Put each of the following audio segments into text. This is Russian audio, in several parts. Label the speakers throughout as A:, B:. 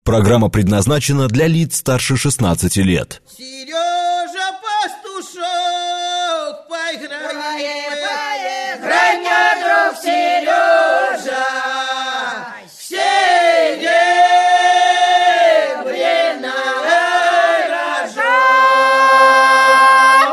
A: Программа предназначена для лиц старше 16 лет.
B: Сережа Пастушок, поиграем,
C: играй мне, друг Сережа, серебряный рожок.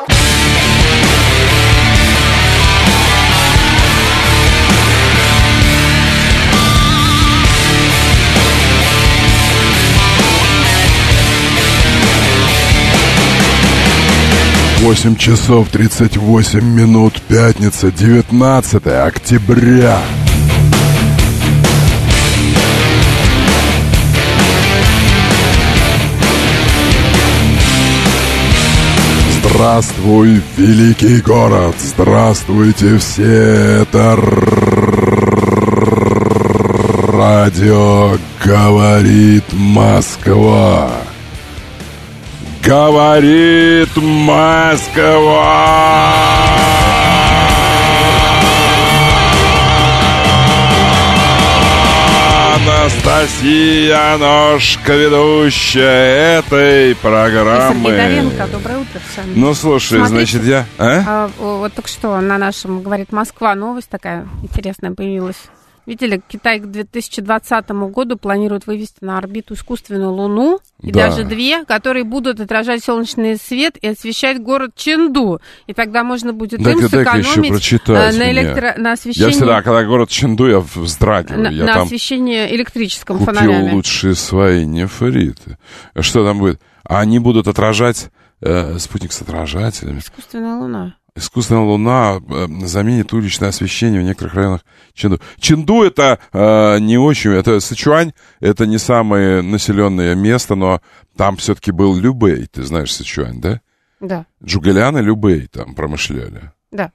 D: 8 часов 38 минут, пятница, 19 октября. Здравствуй, великий город! Здравствуйте все! Это радио «Говорит Москва». Говорит Москва! Анастасия Ножка, ведущая этой программы.
E: Сергей Довенко, доброе утро всем.
D: Ну, слушай,
E: смотрите,
D: значит,
E: вот только что на нашем «Говорит Москва» новость такая интересная появилась. Видели, Китай к 2020 году планирует вывести на орбиту искусственную Луну, и даже две, которые будут отражать солнечный свет и освещать город Чэнду. И тогда можно будет им сэкономить на освещении...
D: Я всегда, когда город Чэнду, я вздрагиваю.
E: На освещении электрическом фонарями.
D: Купил лучшие свои нефриты. Что там будет? Они будут отражать... спутник с отражателями.
E: Искусственная Луна.
D: Искусственная Луна заменит уличное освещение в некоторых районах Чэнду. Чэнду это не очень... Это Сычуань, это не самое населенное место, но там все-таки был Любэй. Ты знаешь Сычуань, да?
E: Да.
D: Джугэлян и Любэй там промышляли.
E: Да.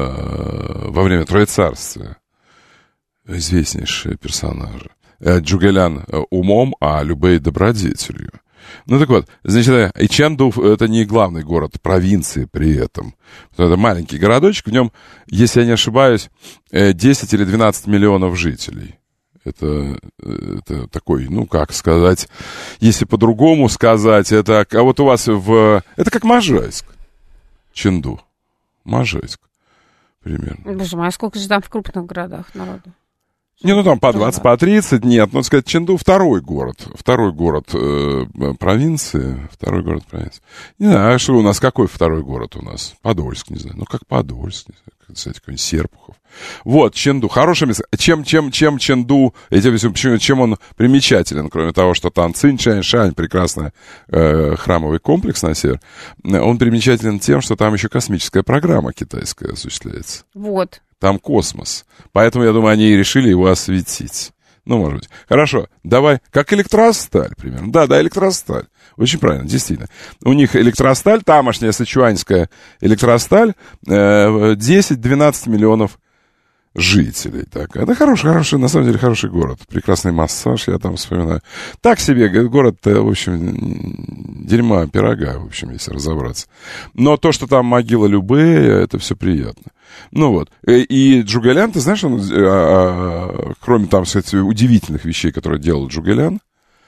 D: Во время Троецарствия. Известнейшие персонажи. Джугэлян умом, а Любэй добродетелью. Ну так вот, значит, и Чэнду это не главный город провинции при этом. Это маленький городочек, в нем, если я не ошибаюсь, 10 или 12 миллионов жителей. Это такой, ну как сказать, если по-другому сказать, это, а вот у вас это как Можайск, Чэнду, Можайск примерно.
E: Боже мой, а сколько же там в крупных городах народу?
D: Не, ну там по 20, по 30, нет, ну, сказать, Чэнду второй город провинции. Не знаю, а что у нас, какой второй город у нас? Подольск, не знаю, ну как Подольск, не знаю, кстати, какой-нибудь Серпухов. Вот, Чэнду, хорошее место. Чем Чэнду, чем он примечателен, кроме того, что там Цинь-Чань-Шань, прекрасный храмовый комплекс на север, он примечателен тем, что там еще космическая программа китайская осуществляется.
E: Вот.
D: Там космос. Поэтому, я думаю, они и решили его осветить. Ну, может быть. Хорошо, давай. Как электросталь, примерно. Да, электросталь. Очень правильно, действительно. У них электросталь, тамошняя сычуаньская электросталь, 10-12 миллионов жителей. Так. Это хороший, на самом деле, хороший город. Прекрасный массаж, я там вспоминаю. Так себе, город-то, в общем, дерьма, пирога, в общем, если разобраться. Но то, что там могила Любэя, это все приятно. Ну вот. И Джугэлян, ты знаешь, он, кроме там, кстати, удивительных вещей, которые делал Джугэлян,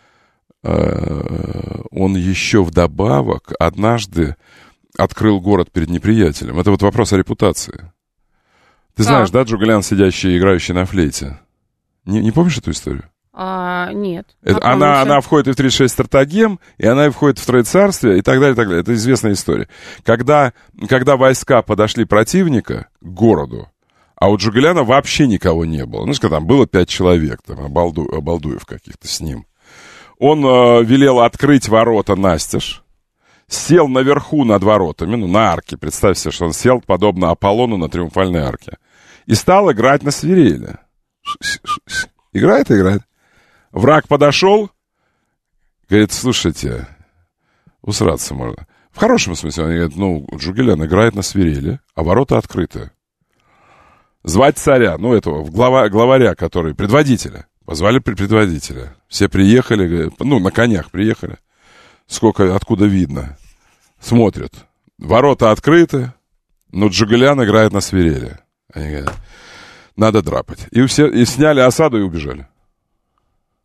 D: он еще вдобавок однажды открыл город перед неприятелем. Это вот вопрос о репутации. Ты знаешь, да, Джугэлян, сидящий и играющий на флейте? Не помнишь эту историю?
E: Нет.
D: Она входит и в 36 стратагем, и она и входит в Троецарствие, и так далее, и так далее. Это известная история. Когда войска подошли противника к городу, а у Джугэляна вообще никого не было. Ну, там было 5 человек, там, обалдуев каких-то с ним. Он велел открыть ворота настежь, сел наверху над воротами, на арке. Представь себе, что он сел подобно Аполлону на триумфальной арке. И стал играть на свирели. Играет. Враг подошел, говорит, слушайте, усраться можно. В хорошем смысле, он говорит, Джугэлян играет на свирели, а ворота открыты. Звать царя, этого, главаря, который, предводителя. Позвали предводителя. Все приехали, на конях приехали. Откуда видно. Смотрят. Ворота открыты, но Джугэлян играет на свирели. Они говорят, надо драпать. И сняли осаду и убежали.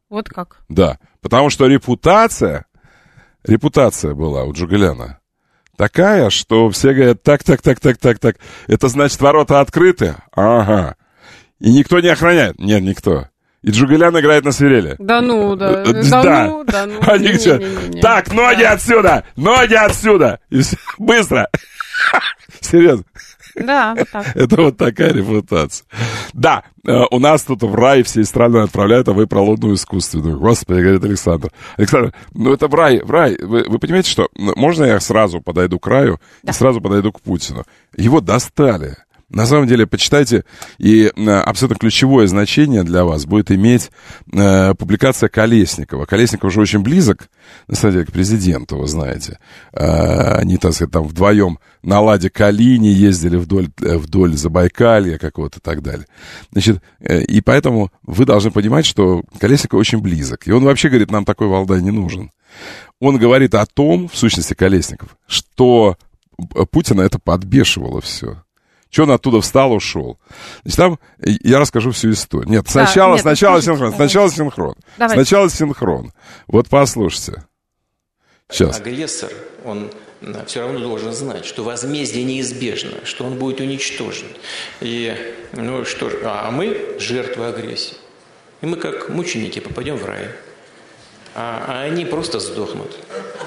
E: Вот как.
D: Да, потому что репутация была у Джугаляна такая, что все говорят, так. Это значит, ворота открыты? Ага. И никто не охраняет? Нет, никто. И Джугалян играет на свирели.
E: Да ну.
D: Они все, так, ноги отсюда! И все, быстро! Серьезно.
E: Да, вот так.
D: Это вот такая репутация. Да, у нас тут в рай всей страны отправляют, а вы про лунную искусственную. Господи, говорит Александр. Александр, ну это в рай. Вы понимаете, что можно я сразу подойду к раю и сразу подойду к Путину? Его достали. На самом деле, почитайте, и абсолютно ключевое значение для вас будет иметь публикация Колесникова. Колесников же очень близок, на самом деле, к президенту, вы знаете. Они, так сказать, там вдвоем на «Ладе Калине» ездили вдоль Забайкалья какого-то и так далее. Значит, и поэтому вы должны понимать, что Колесников очень близок. И он вообще говорит, нам такой Валдай не нужен. Он говорит о том, в сущности, Колесников, что Путина это подбешивало все. Че он оттуда встал, ушел. Значит, там я расскажу всю историю. Нет, сначала синхрон. Сначала синхрон. Вот послушайте. Сейчас.
F: Агрессор, он все равно должен знать, что возмездие неизбежно, что он будет уничтожен. И, ну что ж, а мы жертвы агрессии. И мы как мученики попадем в рай. А они просто сдохнут.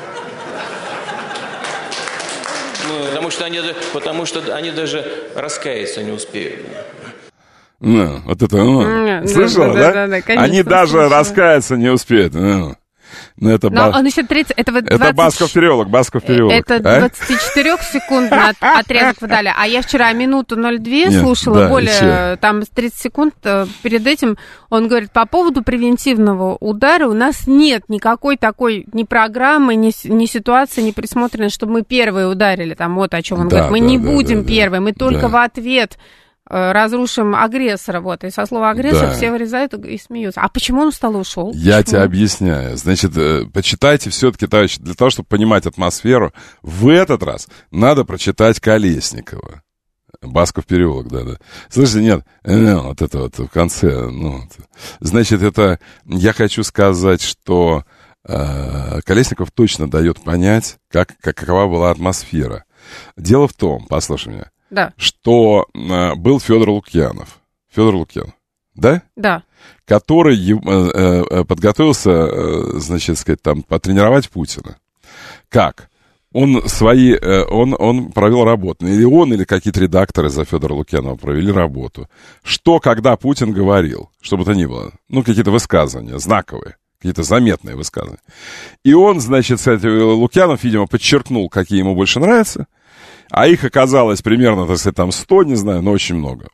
F: Потому что они даже раскаяться не успеют.
D: Ну, вот это, слышала, да?
E: Конечно,
D: они даже
E: слышала.
D: Раскаяться не успеют. Ну, это
E: он еще 30...
D: Это Басков переулок.
E: Это 24-секундный отрезок выдали. А я вчера минуту 02 слушала, более там 30 секунд. Перед этим он говорит, по поводу превентивного удара у нас нет никакой такой ни программы, ни ситуации, не предусмотрено, чтобы мы первые ударили. Там вот о чем он говорит. Мы не будем первые, мы только в ответ разрушим агрессора, вот, и со слова агрессор все вырезают и смеются. А почему он встал и ушел?
D: Я тебе объясняю. Значит, почитайте все-таки, товарищи, для того, чтобы понимать атмосферу, в этот раз надо прочитать Колесникова. Басков переулок, да. Слушайте, нет, вот это вот в конце, значит, это, я хочу сказать, что Колесников точно дает понять, какова была атмосфера. Дело в том, послушай меня, что был Федор Лукьянов. Да? Да. Который подготовился, значит, сказать, там, потренировать Путина. Как? Он провел работу. Или он, или какие-то редакторы за Федора Лукьянова провели работу. Что, когда Путин говорил, что бы то ни было, какие-то высказывания знаковые, какие-то заметные высказывания. И он, значит, кстати, Лукьянов, видимо, подчеркнул, какие ему больше нравятся. А их оказалось примерно, так сказать, там 100, не знаю, но очень много.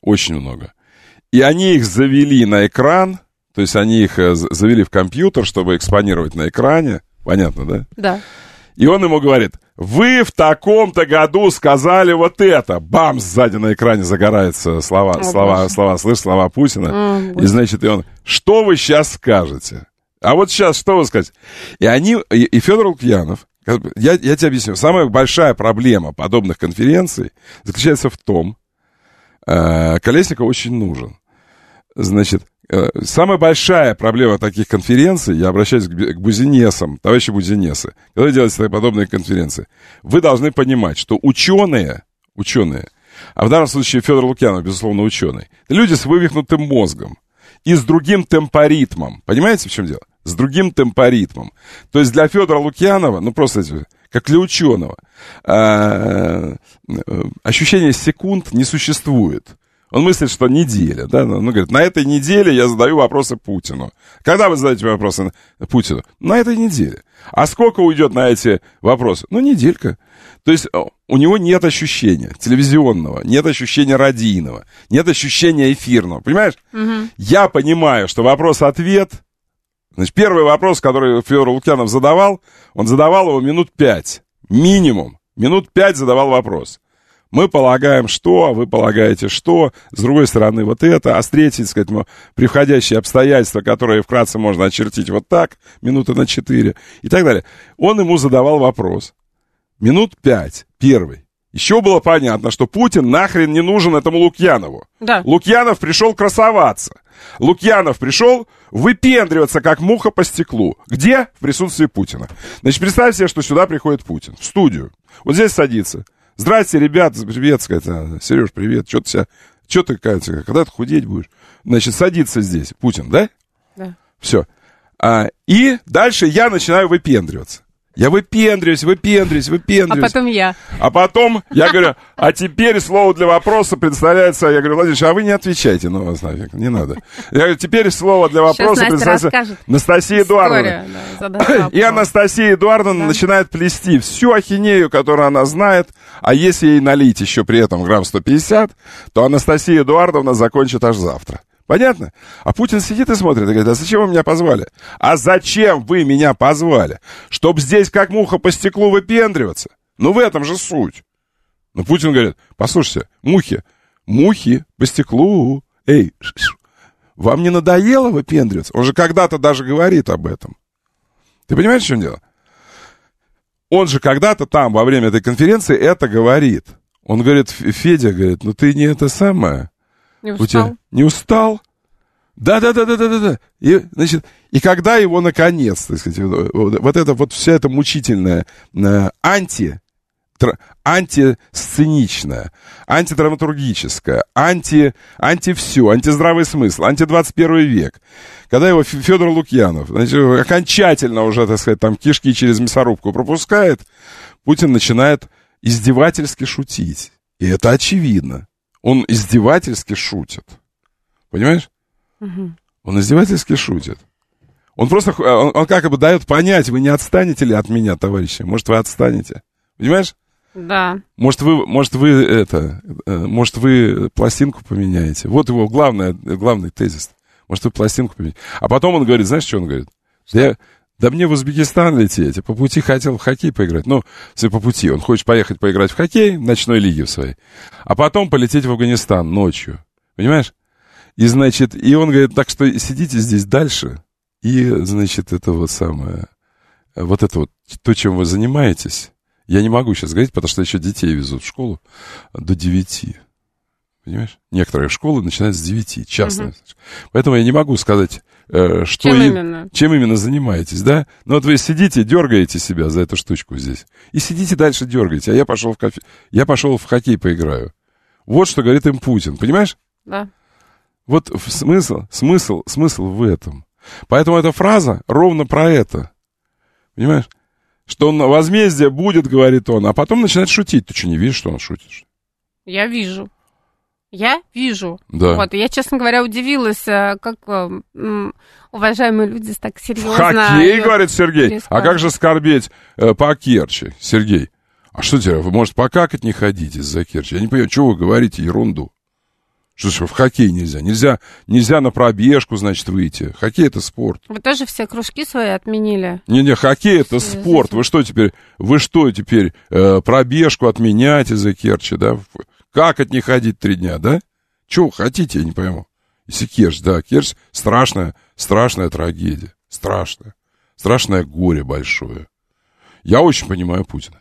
D: И они их завели на экран, то есть они их завели в компьютер, чтобы экспонировать на экране. Понятно, да? Да. И он ему говорит, вы в таком-то году сказали вот это. Бам, сзади на экране загораются слова, слышь, слова Путина. И, значит, и он, что вы сейчас скажете? А вот сейчас что вы скажете? И Федор Лукьянов, я тебе объясню. Самая большая проблема подобных конференций заключается в том, Колесников очень нужен. Значит, самая большая проблема таких конференций, я обращаюсь к бузинесам, товарищи бузинесы, когда вы делаете подобные конференции, вы должны понимать, что ученые, а в данном случае Федор Лукьянов, безусловно, ученый, это люди с вывихнутым мозгом и с другим темпоритмом. Понимаете, в чем дело? С другим темпоритмом. То есть для Федора Лукьянова, просто как для ученого, ощущения секунд не существует. Он мыслит, что неделя, да? Он говорит, на этой неделе я задаю вопросы Путину. Когда вы задаете вопросы Путину? На этой неделе. А сколько уйдет на эти вопросы? Неделька. То есть у него нет ощущения телевизионного, нет ощущения радийного, нет ощущения эфирного. Понимаешь? Угу. Я понимаю, что вопрос-ответ... Значит, первый вопрос, который Федор Лукьянов задавал, он задавал его минут 5. Минимум. Минут 5 задавал вопрос. Мы полагаем что, а вы полагаете что. С другой стороны вот это. А с третьей, так сказать, приходящие обстоятельства, которые вкратце можно очертить вот так, минуты на 4 и так далее. Он ему задавал вопрос. Минут 5. Первый. Еще было понятно, что Путин нахрен не нужен этому Лукьянову.
E: Да.
D: Лукьянов пришел красоваться. Лукьянов пришел выпендриваться, как муха по стеклу. Где? В присутствии Путина. Значит, представьте себе, что сюда приходит Путин, в студию. Вот здесь садится. Здрасте, ребят, привет, сказать. Сереж, привет. Что ты, когда ты худеть будешь? Значит, садится здесь Путин, да?
E: Да.
D: Все. И дальше я начинаю выпендриваться. Я выпендриваюсь.
E: А потом я.
D: А потом я говорю, а теперь слово для вопроса представляется, я говорю, Владимир, а вы не отвечайте, ну вас нафиг, не надо. Я говорю, теперь слово для вопроса представляется Анастасия Эдуардовна.
E: Да,
D: и Анастасия Эдуардовна начинает плести всю ахинею, которую она знает, а если ей налить еще при этом грамм 150, то Анастасия Эдуардовна закончит аж завтра. Понятно? А Путин сидит и смотрит и говорит, а зачем вы меня позвали? А зачем вы меня позвали? Чтоб здесь как муха по стеклу выпендриваться? Ну в этом же суть. Но Путин говорит, послушайте, мухи по стеклу. Эй, вам не надоело выпендриваться? Он же когда-то даже говорит об этом. Ты понимаешь, в чем дело? Он же когда-то там, во время этой конференции, это говорит. Он говорит, Федя, говорит, ну ты не это самое...
E: Не устал?
D: Не устал? Да. И, значит, и когда его наконец, так сказать, вот это вот вся эта мучительная антисценичная, антидраматургическая, антивсё, антиздравый смысл, анти-21 век, когда его Федор Лукьянов, значит, окончательно уже, так сказать, там кишки через мясорубку пропускает, Путин начинает издевательски шутить. И это очевидно. Он издевательски шутит. Понимаешь?
E: Угу. Он
D: издевательски шутит. Он просто, он как бы дает понять, вы не отстанете ли от меня, товарищи? Может, вы отстанете? Понимаешь?
E: Да.
D: Может, вы пластинку поменяете. Вот его главный тезис. Может, вы пластинку поменяете. А потом он говорит, знаешь, что он говорит? Да мне в Узбекистан лететь, по пути хотел в хоккей поиграть. Ну, по пути, он хочет поехать поиграть в хоккей в ночной лиге в своей, а потом полететь в Афганистан ночью. Понимаешь? И, значит, и он говорит, так что сидите здесь дальше, и, значит, это вот самое, вот это вот, то, чем вы занимаетесь, я не могу сейчас говорить, потому что еще детей везут в школу до 9. Понимаешь? Некоторые школы начинают с 9, частные. Угу. Поэтому я не могу сказать, чем именно занимаетесь, да? Но вот вы сидите, дергаете себя за эту штучку здесь. И сидите дальше дергаете. А я пошел в хоккей поиграю. Вот что говорит им Путин. Понимаешь?
E: Да.
D: Вот смысл в этом. Поэтому эта фраза ровно про это. Понимаешь? Что он возмездие будет, говорит он, а потом начинает шутить. Ты что, не видишь, что он шутит?
E: Я вижу. Я вижу.
D: Да.
E: Вот, я, честно говоря, удивилась, как уважаемые люди так серьезно...
D: Хоккей, говорит Сергей. А как же скорбеть по Керчи, Сергей? А что тебе, вы, может, покакать не ходите из-за Керчи? Я не понимаю, что вы говорите ерунду? Что ж, в хоккей нельзя? Нельзя на пробежку, значит, выйти. Хоккей — это спорт.
E: Вы тоже все кружки свои отменили?
D: Не, хоккей — это спорт. Вы что теперь пробежку отменять из-за Керчи, да? Какать не ходить 3 дня, да? Чего вы хотите, я не пойму. Если Керчь, да, Керчь — страшная трагедия. Страшное горе большое. Я очень понимаю Путина.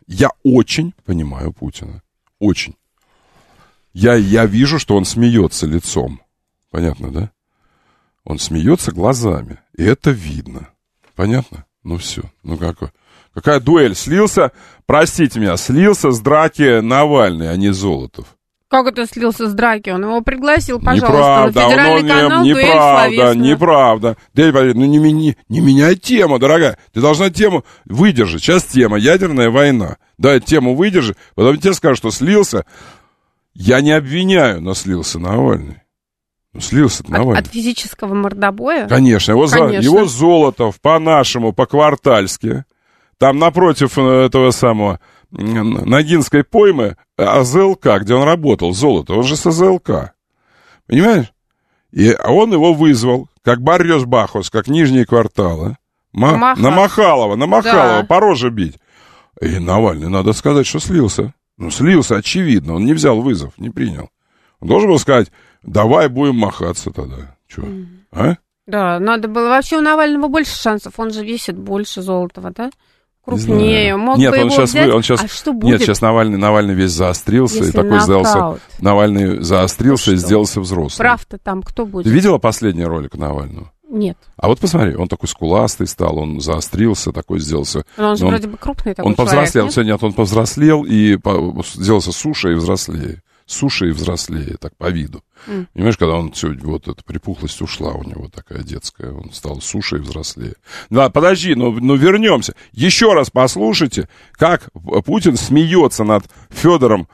D: Очень. Я вижу, что он смеется лицом. Понятно, да? Он смеется глазами. И это видно. Понятно? Ну все. Ну какая дуэль? Простите меня, слился с драки Навальный, а не Золотов.
E: Как это слился с драки? Он его пригласил, пожалуйста, на федеральный канал,
D: неправда. Ну не меняй тему, дорогая. Ты должна тему выдержать. Сейчас тема ядерная война. Да, тему выдержи, потом тебе скажут, что слился. Я не обвиняю, но слился Навальный. Навальный.
E: От физического мордобоя?
D: Конечно. Его Золотов по-нашему, по-квартальски. Там напротив этого самого Ногинской поймы АЗЛК, где он работал, Золото, он же с АЗЛК. Понимаешь? А он его вызвал, как Баррёс Бахос, как нижние кварталы. На Махалова, по роже бить. И Навальный, надо сказать, что слился. Ну, слился, очевидно. Он не взял вызов, не принял. Он должен был сказать, давай будем махаться тогда. Чего? А?
E: Да, надо было. Вообще у Навального больше шансов. Он же весит больше Золотова, да? крупнее. Мог
D: Нет,
E: бы
D: он
E: его
D: сейчас,
E: взять.
D: он сейчас,
E: А что будет?
D: нет, сейчас Навальный весь заострился,
E: Если
D: и такой сделался,
E: нокаут?
D: Навальный заострился и
E: Что?
D: сделался взрослым.
E: Прав-то там кто будет?
D: Ты видела последний ролик Навального?
E: Нет.
D: А вот посмотри, он такой скуластый стал, он заострился, такой сделался.
E: Но он же вроде бы крупный такой
D: Он повзрослел,
E: человек,
D: нет, он повзрослел и сделался суше и взрослее. Суше и взрослее, так по виду. Понимаешь, когда он все, вот эта припухлость ушла у него такая детская, он стал суше и взрослее. Да, подожди, но вернемся. Еще раз послушайте, как Путин смеется над Федором,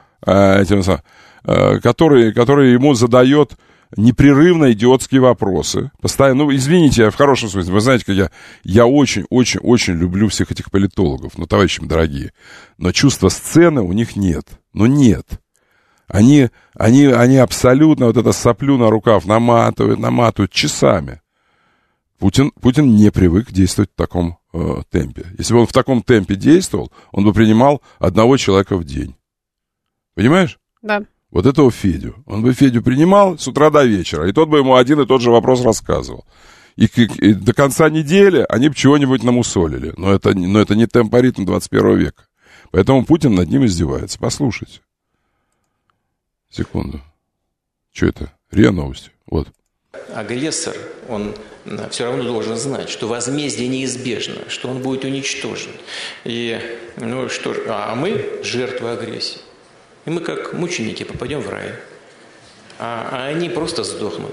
D: который ему задает непрерывно идиотские вопросы. Постоянно, ну, извините, я в хорошем смысле. Вы знаете, как я очень люблю всех этих политологов, ну, товарищи дорогие. Но чувства сцены у них нет. Ну, нет. Они абсолютно вот это соплю на рукав наматывают часами. Путин не привык действовать в таком темпе. Если бы он в таком темпе действовал, он бы принимал одного человека в день. Понимаешь?
E: Да.
D: Вот этого Федю. Он бы Федю принимал с утра до вечера, и тот бы ему один и тот же вопрос рассказывал. И до конца недели они бы чего-нибудь намусолили. Но это не темп, а ритм 21 века. Поэтому Путин над ним издевается. Послушайте. Секунду. Что это? РИА Новости. Вот.
F: Агрессор, он все равно должен знать, что возмездие неизбежно, что он будет уничтожен. И, ну что ж, а мы жертвы агрессии. И мы как мученики попадем в рай. А они просто сдохнут.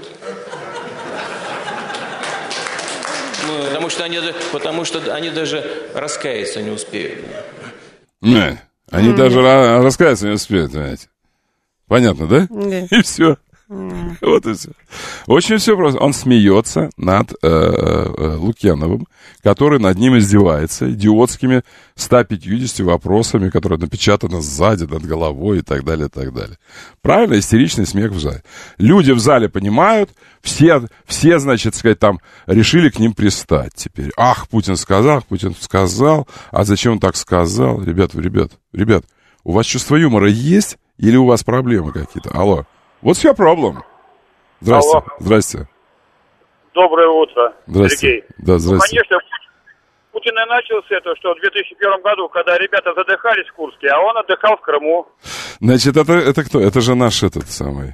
F: Потому что они даже раскаяться не успеют.
D: Не, они даже раскаяться не успеют, знаете. Понятно, да?
E: Да.
D: И все. Вот и все. Очень все просто. Он смеется над Лукьяновым, который над ним издевается идиотскими 150 вопросами, которые напечатаны сзади, над головой и так далее, и так далее. Правильно? Истеричный смех в зале. Люди в зале понимают, все, значит, сказать, там, решили к ним пристать теперь. Ах, Путин сказал, а зачем он так сказал? Ребят, у вас чувство юмора есть или у вас проблемы какие-то? Алло. What's your problem? Здрасте.
G: Алло.
D: Здрасте.
G: Доброе утро,
D: Здрасте.
G: Сергей.
D: Да, здрасте.
G: Ну, конечно, Путин и начал с этого, что в 2001 году, когда ребята задыхались в Курске, а он отдыхал в Крыму.
D: Значит, это кто? Это же наш этот самый...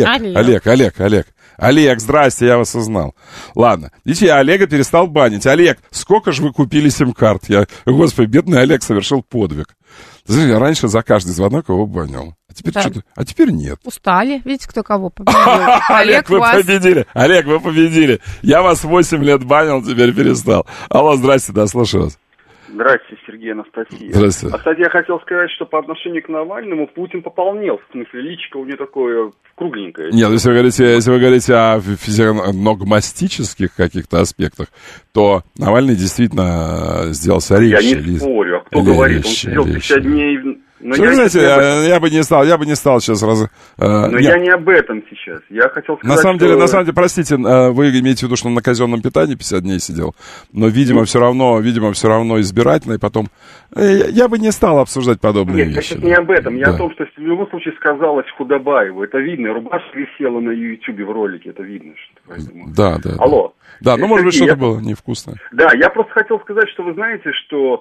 D: Олег, здрасте, я вас узнал. Ладно, видите, я Олега перестал банить. Олег, сколько же вы купили сим-карт? Господи, бедный Олег совершил подвиг. Знаете, я раньше за каждый звонок его банил. А теперь нет.
E: Устали. Видите, кто кого победил?
D: Олег, вы победили. Олег, вы победили. Я вас 8 лет банил, теперь перестал. Алло, здрасте, да, слушаю вас.
H: Здравствуйте, Сергей, Анастасия.
D: Здравствуйте.
H: А, кстати, я хотел сказать, что по отношению к Навальному Путин пополнел. В смысле, личико у него такое кругленькое.
D: Нет, если вы говорите о физиогномастических каких-то аспектах, то Навальный действительно сделался резче.
H: Я не спорю, а кто говорит, он сидел 50 дней...
D: Что вы знаете, я бы не стал сейчас
H: Но я не об этом сейчас. Я хотел сказать,
D: на самом деле, простите, вы имеете в виду, что он на казенном питании 50 дней сидел, но, видимо, все равно избирательно, и потом... Я бы не стал обсуждать подобные вещи.
H: Нет, я сейчас не об этом. Я о том, что в любом случае сказалось Худобаеву. Это видно. Рубашка висела на Ютьюбе в ролике. Это видно. Поэтому...
D: Да.
H: Алло.
D: Да, ну, может быть, что-то было невкусное.
H: Да, я просто хотел сказать, что вы знаете, что...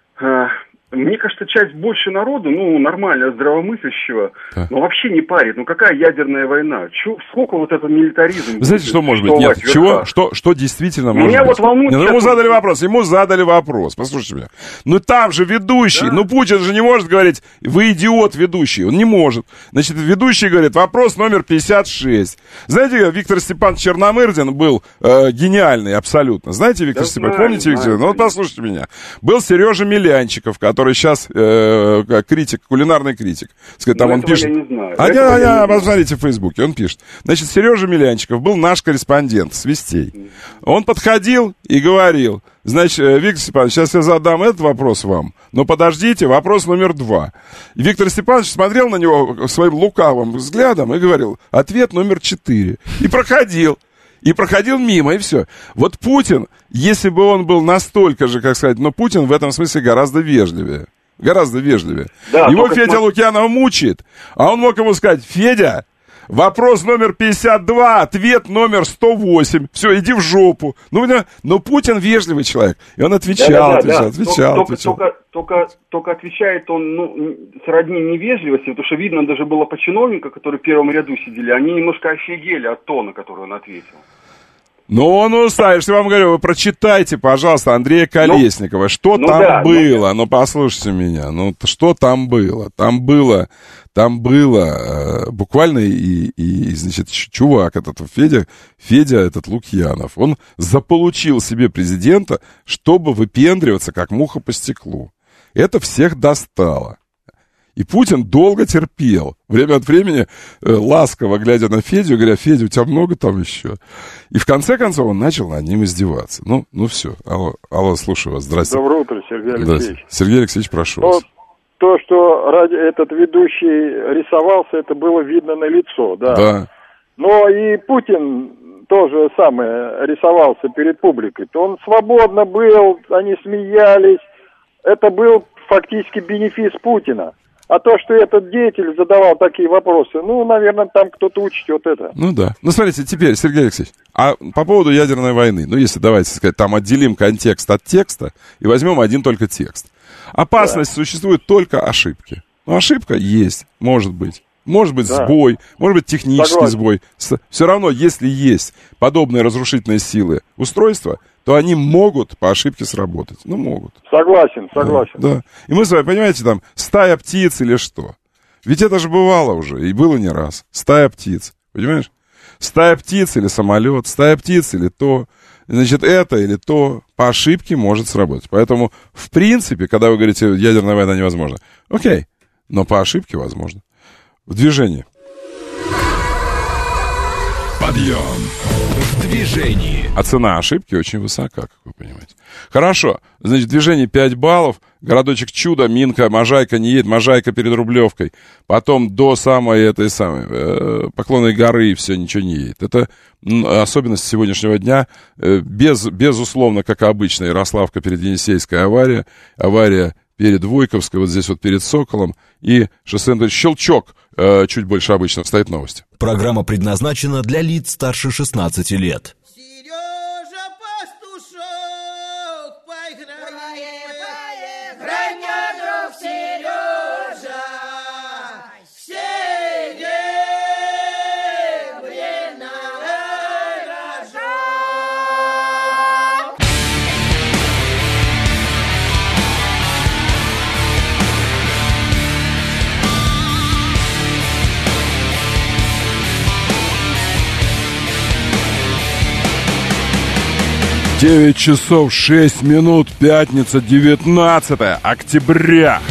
H: Мне кажется, часть больше народу, нормально, здравомыслящего, но вообще не парит. Какая ядерная война? Сколько вот это милитаризм?
D: Вы знаете, что может быть? Нет, что действительно может
H: меня
D: быть?
H: Вот волнует...
D: Ему задали вопрос, послушайте меня. Там же ведущий,
H: да?
D: Путин же не может говорить, вы идиот, ведущий, он не может. Значит, ведущий говорит, вопрос номер 56. Знаете, Виктор Степанович Черномырдин был гениальный абсолютно. Знаете, Виктор Степанович, помните Виктор? Ну вот послушайте меня. Был Сережа Милянчиков, который сейчас критик, кулинарный критик. Там он пишет. Посмотрите в Фейсбуке, он пишет. Значит, Сережа Милянчиков был наш корреспондент с Вестей. Он подходил и говорил, значит, Виктор Степанович, сейчас я задам этот вопрос вам, но подождите, вопрос номер 2. И Виктор Степанович смотрел на него своим лукавым взглядом и говорил, ответ номер 4. И проходил мимо, и все. Вот Путин, если бы он был настолько же, как сказать, но Путин в этом смысле гораздо вежливее. Да, его Федя Лукьянов мучает, а он мог ему сказать, Федя, Вопрос номер 52, ответ номер 108. Все, иди в жопу. Но Путин вежливый человек. И он отвечал.
H: Только отвечает он, сродни невежливости, потому что видно, даже было по чиновникам, которые в первом ряду сидели, они немножко офигели от тона, который он ответил.
D: Саш, я вам говорю, вы прочитайте, пожалуйста, Андрея Колесникова. Что там было? Послушайте меня. Что там было? Там было буквально значит, чувак этот, Федя этот Лукьянов, он заполучил себе президента, чтобы выпендриваться, как муха по стеклу. Это всех достало. И Путин долго терпел. Время от времени, ласково глядя на Федю, говоря: Федя, у тебя много там еще? И в конце концов он начал над ним издеваться. Все. Алло, слушаю вас. Здравствуйте.
I: Доброе утро, Сергей Алексеевич.
D: Сергей Алексеевич, прошу вас.
I: То, что этот ведущий рисовался, это было видно на лицо, да.
D: Да.
I: Но и Путин тоже самое рисовался перед публикой. Он свободно был, они смеялись. Это был фактически бенефис Путина. А то, что этот деятель задавал такие вопросы, наверное, там кто-то учтет это.
D: Да. Смотрите, теперь, Сергей Алексеевич, а по поводу ядерной войны, если, давайте сказать, там отделим контекст от текста и возьмем один только текст. Опасность существует только ошибки. Ошибка есть, может быть. Может быть сбой, может быть технический сбой. Все равно, если есть подобные разрушительные силы устройства, то они могут по ошибке сработать. Могут.
I: Согласен.
D: Да. И мы с вами, понимаете, там, стая птиц или что? Ведь это же бывало уже, и было не раз. Стая птиц, понимаешь? Стая птиц или самолет, стая птиц или то. Значит, это или то по ошибке может сработать. Поэтому, в принципе, когда вы говорите, ядерная война невозможна, окей, но по ошибке возможно. В движении.
A: Подъем в движении.
D: А цена ошибки очень высока, как вы понимаете. Хорошо, значит, движение 5 баллов, городочек Чудо, Минка, Можайка не едет, Можайка перед Рублевкой, потом до самой Поклонной горы все, ничего не едет. Это особенность сегодняшнего дня. Безусловно, как обычно, Ярославка перед Енисейской авария перед Войковской, вот здесь вот перед Соколом, и шоссе Щелчок, чуть больше обычно, стоит новости.
A: Программа предназначена для лиц старше 16 лет.
B: Сережа Пастушок, поиграй,
C: Граня, друг Сережа, серебряная рожок.
D: Девять часов 6 минут, пятница, 19 октября.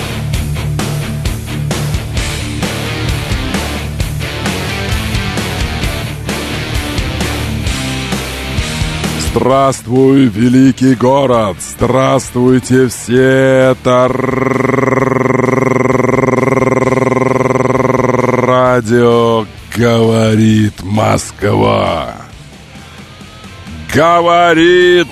D: Здравствуй, великий город! Здравствуйте все! Это радио говорит Москва. Говорит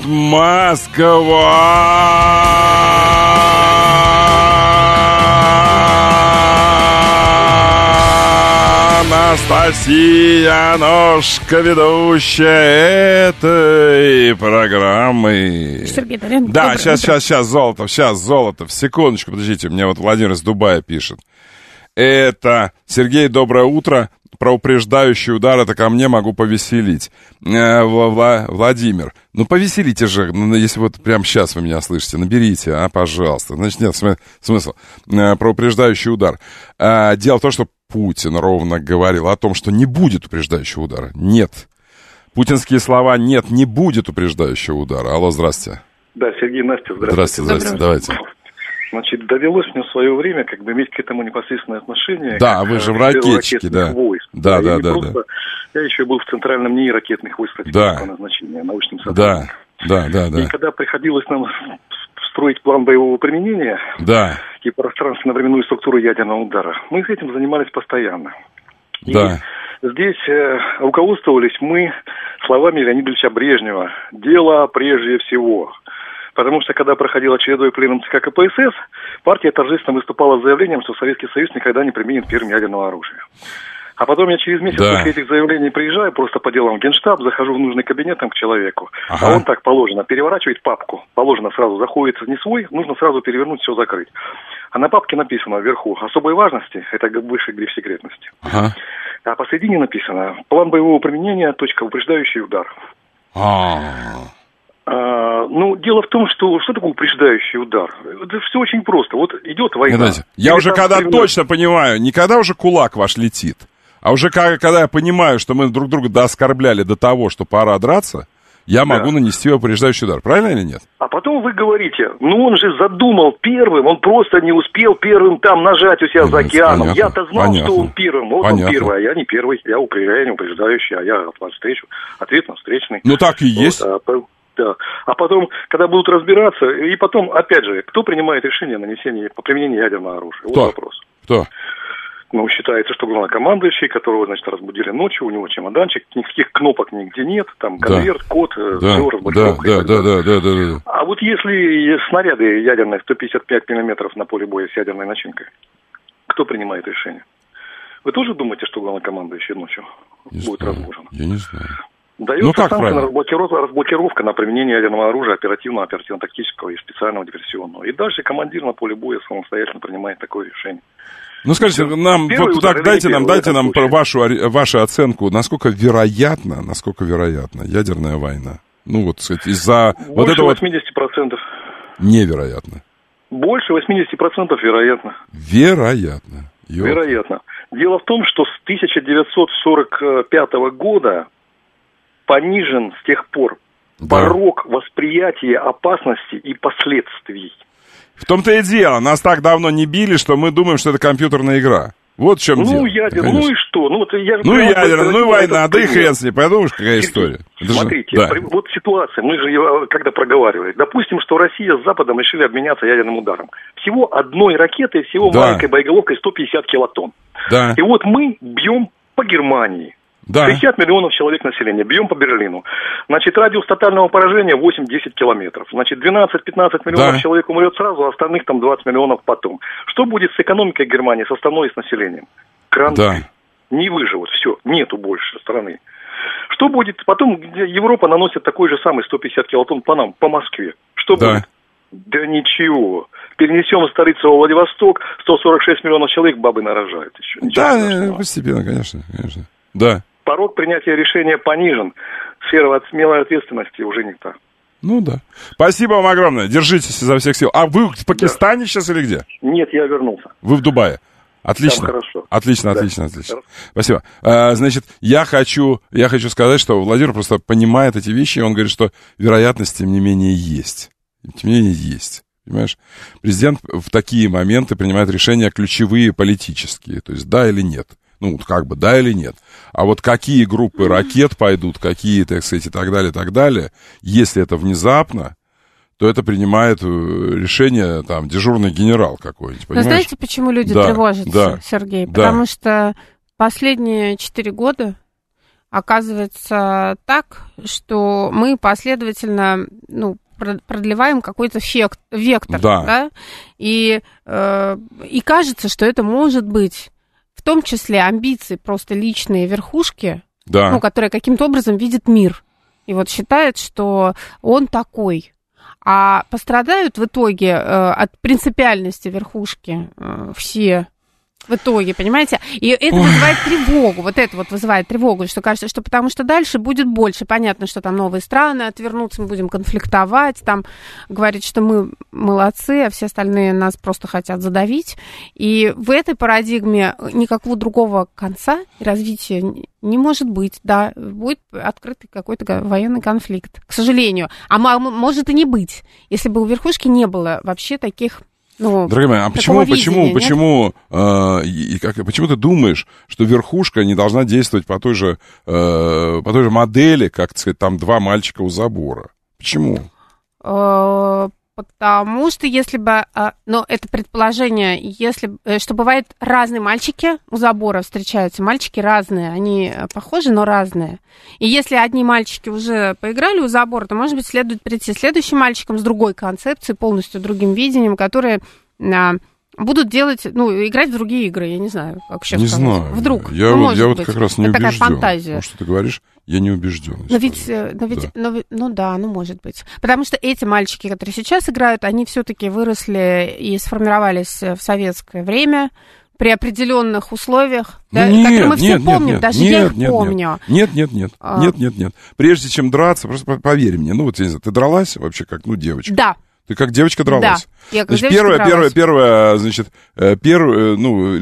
D: Москва. Анастасия Ножка, ведущая этой программы.
E: Сергей Долин.
D: Да, сейчас золото, в секундочку, подождите, мне вот Владимир из Дубая пишет. Это Сергей, доброе утро. Про упреждающий удар, это ко мне могу повеселить. Владимир, повеселите же, если вот прямо сейчас вы меня слышите, наберите, пожалуйста. Значит, нет смысла. Про упреждающий удар. Дело в том, что Путин ровно говорил о том, что не будет упреждающего удара. Нет. Путинские слова «нет, не будет упреждающего удара». Алло, здрасте.
J: Да, Сергей, Настя, здравствуйте.
D: Здравствуйте, давайте.
J: Значит, довелось мне в свое время иметь к этому непосредственное отношение.
D: Да, вы же в ракетчике, да.
J: Войск.
D: Да.
J: Я еще был в Центральном НИИ ракетных войск по назначению, научным сотрудником.
D: Да.
J: И когда приходилось нам строить план боевого применения и пространственно-временную структуру ядерного удара, мы этим занимались постоянно. И здесь руководствовались мы словами Леонида Ильича Брежнева: «Дело прежде всего». Потому что, когда проходил очередной пленум ЦК КПСС, партия торжественно выступала с заявлением, что Советский Союз никогда не применит первым ядерного оружия. А потом я через месяц после этих заявлений приезжаю просто по делам в Генштаб, захожу в нужный кабинет там к человеку, а он так положено, переворачивает папку, положено сразу, заходит не свой, нужно сразу перевернуть, все закрыть. А на папке написано вверху особой важности, это высший гриф секретности. А посередине написано план боевого применения, точка, упреждающий удар. Ну, дело в том, что такое упреждающий удар? Это все очень просто. Вот идет война.
D: Знаете, я уже когда точно понимаю, не когда уже кулак ваш летит, а уже когда я понимаю, что мы друг друга дооскорбляли до того, что пора драться, я могу нанести упреждающий удар. Правильно или нет?
J: А потом вы говорите, ну он же задумал первым, он просто не успел первым там нажать у себя за океаном. Понятно, я-то знал, что он первым. Вот он первый, а я не первый. Я не упреждающий, а я от вас встречу. Ответно встречный.
D: Ну так и есть.
J: Да. А потом, когда будут разбираться, и потом, опять же, кто принимает решение о нанесении по применению ядерного оружия? Вот вопрос.
D: Кто?
J: Ну, считается, что главнокомандующий, которого, значит, разбудили ночью, у него чемоданчик, никаких кнопок нигде нет, там конверт, код, все разблокировка.
D: Да.
J: А вот если снаряды ядерные 155 миллиметров на поле боя с ядерной начинкой, кто принимает решение? Вы тоже думаете, что главнокомандующий ночью будет разбужен?
D: Я не знаю.
J: Дается санкция на разблокировка на применение ядерного оружия оперативного, оперативно-тактического и специального диверсионного. И дальше командир на поле боя самостоятельно принимает такое решение.
D: Ну, скажите, нам, вот так, дайте нам вашу оценку, насколько вероятна ядерная война? Ну, вот, сказать, из-за вот этого...
J: Больше 80%.
D: Невероятно.
J: Больше 80% вероятно.
D: Вероятно.
J: Вероятно. Дело в том, что с 1945 года понижен с тех пор порог восприятия опасности и последствий.
D: В том-то и дело. Нас так давно не били, что мы думаем, что это компьютерная игра. Вот в чем дело.
J: Ну, ядерная, ну и что? Ну
D: и ядерная, ну и война, да и хрен с ней. Подумаешь, какая история.
J: Смотрите, вот ситуация, мы же когда проговаривали. Допустим, что Россия с Западом решили обменяться ядерным ударом. Всего одной ракетой, всего маленькой боеголовкой 150 килотонн.
D: Да.
J: И вот мы бьем по Германии. 60 миллионов человек населения. Бьем по Берлину. Значит, радиус тотального поражения 8-10 километров. Значит, 12-15 миллионов человек умрет сразу, а остальных там 20 миллионов потом. Что будет с экономикой Германии, со страной и с населением? Кранты. Не выживут. Все. Нету больше страны. Что будет? Потом Европа наносит такой же самый 150 килотонн по нам, по Москве. Что будет? Да ничего. Перенесем столицу во Владивосток, 146 миллионов человек бабы нарожают еще.
D: Постепенно, конечно. Да.
J: Порог принятия решения понижен. Сфера смелой ответственности уже не та.
D: Ну да. Спасибо вам огромное. Держитесь изо всех сил. А вы в Пакистане сейчас или где?
J: Нет, я вернулся.
D: Вы в Дубае. Отлично.
J: Там хорошо.
D: Отлично. Спасибо. Значит, я хочу сказать, что Владимир просто понимает эти вещи, и он говорит, что вероятность, тем не менее, есть. Понимаешь? Президент в такие моменты принимает решения ключевые политические. То есть да или нет. Ну, как бы да или нет. А вот какие группы ракет пойдут, какие, так сказать, и так далее, если это внезапно, то это принимает решение, там, дежурный генерал какой-нибудь, понимаешь?
E: Вы знаете, почему люди тревожатся, Сергей? Потому что последние 4 года оказывается так, что мы последовательно, продлеваем какой-то вектор, да? И кажется, что это может быть в том числе амбиции просто личные верхушки, которые каким-то образом видят мир. И вот считает, что он такой. А пострадают в итоге от принципиальности верхушки все в итоге, понимаете? И это вызывает тревогу, вызывает тревогу, что кажется, что потому что дальше будет больше. Понятно, что там новые страны отвернутся, мы будем конфликтовать, там говорить, что мы молодцы, а все остальные нас просто хотят задавить. И в этой парадигме никакого другого конца развития не может быть, будет открытый какой-то военный конфликт, к сожалению. А может и не быть, если бы у верхушки не было вообще таких...
D: Дорогая моя, а почему ты думаешь, что верхушка не должна действовать по той же модели, как, так сказать, там 2 мальчика у забора? Почему?
E: Потому что если бы, это предположение, что бывают разные мальчики у забора встречаются, мальчики разные, они похожи, но разные. И если одни мальчики уже поиграли у забора, то, может быть, следует прийти следующим мальчиком с другой концепцией, полностью другим видением, которые будут делать, играть в другие игры, я не знаю, как сейчас
D: не
E: сказать.
D: Знаю.
E: Вдруг.
D: Я вот как раз не убежден.
E: Такая фантазия.
D: Потому что ты говоришь, я не убежден.
E: Может быть. Потому что эти мальчики, которые сейчас играют, они все-таки выросли и сформировались в советское время, при определенных условиях, которые мы все помним, даже я их помню.
D: Нет. Прежде чем драться, просто поверь мне, я не знаю, ты дралась вообще как, девочка?
E: Да.
D: Ты как девочка дралась?
E: Да, я как
D: значит,
E: девочка дралась.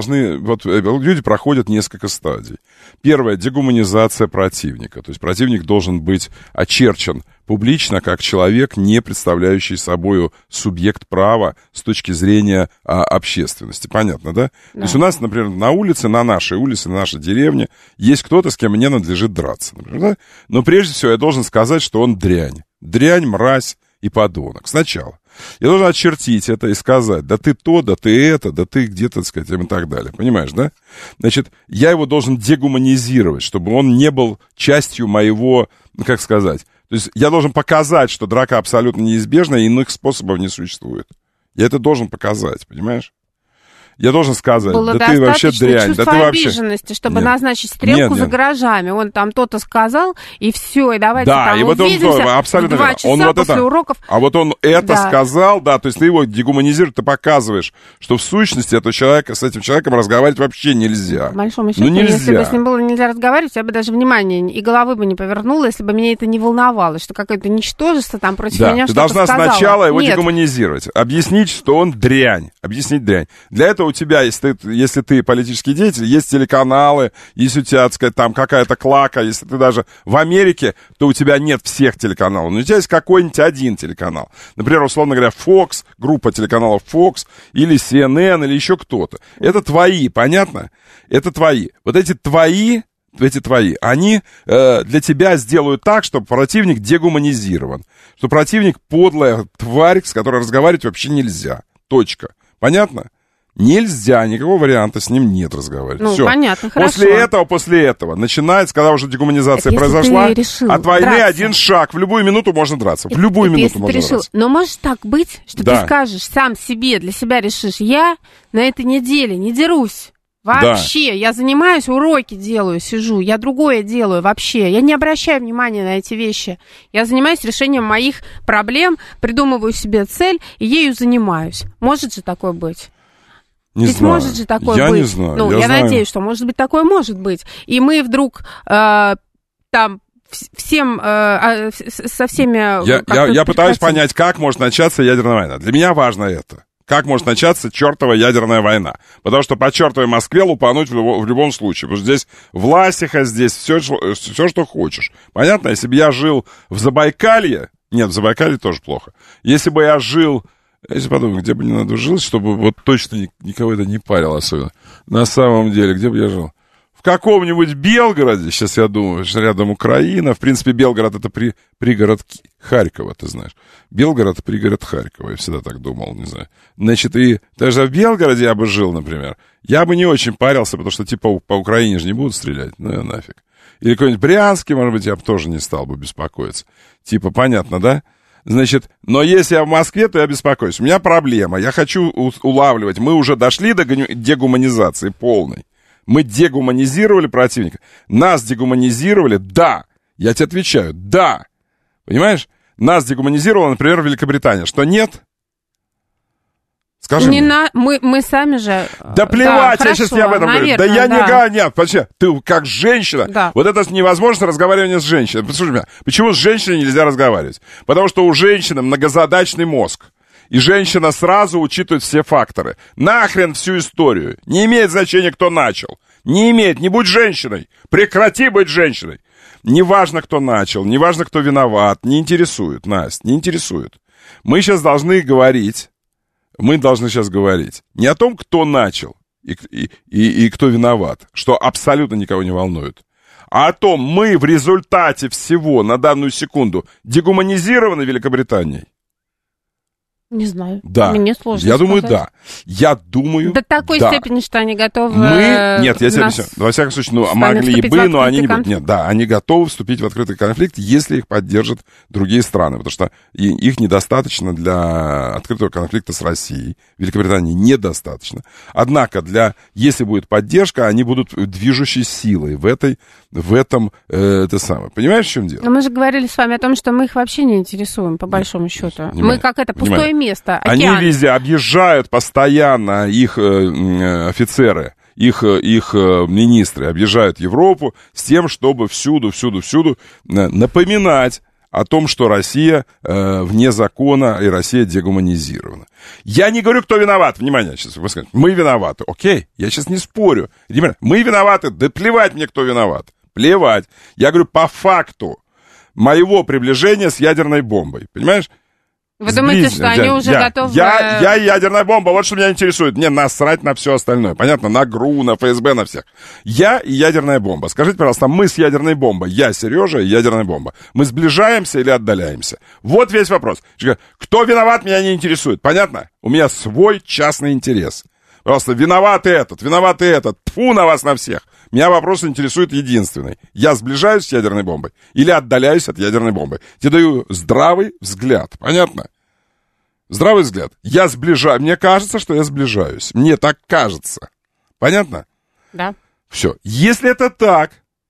D: люди проходят несколько стадий. Первое, дегуманизация противника. То есть противник должен быть очерчен публично как человек, не представляющий собою субъект права с точки зрения общественности. Понятно, да? То есть у нас, например, на нашей улице, на нашей деревне есть кто-то, с кем мне надлежит драться. Например, да? Но прежде всего я должен сказать, что он дрянь. Дрянь, мразь и подонок. Сначала. Я должен очертить это и сказать, да ты то, да ты это, да ты где-то, так сказать, и так далее. Понимаешь, да? Значит, я его должен дегуманизировать, чтобы он не был частью моего, как сказать, то есть я должен показать, что драка абсолютно неизбежна, и иных способов не существует. Я это должен показать, понимаешь? Я должен сказать,
E: было
D: да ты вообще дрянь, да ты вообще...
E: обиженности, чтобы назначить стрелку за гаражами. Он там то-то сказал, и все, и давайте там
D: и вот
E: увидимся
D: абсолютно
E: в 2 часа после уроков.
D: А вот он это сказал, то есть ты его дегуманизируешь, ты показываешь, что в сущности с этим человеком разговаривать вообще нельзя.
E: По большому счету, если бы с ним было нельзя разговаривать, я бы даже внимания и головы бы не повернула, если бы меня это не волновало, что какое-то ничтожество там против меня что-то сказало.
D: Ты должна сначала его дегуманизировать, объяснить, что он дрянь, объяснить дрянь. Для этого у тебя, если ты политический деятель, есть телеканалы, если у тебя, так сказать, там какая-то клака, если ты даже в Америке, то у тебя нет всех телеканалов, но у тебя есть какой-нибудь один телеканал. Например, условно говоря, Fox, группа телеканалов Fox, или CNN, или еще кто-то. Это твои, понятно? Это твои. Вот эти твои, они для тебя сделают так, чтобы противник дегуманизирован. Что противник подлая тварь, с которой разговаривать вообще нельзя. Точка. Понятно? Нельзя, никакого варианта с ним нет разговаривать. Всё.
E: Понятно, хорошо.
D: После этого начинается, когда уже дегуманизация произошла, от войны один шаг. В любую минуту можно драться. В любую минуту можно драться.
E: Но может так быть, что ты скажешь сам себе, для себя решишь, я на этой неделе не дерусь. Вообще, я занимаюсь, уроки делаю, сижу, я другое делаю вообще. Я не обращаю внимания на эти вещи. Я занимаюсь решением моих проблем, придумываю себе цель и ею занимаюсь. Может же такое быть? Может же такое быть.
D: Не знаю.
E: Я надеюсь, что может быть такое может быть. И мы вдруг со всеми...
D: Я пытаюсь понять, как может начаться ядерная война. Для меня важно это. Как может начаться чертова ядерная война? Потому что по чертовой Москве лупануть в любом случае. Потому что здесь властиха, здесь все, что хочешь. Понятно? Если бы я жил в Забайкалье... Нет, в Забайкалье тоже плохо. Если бы я жил... Если подумать, где бы не надо жить, чтобы вот точно никого это не парило особенно. На самом деле, где бы я жил? В каком-нибудь Белгороде, сейчас я думаю, что рядом Украина. В принципе, Белгород — это пригород Харькова, ты знаешь. Белгород — пригород Харькова, я всегда так думал, не знаю. Значит, и даже в Белгороде я бы жил, например, я бы не очень парился, потому что, типа, по Украине же не будут стрелять, нафиг. Или какой-нибудь Брянский, может быть, я бы тоже не стал бы беспокоиться. Типа, понятно, да? Значит, но если я в Москве, то я беспокоюсь. У меня проблема. Я хочу улавливать. Мы уже дошли до дегуманизации полной. Мы дегуманизировали противника. Нас дегуманизировали, да. Я тебе отвечаю, да. Понимаешь? Нас дегуманизировала, например, Великобритания. Что нет? Скажи мне.
E: Мы сами же...
D: Да плевать, я сейчас не об этом говорю. Да я не... Нет, почему? Ты как женщина... Вот это невозможно разговаривание с женщиной. Послушай меня, почему с женщиной нельзя разговаривать? Потому что у женщины многозадачный мозг. И женщина сразу учитывает все факторы. Нахрен всю историю. Не имеет значения, кто начал. Не имеет. Не будь женщиной. Прекрати быть женщиной. Неважно, кто начал, неважно, кто виноват. Не интересует, Настя, не интересует. Мы сейчас должны говорить не о том, кто начал и кто виноват, что абсолютно никого не волнует, а о том, мы в результате всего на данную секунду дегуманизированы Великобританией.
E: Не знаю.
D: Да.
E: Мне сложно
D: Я
E: сказать.
D: думаю, да. Я думаю,
E: до такой
D: да.
E: степени, что они готовы...
D: Нет, я тебе объясню. Во всяком случае, могли бы, но они не будут. Нет, да, они готовы вступить в открытый конфликт, если их поддержат другие страны, потому что их недостаточно для открытого конфликта с Россией. Великобритании недостаточно. Однако, если будет поддержка, они будут движущей силой в этом, это самое. Понимаешь, в чем дело?
E: Но мы же говорили с вами о том, что мы их вообще не интересуем, по большому счету. Мы как это, пустое место, океан.
D: Они везде объезжают постоянно, их офицеры, их министры объезжают Европу с тем, чтобы всюду напоминать о том, что Россия вне закона и Россия дегуманизирована. Я не говорю, кто виноват. Внимание, сейчас вы скажете, мы виноваты. Окей, я сейчас не спорю. Мы виноваты, да плевать мне, кто виноват. Плевать. Я говорю по факту моего приближения с ядерной бомбой. Понимаешь?
E: Вы думаете, что они уже готовы...
D: Я ядерная бомба, вот что меня интересует. Мне насрать на все остальное. Понятно? На ГРУ, на ФСБ, на всех. Я и ядерная бомба. Скажите, пожалуйста, мы с ядерной бомбой, я, Сережа, и ядерная бомба. Мы сближаемся или отдаляемся? Вот весь вопрос. Кто виноват, меня не интересует. Понятно? У меня свой частный интерес. Просто виноват этот. Тьфу на вас на всех. Меня вопрос интересует единственный. Я сближаюсь с ядерной бомбой или отдаляюсь от ядерной бомбы? Тебе даю здравый взгляд. Понятно? Здравый взгляд. Я сближаюсь. Мне кажется, что я сближаюсь. Мне так кажется. Понятно?
E: Да.
D: Все. Если это так,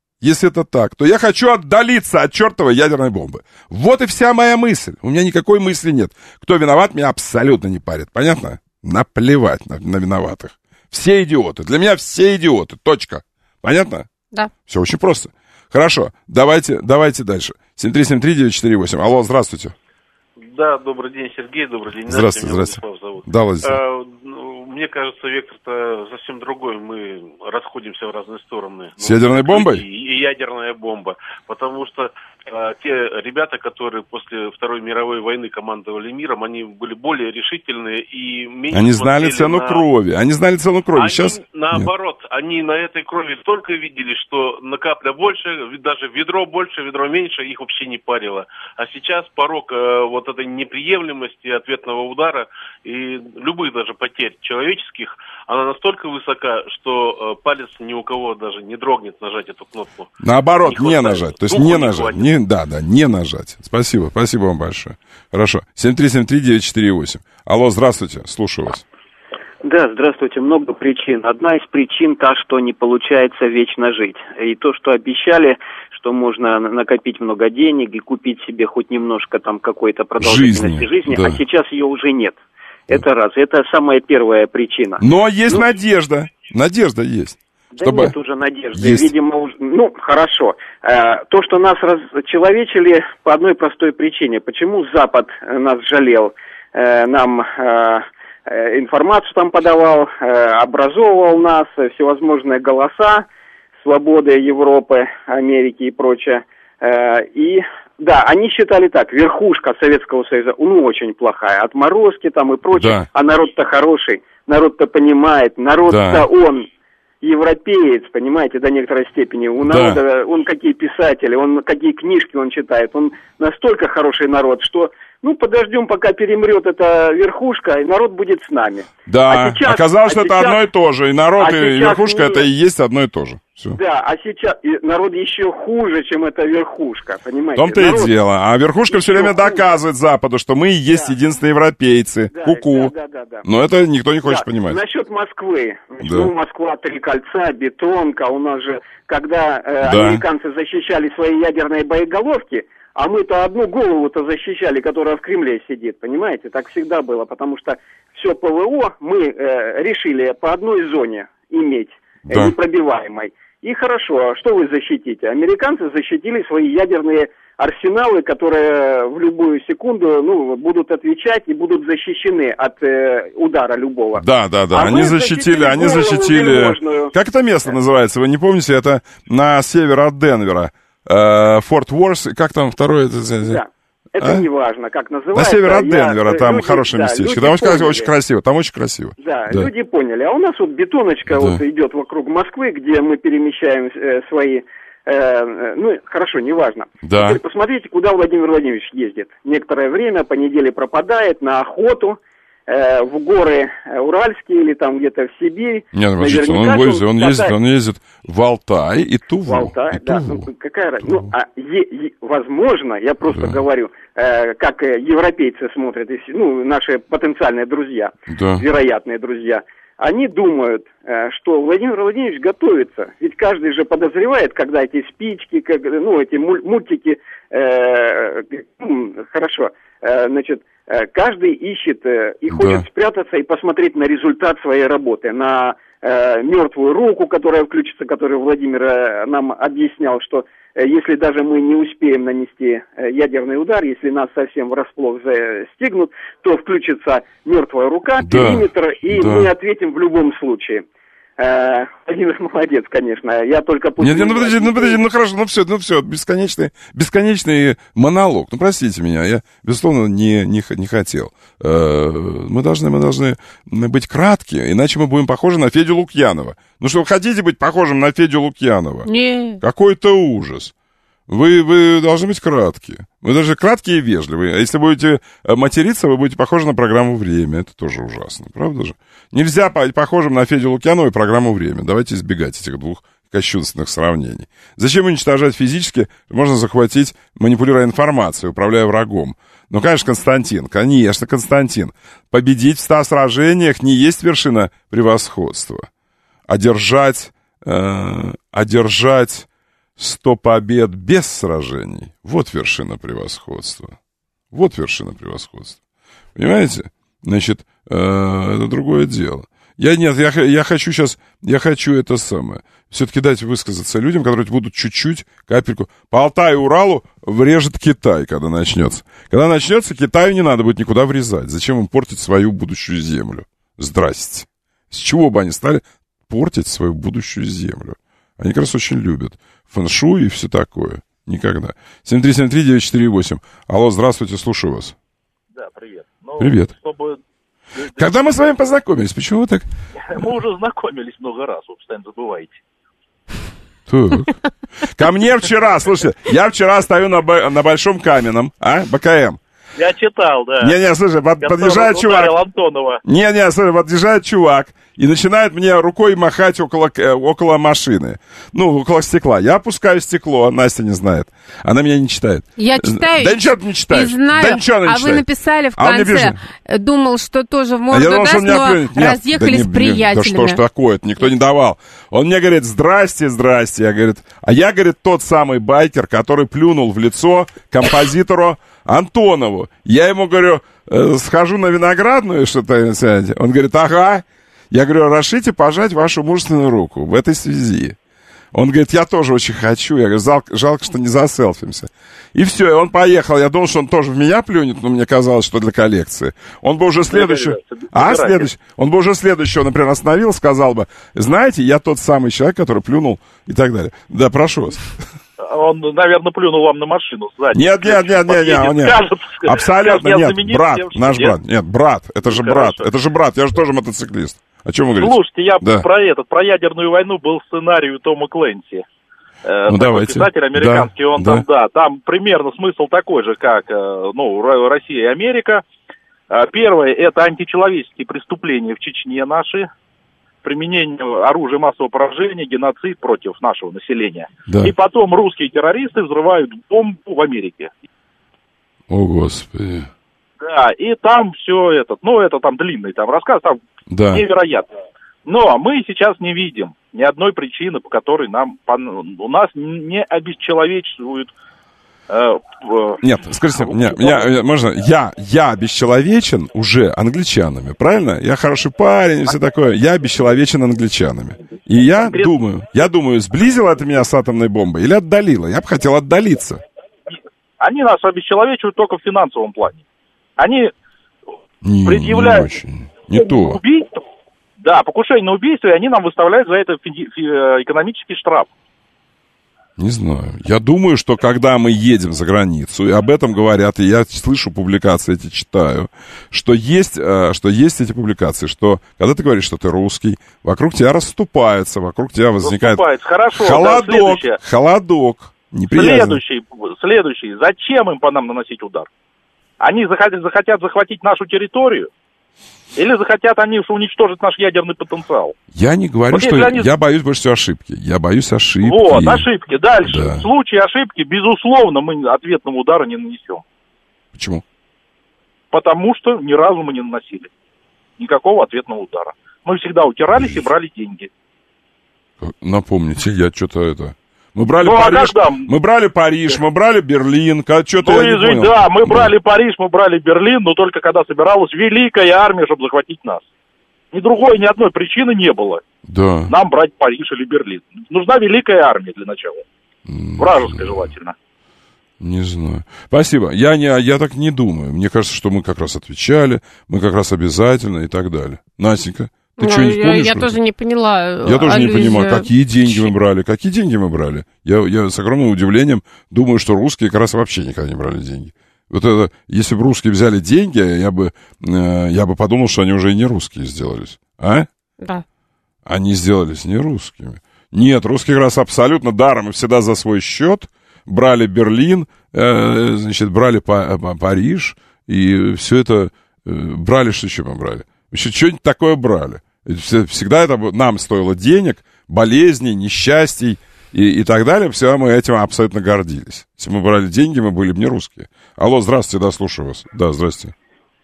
D: то я хочу отдалиться от чертовой ядерной бомбы. Вот и вся моя мысль. У меня никакой мысли нет. Кто виноват, меня абсолютно не парит. Понятно? Наплевать на виноватых. Все идиоты. Для меня все идиоты. Точка. Понятно?
E: Да.
D: Все очень просто. Хорошо. Давайте дальше. 7373948. Алло, здравствуйте.
K: Да, добрый день, Сергей, добрый день.
D: Здравствуйте.
K: Владислав зовут.
D: Да, Владислав.
K: Мне кажется, вектор-то совсем другой. Мы расходимся в разные стороны.
D: С ядерной бомбой?
K: И ядерная бомба. Потому что те ребята, которые после Второй мировой войны командовали миром, они были более решительные и меньше...
D: Они знали цену крови. Сейчас...
K: Наоборот, они на этой крови только видели, что на капля больше, даже ведро больше, ведро меньше, их вообще не парило. А сейчас порог вот этой неприемлемости ответного удара и любых даже потерь человеческих, она настолько высока, что палец ни у кого даже не дрогнет нажать эту кнопку.
D: Наоборот, не нажать. То есть не нажать. Не нажать. Спасибо вам большое. Хорошо. 7373948. Алло, здравствуйте, слушаю вас.
L: Да, здравствуйте. Много причин. Одна из причин та, что не получается вечно жить. И то, что обещали, что можно накопить много денег и купить себе хоть немножко там какой-то продолжительности жизни, да. А сейчас ее уже нет. Да. Это раз. Это самая первая причина.
D: Но есть надежда. Надежда есть.
L: Да нет уже надежды. Есть. Видимо, хорошо. То, что нас расчеловечили по одной простой причине. Почему Запад нас жалел? Нам информацию там подавал, образовывал нас, всевозможные голоса, свободы Европы, Америки и прочее. И да, они считали так, верхушка Советского Союза, очень плохая, отморозки там и прочее, да. А народ-то хороший, народ-то понимает, народ-то он европеец, понимаете, до некоторой степени. У народа, он какие писатели, он какие книжки он читает, он настолько хороший народ, что, подождем, пока перемрет эта верхушка, и народ будет с нами.
D: Да, оказалось, что это одно и то же, и народ, и верхушка, это и есть одно и то же. Все.
L: Да, а сейчас народ еще хуже, чем эта верхушка, понимаете?
D: В том-то и дело. А верхушка все время доказывает Западу, что мы и есть единственные европейцы. Да, ку-ку. Да. Но это никто не хочет понимать.
L: Насчет Москвы. Москва, 3 кольца, бетонка. У нас же, когда американцы защищали свои ядерные боеголовки, а мы-то одну голову-то защищали, которая в Кремле сидит, понимаете? Так всегда было, потому что все ПВО мы решили по одной зоне иметь, непробиваемой. И хорошо, что вы защитите? Американцы защитили свои ядерные арсеналы, которые в любую секунду будут отвечать и будут защищены от удара любого.
D: Да. Они защитили. Как это место называется? Вы не помните? Это на север от Денвера. Форт Уорс. Как там второе?
L: Да. Это не важно, как называется.
D: На север от Денвера, там хорошее местечко. Там очень красиво.
L: Да, люди поняли. А у нас бетоночка идет вокруг Москвы, где мы перемещаем свои ну, хорошо, неважно.
D: Да.
L: Теперь посмотрите, куда Владимир Владимирович ездит. Некоторое время по неделе пропадает на охоту, в горы Уральские или там где-то в Сибирь.
D: Нет, он ездит в Алтай и Туву.
L: В Алтай, да. Ну, какая разница? Ну, возможно, я просто говорю, как европейцы смотрят, ну, наши потенциальные друзья, вероятные друзья, они думают, что Владимир Владимирович готовится. Ведь каждый же подозревает, когда эти спички, ну, эти мультики, хорошо, значит, каждый ищет и хочет спрятаться и посмотреть на результат своей работы, на мертвую руку, которая включится, которую Владимир нам объяснял, что если даже мы не успеем нанести ядерный удар, если нас совсем врасплох застигнут, то включится мертвая рука, периметр, и мы ответим в любом случае. Владимир молодец, конечно. Я только...
D: Нет, ну подожди, ну хорошо, ну все, бесконечный монолог. Ну, простите меня, я, безусловно, не хотел. Мы должны быть краткие, иначе мы будем похожи на Федю Лукьянова. Ну что, вы хотите быть похожим на Федю Лукьянова?
E: Нет.
D: Какой-то ужас. Вы должны быть краткие. Вы даже краткие и вежливые. А если будете материться, вы будете похожи на программу «Время». Это тоже ужасно, правда же? Нельзя быть похожим на Федю Лукьянова и программу «Время». Давайте избегать этих двух кощунственных сравнений. Зачем уничтожать физически? Можно захватить, манипулируя информацией, управляя врагом. Ну, конечно, Константин. Победить в 100 сражениях не есть вершина превосходства. Одержать 100 побед без сражений. Вот вершина превосходства. Понимаете? Значит, это другое дело. Я хочу это самое. Все-таки дать высказаться людям, которые будут чуть-чуть, капельку. По Алтаю и Уралу врежет Китай, когда начнется. Когда начнется, Китаю не надо будет никуда врезать. Зачем им портить свою будущую землю? Здрасте. С чего бы они стали портить свою будущую землю? Они как раз очень любят фэн-шуй и все такое. Никогда. 7373948. Алло, здравствуйте, слушаю вас.
M: Да, привет.
D: Привет. Когда мы с вами познакомились? Почему вы так?
M: Мы уже знакомились много раз, вы постоянно забываете.
D: Так. Ко мне вчера, слушайте, я вчера стою на Большом Каменном, БКМ.
M: Я читал, да.
D: Не, слушай, подъезжает чувак. Не, слушай, подъезжает чувак и начинает мне рукой махать около машины. Ну, около стекла. Я опускаю стекло, Настя не знает. Она меня не читает.
E: Я читаю.
D: Да ничего ты не читаешь.
E: И знаю.
D: Да ничего она не читает.
E: Вы написали в конце, думал, что тоже в морду даст, но разъехались с приятелями.
D: Да что ж такое-то, никто не давал. Он мне говорит, здрасте. Я, говорит, тот самый байкер, который плюнул в лицо композитору Антонову. Я ему говорю, схожу на Виноградную, что-то. Он говорит, ага. Я говорю, разрешите пожать вашу мужественную руку в этой связи. Он говорит, я тоже очень хочу. Я говорю, жалко, что не заселфимся. И все, и он поехал. Я думал, что он тоже в меня плюнет, но мне казалось, что для коллекции. Он бы уже следующего, например, остановил, сказал бы, знаете, я тот самый человек, который плюнул и так далее. Да, прошу вас.
M: Он, наверное, плюнул вам на машину сзади.
D: Нет. Абсолютно нет. Брат, наш брат. Нет, брат. Это же брат. Я же тоже мотоциклист. О чем вы говорите?
M: Слушайте, я про ядерную войну был сценарий у Тома Клэнси.
D: Давайте.
M: Писатель американский, там примерно смысл такой же, как, Россия и Америка. Первое, это античеловеческие преступления в Чечне наши. Применение оружия массового поражения, геноцид против нашего населения. Да. И потом русские террористы взрывают бомбу в Америке.
D: О, Господи.
M: Да, и там все это там длинный рассказ, там невероятно. Но мы сейчас не видим ни одной причины, по которой у нас не обесчеловечивают.
D: Нет, скажите, можно, я обесчеловечен уже англичанами, правильно? Я хороший парень и все такое. Я обесчеловечен англичанами. И я думаю, сблизило это меня с атомной бомбой или отдалило? Я бы хотел отдалиться.
M: Они нас обесчеловечивают только в финансовом плане. Они предъявляют убийство. Да, покушение на убийство, и они нам выставляют за это экономический штраф.
D: Не знаю. Я думаю, что когда мы едем за границу, и об этом говорят, и я слышу публикации эти, читаю, что есть эти публикации, что когда ты говоришь, что ты русский, вокруг тебя расступается, вокруг тебя возникает
M: Хорошо,
D: холодок,
M: да,
D: холодок, неприязнь.
M: Следующий. Зачем им по нам наносить удар? Они захотят захватить нашу территорию? Или захотят они уничтожить наш ядерный потенциал?
D: Я не говорю, что... Я боюсь больше всего ошибки. Я боюсь ошибки.
M: Вот, ошибки. Дальше.
D: Да.
M: В случае ошибки, безусловно, мы ответного удара не нанесем.
D: Почему?
M: Потому что ни разу мы не наносили никакого ответного удара. Мы всегда утирались и брали деньги.
D: Напомните, я что-то это... Мы брали Париж, мы брали Париж, мы брали Берлин, что-то я не понял.
M: Да, мы брали Париж, мы брали Берлин, но только когда собиралась великая армия, чтобы захватить нас. Ни одной причины не было.
D: Да.
M: Нам брать Париж или Берлин. Нужна великая армия для начала. Вражеская желательно.
D: Не знаю. Спасибо. Я так не думаю. Мне кажется, что мы как раз отвечали, мы как раз обязательно и так далее. Настенька, ты что-нибудь помнишь?
E: Я тоже не поняла.
D: Я тоже не понимаю, какие деньги мы брали. Какие деньги мы брали? Я с огромным удивлением думаю, что русские как раз вообще никогда не брали деньги. Вот это, если бы русские взяли деньги, я бы подумал, что они уже и не русские сделались. А?
E: Да.
D: Они сделались не русскими. Нет, русские как раз абсолютно даром и всегда за свой счет брали Берлин, брали Париж, и все это брали, что еще мы брали? Еще что-нибудь такое брали. Всегда это нам стоило денег, болезней, несчастий и так далее. Всегда мы этим абсолютно гордились. Если мы брали деньги, мы были бы не русские. Алло, здравствуйте, да, слушаю вас. Да, здравствуйте.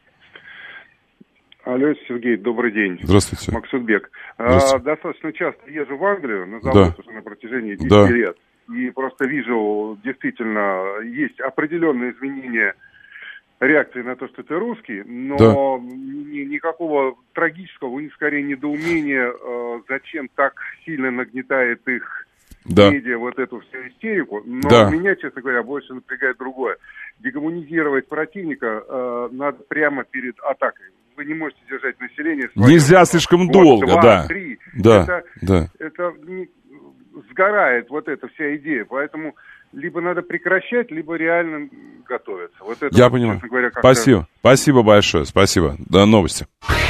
N: Алло, Сергей, добрый день.
D: Здравствуйте.
N: Максутбек.
D: Здравствуйте.
N: Достаточно часто езжу в Англию на завод уже на протяжении 10 лет. И просто вижу, действительно, есть определенные изменения реакции на то, что ты русский, но никакого трагического, у них скорее недоумения, зачем так сильно нагнетает их медиа вот эту всю истерику. Но меня, честно говоря, больше напрягает другое. Декоммунизировать противника надо прямо перед атакой. Вы не можете держать население...
D: Нельзя слишком долго,
N: 2, 3.
D: Да.
N: Это сгорает вот эта вся идея, поэтому либо надо прекращать, либо реально готовиться. Вот это,
D: я понимаю. Говоря, спасибо. Спасибо большое. Спасибо. До новости.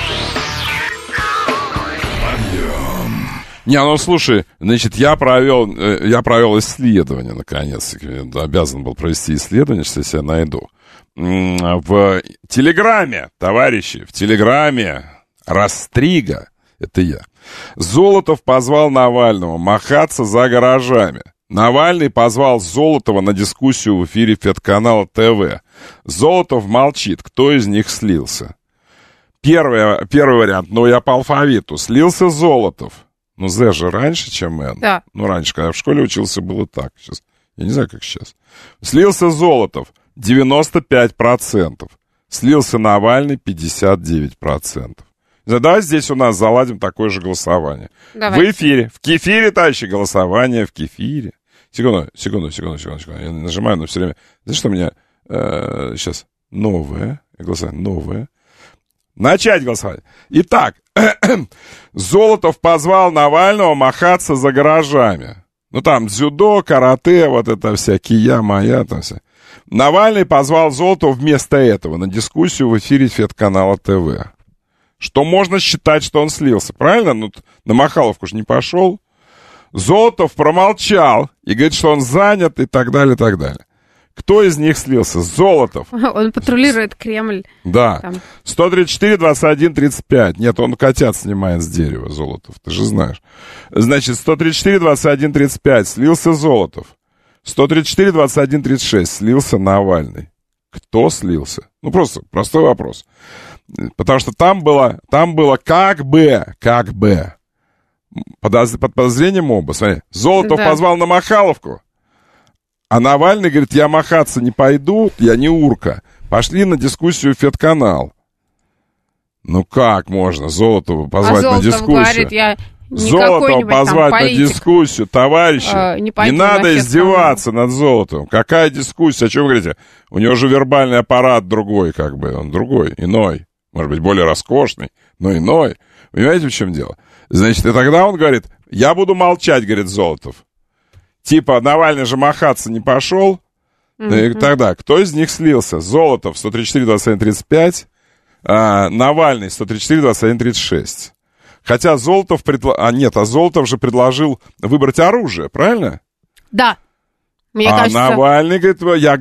D: Слушай, значит, я провел исследование, наконец. Обязан был провести исследование, что я найду. В Телеграме, товарищи, в Телеграме Растрига, это я, Золотов позвал Навального махаться за гаражами. Навальный позвал Золотова на дискуссию в эфире Федканала ТВ. Золотов молчит, кто из них слился. Первый вариант, я по алфавиту. Слился Золотов. З же раньше, чем Н.
E: Да.
D: Раньше, когда в школе учился, было так. Сейчас, я не знаю, как сейчас. Слился Золотов 95%. Слился Навальный 59%. Давай здесь у нас заладим такое же голосование.
E: Давайте.
D: В эфире, в кефире, товарищи, голосование в кефире. Секунду. Я нажимаю, но все время... Знаешь, что у меня сейчас новое? Голосование новое. Начать голосование. Итак, Золотов позвал Навального махаться за гаражами. Там дзюдо, карате, вот это вся кия моя, там вся. Навальный позвал Золотова вместо этого на дискуссию в эфире Федканала ТВ. Что можно считать, что он слился. Правильно? На Махаловку же не пошел. Золотов промолчал и говорит, что он занят и так далее, и так далее. Кто из них слился? Золотов.
E: Он патрулирует Кремль.
D: Да. 134, 21, 35. Нет, он котят снимает с дерева, Золотов. Ты же знаешь. Значит, 134, 21, 35. Слился Золотов. 134, 21, 36. Слился Навальный. Кто слился? Просто простой вопрос. Потому что там было как бы. Под подозрением оба. Смотри, Золотов позвал на Махаловку. А Навальный говорит, я махаться не пойду, я не урка. Пошли на дискуссию в Федканал. Как можно Золотова позвать на дискуссию?
E: Говорит,
D: Золотова позвать на дискуссию, товарищи. Не надо издеваться над Золотовым. Какая дискуссия? О чем вы говорите? У него же вербальный аппарат другой, он другой, иной. Может быть, более роскошный, но иной. Понимаете, в чем дело? Значит, и тогда он говорит, я буду молчать, говорит Золотов. типа Навальный же махаться не пошел, и тогда кто из них слился? Золотов 134-21-35, Навальный 134-21-36. Хотя Золотов Золотов же предложил выбрать оружие, правильно?
E: Да. Мне кажется...
D: Навальный говорит, я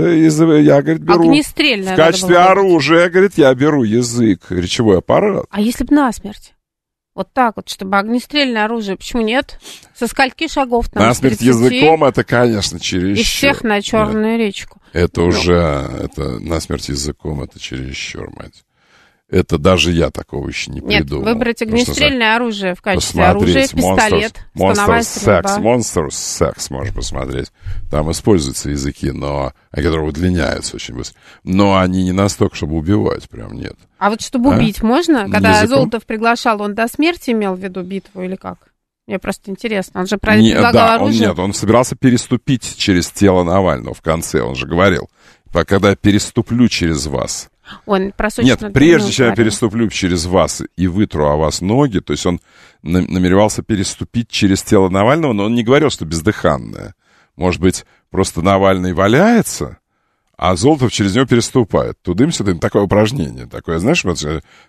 D: беру
E: огнестрельное
D: в качестве оружия, говорит, я беру язык, речевой аппарат.
E: А если бы насмерть? Вот так вот, чтобы огнестрельное оружие, почему нет? Со скольки шагов там?
D: Насмерть языком, это, конечно, чересчур.
E: Из всех на Черную речку.
D: Это насмерть языком, это чересчур, мать. Это даже я такого еще не придумал.
E: Нет, выбрать огнестрельное оружие в качестве оружия, пистолет, становая стрельба.
D: Monsters Sex можешь посмотреть. Там используются языки, которые удлиняются очень быстро. Но они не настолько, чтобы убивать, прям нет.
E: А вот чтобы убить можно? Когда Золотов приглашал, он до смерти имел в виду битву или как? Мне просто интересно. Он же предлагал оружие.
D: Он собирался переступить через тело Навального в конце, он же говорил. Когда я переступлю через вас. Нет, прежде чем я переступлю через вас и вытру о вас ноги, то есть он намеревался переступить через тело Навального, но он не говорил, что бездыханное. Может быть, просто Навальный валяется, а Золотов через него переступает. Тудым-сюдым, такое упражнение. Такое, знаешь, вот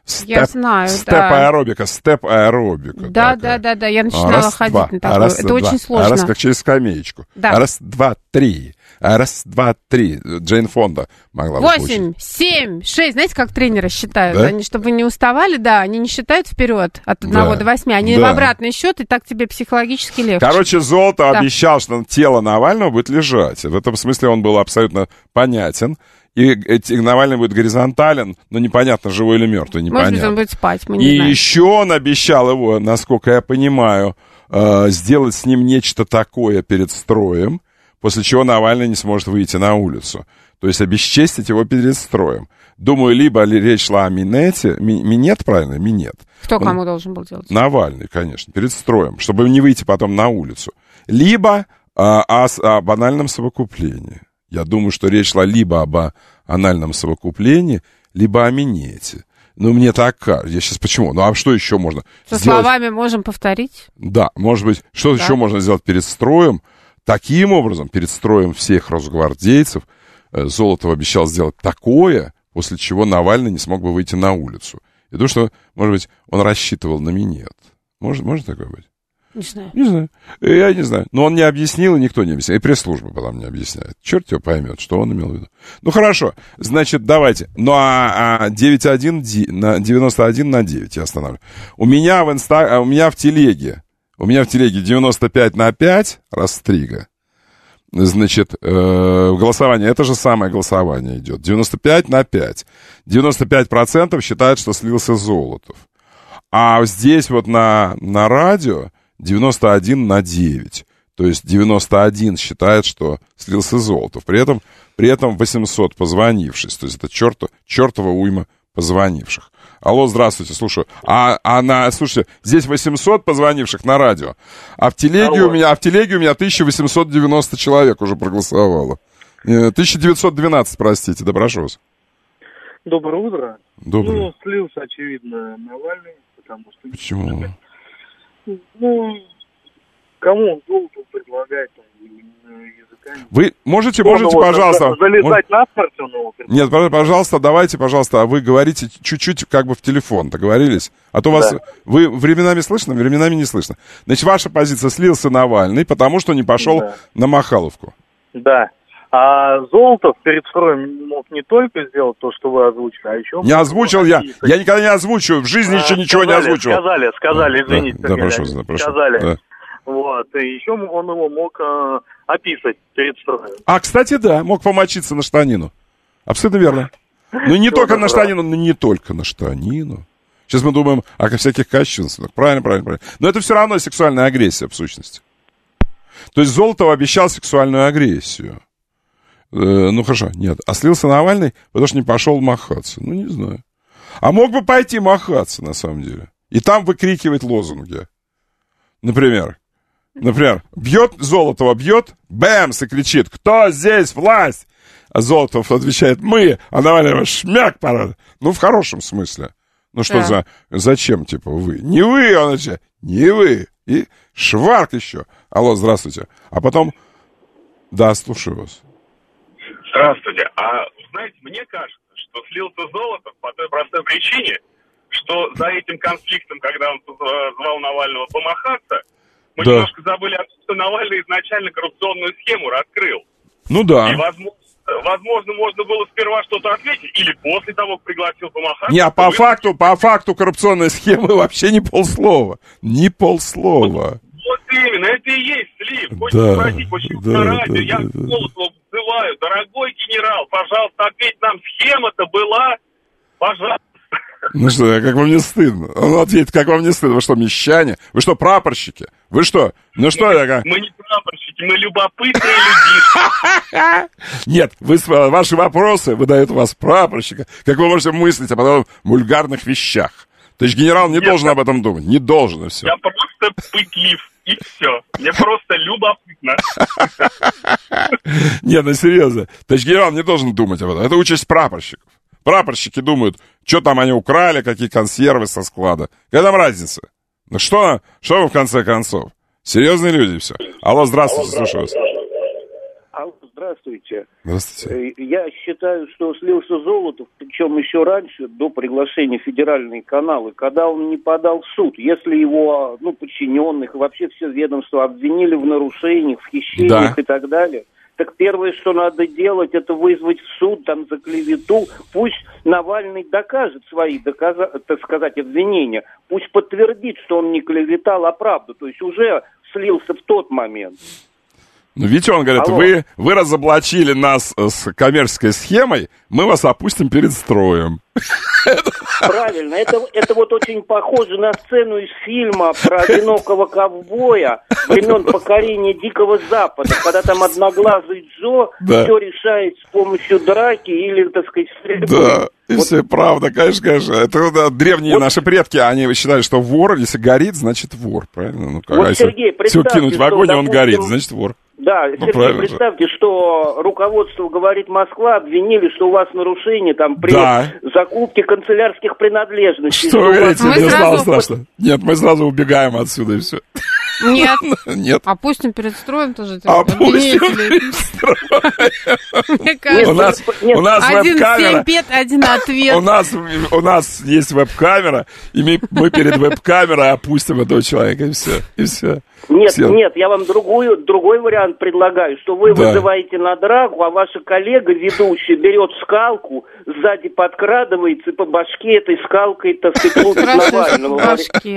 D: степ-аэробика.
E: Да, я начинала ходить на такое. Это очень сложно.
D: Раз, как через скамеечку.
E: Да.
D: Раз, два, три. Раз, два, три. Джейн Фонда могла бы
E: 8, 7, 6. Знаете, как тренеры считают? Да? Они, чтобы не уставали, они не считают вперед от 1 до 8. Они в обратный счет, и так тебе психологически легче.
D: Короче, Золотов обещал, что тело Навального будет лежать. В этом смысле он был абсолютно понятен. И Навальный будет горизонтален, но непонятно, живой или мертвый, непонятно.
E: Может быть, он будет спать, мы не знаем.
D: И еще он обещал его, насколько я понимаю, сделать с ним нечто такое перед строем, после чего Навальный не сможет выйти на улицу. То есть обесчестить его перед строем. Думаю, либо речь шла о Минете. Минет, правильно? Минет.
E: Кто кому должен был делать?
D: Навальный, конечно, перед строем, чтобы не выйти потом на улицу. Либо об анальном совокуплении. Я думаю, что речь шла либо об анальном совокуплении, либо о Минете. Ну, мне так кажется. Я сейчас почему? А что еще можно сделать?
E: Словами можем повторить?
D: Да, может быть, что еще можно сделать перед строем? Таким образом, перед строем всех росгвардейцев Золотов обещал сделать такое, после чего Навальный не смог бы выйти на улицу. И то, что, может быть, он рассчитывал на минет. Может такое быть?
E: Не знаю.
D: Не знаю. Я не знаю. Но он не объяснил, и никто не объясняет. И пресс-служба потом не объясняет. Черт его поймет, что он имел в виду. Ну, хорошо. Значит, давайте. Ну, 91 на 9 я останавливаю. У меня в телеге 95 на 5 растрига. Значит, голосование, это же самое голосование идет. 95 на 5. 95% считают, что слился Золотов. А здесь вот на радио 91 на 9. То есть 91 считает, что слился Золотов. При этом 800 позвонивших. То есть это чертова уйма позвонивших. Алло, здравствуйте, слушаю. Слушайте, здесь 800 позвонивших на радио, а в телеге у меня 1890 человек уже проголосовало. 1912, простите, да прошу вас.
O: Доброе утро.
D: Доброе.
O: Ну, слился, очевидно, Навальный, потому что...
D: Почему?
O: Ну, кому Золоту предлагать там языками?
D: Вы можете, пожалуйста...
O: Залезать на смерть он его
D: Нет, пожалуйста, давайте, пожалуйста, вы говорите чуть-чуть как бы в телефон, договорились? А то вас... Вы временами слышно, временами не слышно. Значит, ваша позиция: слился Навальный, потому что не пошел на Махаловку.
O: Да. А Золотов перед строем мог не только сделать то, что вы озвучили, а еще...
D: Не озвучил я никогда не озвучиваю, в жизни еще ничего не озвучивал.
O: Сказали, извините.
D: Да, прошу.
O: Сказали.
D: Да.
O: Вот, и еще он его мог описать перед строем.
D: Кстати, да, мог помочиться на штанину. Абсолютно верно. Ну, не только на штанину, но не только на штанину. Сейчас мы думаем о всяких кощунствах. Правильно. Но это все равно сексуальная агрессия, в сущности. То есть Золотов обещал сексуальную агрессию. Ну, хорошо, нет. А слился Навальный, потому что не пошел махаться. Ну, не знаю. А мог бы пойти махаться, на самом деле. И там выкрикивать лозунги. Например, бьет Золотова, бэмс, и кричит: «Кто здесь власть?» А Золотов отвечает: «Мы», а Навальный шмяк парад. Ну, в хорошем смысле. Ну, что зачем, типа, вы? Не вы, он отвечает, не вы. И и шварк еще. Алло, здравствуйте. А потом... Да, слушаю вас.
P: Здравствуйте. А, знаете, мне кажется, что слился Золотов по той простой причине, что за этим конфликтом, когда он звал Навального помахаться, мы немножко забыли о том, что Навальный изначально коррупционную схему раскрыл.
D: Ну да.
P: И, возможно, можно было сперва что-то ответить, или после того, как пригласил помахаться.
D: Не, а по факту коррупционной схемы вообще не полслова. Не полслова.
P: Вот именно, это и есть слив. Хочется спросить, почему на радио я Золотова взываю, дорогой генерал, пожалуйста, ответь нам, схема-то была, пожалуйста.
D: Ну что, как вам не стыдно? Он ответит, как вам не стыдно? Вы что, мещане? Вы что, прапорщики? Вы что? Ну что я как?
P: Мы не прапорщики, мы любопытные люди.
D: Нет, ваши вопросы выдают вас прапорщика. Как вы можете мыслить о подобных вульгарных вещах? То есть генерал не должен об этом думать. Не должен, и все.
P: Я просто пытлив, и все. Мне просто любопытно.
D: Нет, ну серьезно. То есть генерал не должен думать об этом. Это участь прапорщиков. Прапорщики думают, что там они украли, какие консервы со склада. Какая там разница? Ну что вы в конце концов? Серьезные люди все. Алло, здравствуйте, слушаю вас.
Q: Алло, здравствуйте.
D: Здравствуйте.
Q: Я считаю, что слился Золотов, причем еще раньше, до приглашения в федеральные каналы, когда он не подал в суд. Если его, подчиненных, вообще все ведомства обвинили в нарушениях, в хищениях и так далее, так первое, что надо делать, это вызвать в суд там за клевету. Пусть Навальный докажет свои, так сказать, обвинения. Пусть подтвердит, что он не клеветал, а правду. То есть уже слился в тот момент.
D: Ну, видите, он говорит, вы разоблачили нас с коммерческой схемой, мы вас опустим перед строем.
Q: Правильно, это вот очень похоже на сцену из фильма про одинокого ковбоя времен покорения Дикого Запада, когда там одноглазый Джо все решает с помощью драки или, так сказать, стрельбы.
D: Да, и все правда, конечно. Это древние наши предки, они считали, что вор, если горит, значит вор, правильно?
Q: Сергей,
D: все кинуть в огонь, он горит, значит вор.
Q: Да, Сергей, представьте, что руководство «Говорит Москва» обвинили, что у вас нарушение там при закупке канцелярских принадлежностей.
D: Что вы говорите, мне стало страшно. Нет, мы сразу убегаем отсюда и все.
E: Нет. Опустим перед строем тоже.
D: Опустим перед строем.
E: Мне кажется,
D: у нас веб-камера.
E: Один бед, один ответ.
D: У нас есть веб-камера, и мы перед веб-камерой опустим этого человека, и все.
Q: Нет, я вам другой вариант предлагаю, что вы вызываете на драку, а ваша коллега, ведущая, берет скалку, сзади подкрадывается и по башке этой скалкой, так сказать, лупит Навального.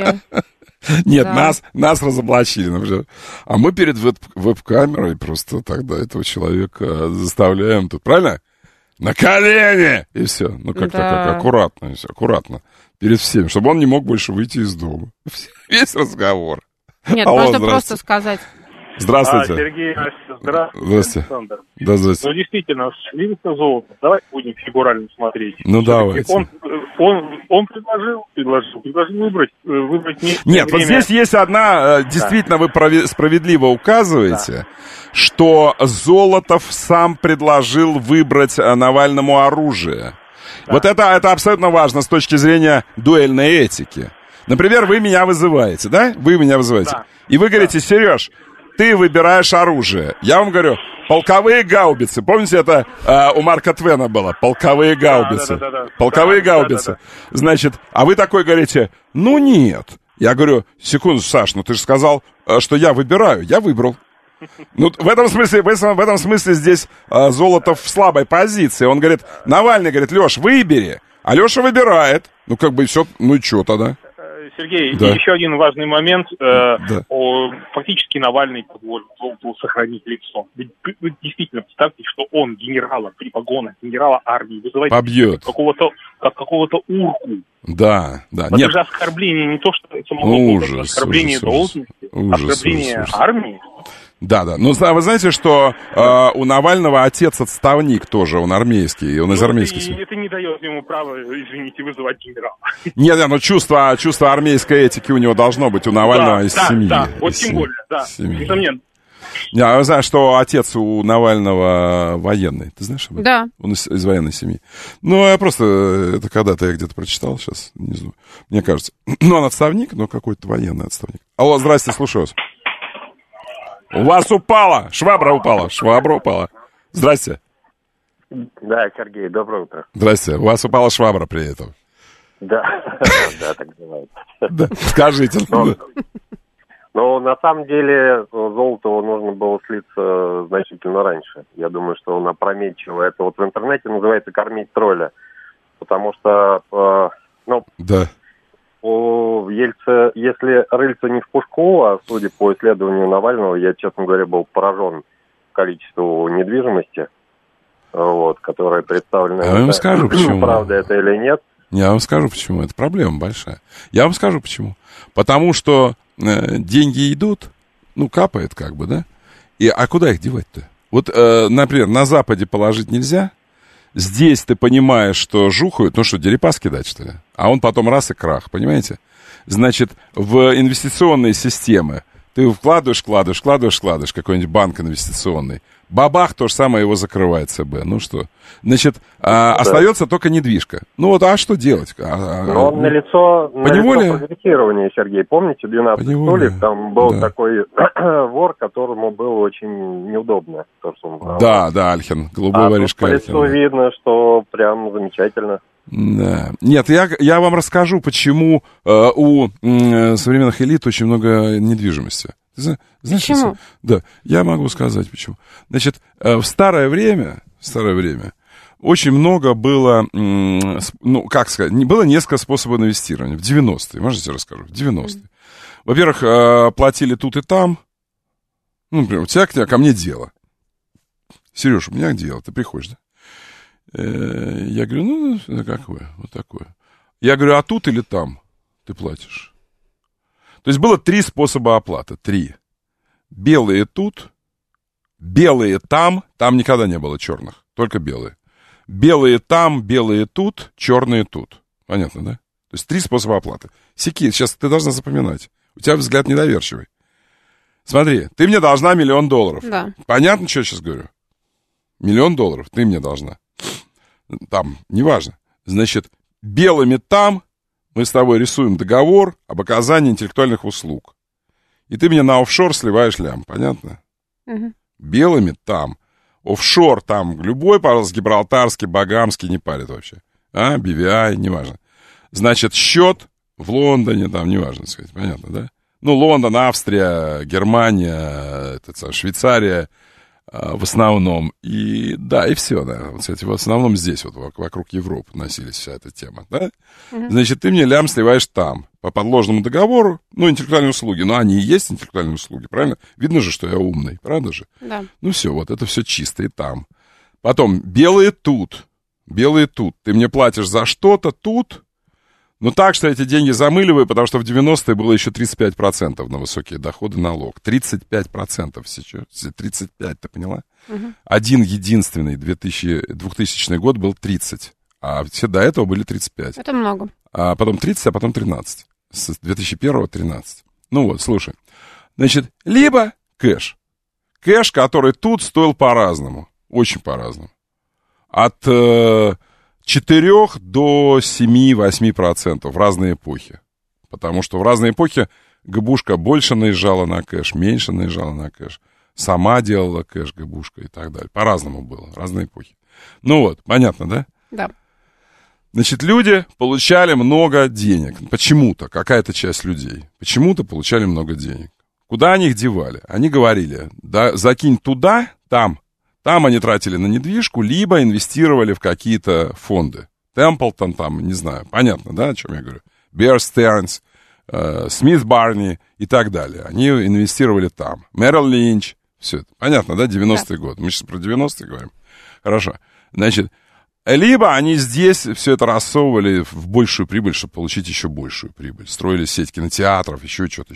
D: Нет, нас разоблачили, например. А мы перед веб-камерой просто тогда этого человека заставляем тут, правильно? На колени! И все. Ну, как-то аккуратно, и все, аккуратно. Перед всеми, чтобы он не мог больше выйти из дома. Весь разговор.
E: Нет, можно просто сказать.
D: Здравствуйте.
O: Сергей, здравствуйте.
D: Александр. Да, здравствуйте.
O: Ну, действительно, слился Золотов. Давайте будем фигурально смотреть.
D: Ну, давайте.
O: Он предложил выбрать место.
D: Нет, вот здесь есть одна, действительно, вы справедливо указываете, что Золотов сам предложил выбрать Навальному оружие. Да. Вот это абсолютно важно с точки зрения дуэльной этики. Например, вы меня вызываете, да? Вы меня вызываете. Да. И вы говорите, Сереж, ты выбираешь оружие. Я вам говорю, полковые гаубицы. Помните, это у Марка Твена было? Полковые гаубицы. Да. Полковые гаубицы. Да. Значит, а вы такой говорите, ну нет. Я говорю, секунду, Саш, ну ты же сказал, что я выбираю. Я выбрал. Ну, в этом смысле здесь Золотов в слабой позиции. Он говорит, Навальный говорит, Леш, выбери. А Леша выбирает. Ну, как бы все, ну и что тогда?
O: Сергей, еще один важный момент. Фактически Навальный позволил Золотову сохранить лицо. Ведь вы действительно представьте, что он генерала при погонах, генерала армии вызывает какого-то урку.
D: Да.
O: Это же оскорбление не то, что это
D: ужас,
O: оскорбление должности, оскорбление армии.
D: Да. Ну, вы знаете, что у Навального отец отставник тоже, он армейский, он из армейской семьи.
O: Это не дает ему права, извините, вызывать генерала.
D: Нет, ну чувство армейской этики у него должно быть, у Навального из семьи.
O: Да, вот тем более, да, несомненно.
D: Я знаю, что отец у Навального военный. Ты знаешь об этом?
E: Да.
D: Он из военной семьи. Ну, я просто... Это когда-то я где-то прочитал сейчас, не знаю. Мне кажется. Ну, он отставник, но какой-то военный отставник. Алло, здрасте, слушаю вас. У вас упала! Швабра упала! Здрасте.
R: Да, Сергей, доброе утро.
D: Здрасте. У вас упала швабра при этом.
R: Да, так бывает.
D: Да, скажите.
R: Но на самом деле Золотову нужно было слиться значительно раньше. Я думаю, что он опрометчиво. Это вот в интернете называется «кормить тролля». Потому что,
D: да.
R: у Ельца, если рыльца не в пушку, а судя по исследованию Навального, я, честно говоря, был поражен количеству недвижимости, вот, которая представлена.
D: Я вам скажу, почему.
R: Правда это или нет.
D: Я вам скажу, почему. Это проблема большая. Я вам скажу, почему. Потому что деньги идут, капает как бы, да? А куда их девать-то? Вот, например, на Западе положить нельзя. Здесь ты понимаешь, что жухают, что, Дерипас кидать, что ли? А он потом раз и крах, понимаете? Значит, в инвестиционные системы ты вкладываешь какой-нибудь банк инвестиционный. Бабах, то же самое его закрывает ЦБ. Ну что? Значит, остается только недвижка. А что делать?
R: Но он налицо прогрессирование, Сергей. Помните, 12 стульев? Там был такой вор, которому было очень неудобно. То, что он
D: да, Альхин, голубой воришка Альхин.
R: По лицу видно, что прям замечательно.
D: Да. Нет, я вам расскажу, почему у современных элит очень много недвижимости. Знаешь,
E: почему?
D: Да, я могу сказать, почему. Значит, в старое время очень много было, было несколько способов инвестирования. В 90-е, можно я расскажу? В 90-е. Во-первых, платили тут и там. Например, у тебя ко мне дело. Сереж, у меня дело, ты приходишь, да? Я говорю, какое? Вот такое. Я говорю, а тут или там ты платишь? То есть было 3 способа оплаты. 3. Белые тут, белые там никогда не было черных, только белые. Белые там, белые тут, черные тут. Понятно, да? То есть 3 способа оплаты. Секи, сейчас ты должна запоминать. У тебя взгляд недоверчивый. Смотри, ты мне должна $1 000 000.
E: Да.
D: Понятно, что я сейчас говорю? $1 000 000 ты мне должна. Там, неважно. Значит, белыми там мы с тобой рисуем договор об оказании интеллектуальных услуг. И ты мне на офшор сливаешь лям, понятно?
E: Угу.
D: Белыми там. Офшор там любой, пожалуйста, гибралтарский, багамский, не парит вообще. BVI, неважно. Значит, счет в Лондоне, там, неважно, сказать, понятно, да? Лондон, Австрия, Германия, Швейцария, в основном. И все, да. Вот, кстати, в основном здесь, вот вокруг Европы носились вся эта тема, да? Значит, ты мне лям сливаешь там, по подложному договору, интеллектуальные услуги. Они и есть интеллектуальные услуги, правильно? Видно же, что я умный, правда же?
E: Да.
D: Все, вот это все чисто и там. Потом, белые тут. Ты мне платишь за что-то тут, так, что я эти деньги замыливаю, потому что в 90-е было еще 35% на высокие доходы налог. 35% сейчас. 35, ты поняла?
E: Угу.
D: Один единственный 2000 год был 30, а все до этого были 35.
E: Это много.
D: А потом 30, а потом 13. С 2001-го 13. Слушай. Значит, либо кэш. Кэш, который тут стоил по-разному. Очень по-разному. От 4 до 7-8% в разные эпохи. Потому что в разные эпохи ГБУшка больше наезжала на кэш, меньше наезжала на кэш. Сама делала кэш ГБУшка и так далее. По-разному было, разные эпохи. Понятно, да?
E: Да.
D: Значит, люди получали много денег. Почему-то, какая-то часть людей. Почему-то получали много денег. Куда они их девали? Они говорили, да, закинь туда, там. Там они тратили на недвижку, либо инвестировали в какие-то фонды. Темплтон, там, не знаю, понятно, да, о чем я говорю? Bear Stearns, Смит Барни и так далее. Они инвестировали там. Меррилл Линч, все это. Понятно, да, 90-й год. Мы сейчас про 90-е говорим. Хорошо. Значит, либо они здесь все это рассовывали в большую прибыль, чтобы получить еще большую прибыль. Строили сеть кинотеатров, еще что-то.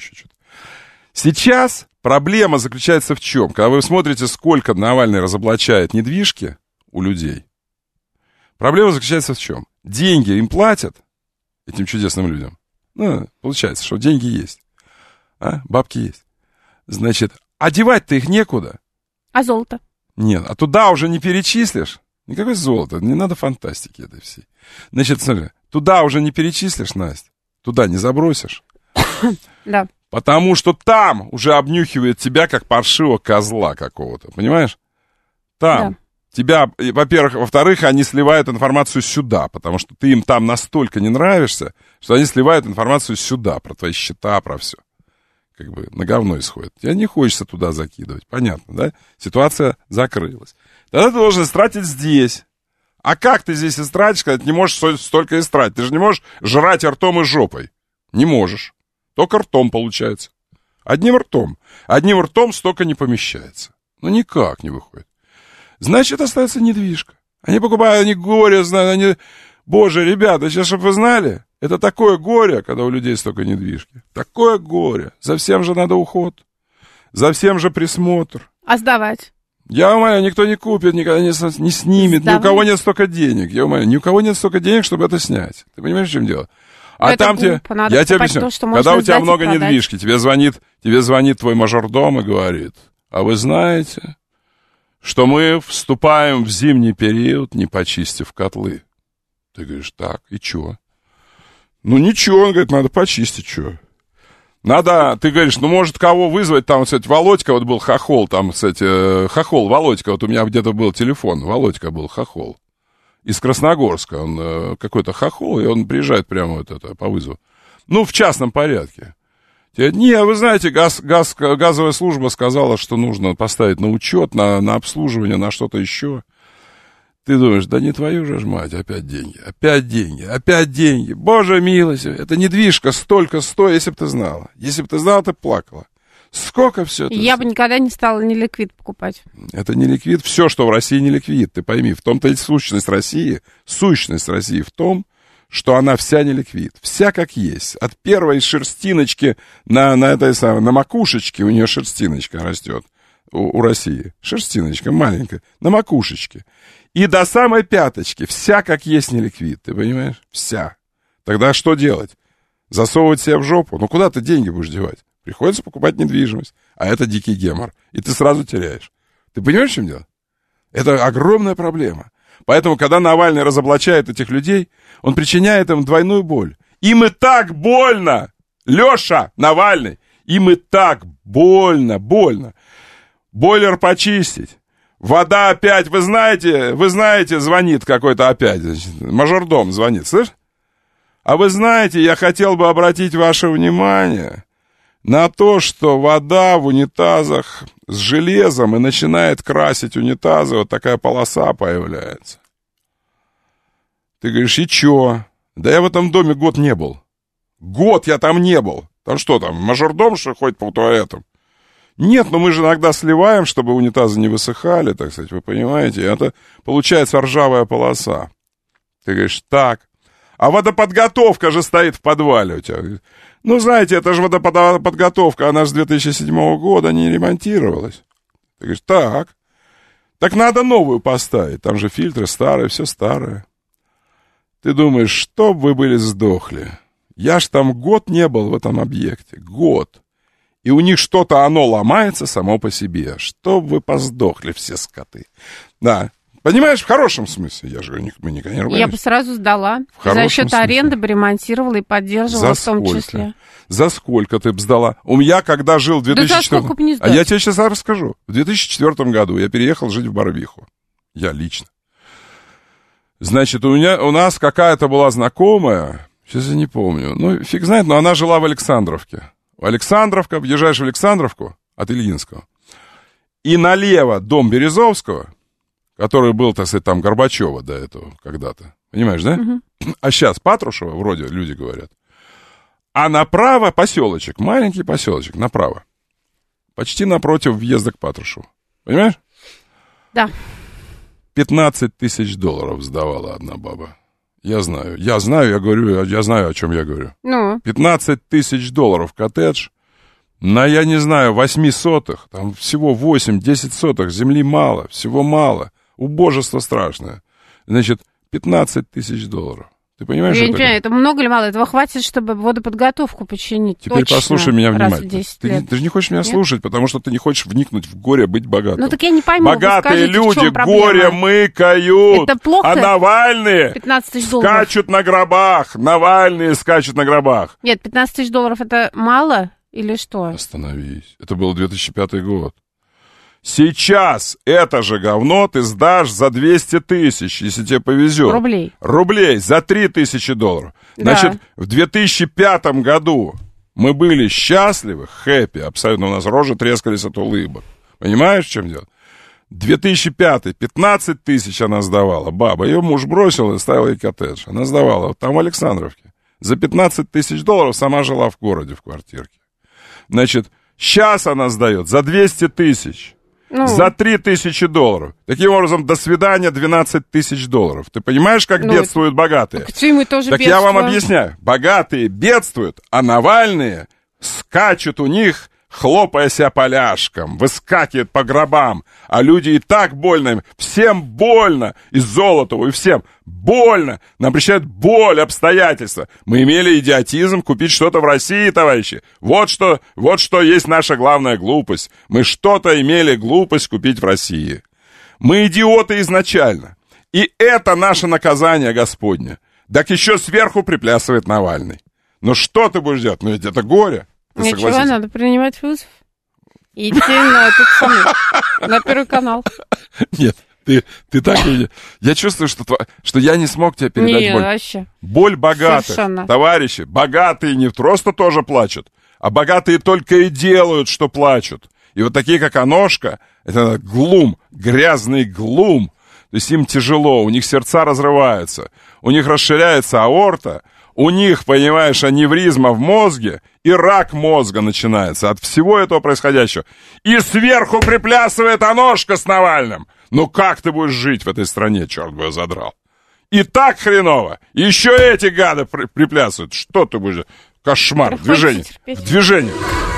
D: Сейчас проблема заключается в чем? Когда вы смотрите, сколько Навальный разоблачает недвижки у людей, проблема заключается в чем? Деньги им платят, этим чудесным людям. Получается, что деньги есть. Бабки есть. Значит, А девать-то их некуда.
E: А золото?
D: Нет, а туда уже не перечислишь. Никакое золото, не надо фантастики этой всей. Значит, смотри, туда уже не перечислишь, Настя. Туда не забросишь.
E: Да.
D: Потому что там уже обнюхивает тебя, как паршивого козла какого-то. Понимаешь? Там. Да. Тебя, во-первых, во-вторых, они сливают информацию сюда, потому что ты им там настолько не нравишься, что они сливают информацию сюда, про твои счета, про все. Как бы на говно исходит. Тебе не хочется туда закидывать. Понятно, да? Ситуация закрылась. Тогда ты должен истратить здесь. А как ты здесь истратишь, когда ты не можешь столько истратить? Ты же не можешь жрать ртом и жопой. Не можешь. Только ртом получается. Одним ртом. Одним ртом столько не помещается. Ну, никак не выходит. Значит, остается недвижка. Они покупают, они горе знают, они... Боже, ребята, сейчас, чтобы вы знали, это такое горе, когда у людей столько недвижки. Такое горе. За всем же надо уход. За всем же присмотр.
E: А сдавать?
D: Я умоляю, никто не купит, никогда не снимет. Сдавать? Ни у кого нет столько денег. Я умоляю, ни у кого нет столько денег, чтобы это снять. Ты понимаешь, в чем дело? А там тебе... Я тебе объясню. Когда у тебя много недвижки, тебе звонит твой мажордом и говорит, а вы знаете, что мы вступаем в зимний период, не почистив котлы. Ты говоришь, так, и чё? Ну, ничего, он говорит, надо почистить, чё? Надо, ты говоришь, ну, может, кого вызвать, там, кстати, Володька, вот был хохол, там, кстати, хохол Володька, вот у меня где-то был телефон, Володька был хохол. Из Красногорска, он какой-то хохол, и он приезжает прямо вот это, по вызову. Ну, в частном порядке. Не, вы знаете, газовая служба сказала, что нужно поставить на учет, на обслуживание, на что-то еще. Ты думаешь, да не твою же ж мать, опять деньги, опять деньги, опять деньги. Боже милостивый, это недвижка столько стоит, если бы ты знала. Если бы ты знала, ты плакала. Сколько все это?
E: Я бы никогда не стала не ликвид покупать.
D: Это не ликвид, все, что в России не ликвид, ты пойми. В том-то и сущность России в том, что она вся не ликвид, вся как есть. От первой шерстиночки на макушечке, у нее шерстиночка растет у России. Шерстиночка маленькая, на макушечке. И до самой пяточки, вся как есть не ликвид, ты понимаешь? Вся. Тогда что делать? Засовывать себя в жопу? Ну куда ты деньги будешь девать? Приходится покупать недвижимость, а это дикий гемор. И ты сразу теряешь. Ты понимаешь, в чем дело? Это огромная проблема. Поэтому, когда Навальный разоблачает этих людей, он причиняет им двойную боль. Им и так больно! Леша Навальный! Им и так больно. Бойлер почистить. Вода опять, вы знаете, звонит какой-то опять. Значит, мажордом звонит, слышь? А вы знаете, я хотел бы обратить ваше внимание на то, что вода в унитазах с железом и начинает красить унитазы, вот такая полоса появляется. Ты говоришь, и чё? Да я в этом доме год не был. Год я там не был. Там что там, мажордом, что ходит по туалетам? Нет, но мы же иногда сливаем, чтобы унитазы не высыхали, так сказать, вы понимаете? Это получается ржавая полоса. Ты говоришь, так. А водоподготовка же стоит в подвале у тебя. Ну, знаете, это же водоподготовка, она же с 2007 года не ремонтировалась. Ты говоришь, так. Так надо новую поставить. Там же фильтры старые, все старое. Ты думаешь, чтоб вы были сдохли. Я ж там год не был в этом объекте. Год. И у них что-то оно ломается само по себе. Чтоб вы поздохли все скоты. Да. Понимаешь, в хорошем смысле. Я же мы никогда не ругаемся.
E: Я бы сразу сдала. За счет аренды бы ремонтировала и поддерживала в том числе.
D: За сколько ты бы сдала? У меня, когда жил в 2004... А я тебе сейчас расскажу. В 2004 году я переехал жить в Барвиху. Я лично. Значит, у нас какая-то была знакомая, сейчас я не помню, ну, фиг знает, но она жила в Александровке. Александровка, въезжаешь в Александровку от Ильинского, и налево дом Березовского, который был, так сказать, там Горбачева до этого когда-то. Понимаешь, да? Угу. А сейчас Патрушева, вроде люди говорят. А направо поселочек, маленький поселочек, направо. Почти напротив въезда к Патрушеву. Понимаешь?
E: Да.
D: $15 тысяч сдавала одна баба. Я знаю, я знаю, о чем я говорю.
E: Ну?
D: $15 тысяч коттедж на, я не знаю, 8 сотых, там всего 8-10 сотых, земли мало, всего мало, убожество страшное. Значит, $15 тысяч. Ты понимаешь?
E: Я не понимаю, это много или мало? Этого хватит, чтобы водоподготовку починить.
D: Теперь
E: точно,
D: послушай меня внимательно.
E: Ты
D: же не хочешь меня слушать, потому что ты не хочешь вникнуть в горе быть богатым.
E: Ну так я не пойму.
D: Богатые люди горе мыкают,
E: это плохо?
D: А Навальные
E: 15 тысяч долларов.
D: скачут на гробах. Навальные скачут на гробах.
E: Нет, 15 тысяч долларов это мало или что?
D: Остановись. Это был 2005 год. Сейчас это же говно ты сдашь за 200 тысяч, если тебе повезет. Рублей за 3000 долларов. Да. Значит, в 2005 году мы были счастливы, хэппи, абсолютно у нас рожи трескались от улыбок. Понимаешь, в чем дело? 2005 15 тысяч она сдавала, баба. Ее муж бросил и ставил ей коттедж. Она сдавала вот там в Александровке. За 15 тысяч долларов сама жила в городе в квартирке. Значит, сейчас она сдает за 200 тысяч. За 3000 долларов. Таким образом, до свидания, 12 тысяч долларов. Ты понимаешь, как бедствуют богатые?
E: Мы тоже
D: так я вам объясняю. Богатые бедствуют, а Навальные скачут у них, хлопая себя поляшком, выскакивают по гробам. А люди и так больно им. Всем больно. И Золотову, и всем больно. Нам причиняют боль, обстоятельства. Мы имели идиотизм купить что-то в России, товарищи. Вот что есть наша главная глупость. Мы что-то имели глупость купить в России. Мы идиоты изначально. И это наше наказание Господне. Так еще сверху приплясывает Навальный. Ну что ты будешь делать? Ну ведь это горе.
E: Ничего, надо принимать вызов. И идти на этот самый, на Первый канал.
D: Нет, ты так... Я чувствую, что я не смог тебе передать боль.
E: Вообще.
D: Боль богатых. Совершенно. Товарищи, богатые не просто тоже плачут, а богатые только и делают, что плачут. И вот такие, как Аношка, это глум, грязный глум. То есть им тяжело, у них сердца разрываются, у них расширяется аорта, у них, понимаешь, аневризма в мозге, и рак мозга начинается от всего этого происходящего. И сверху приплясывает Аношка с Навальным. Ну как ты будешь жить в этой стране, черт бы я задрал? И так хреново. Еще эти гады приплясывают. Что ты будешь? Кошмар. Движение.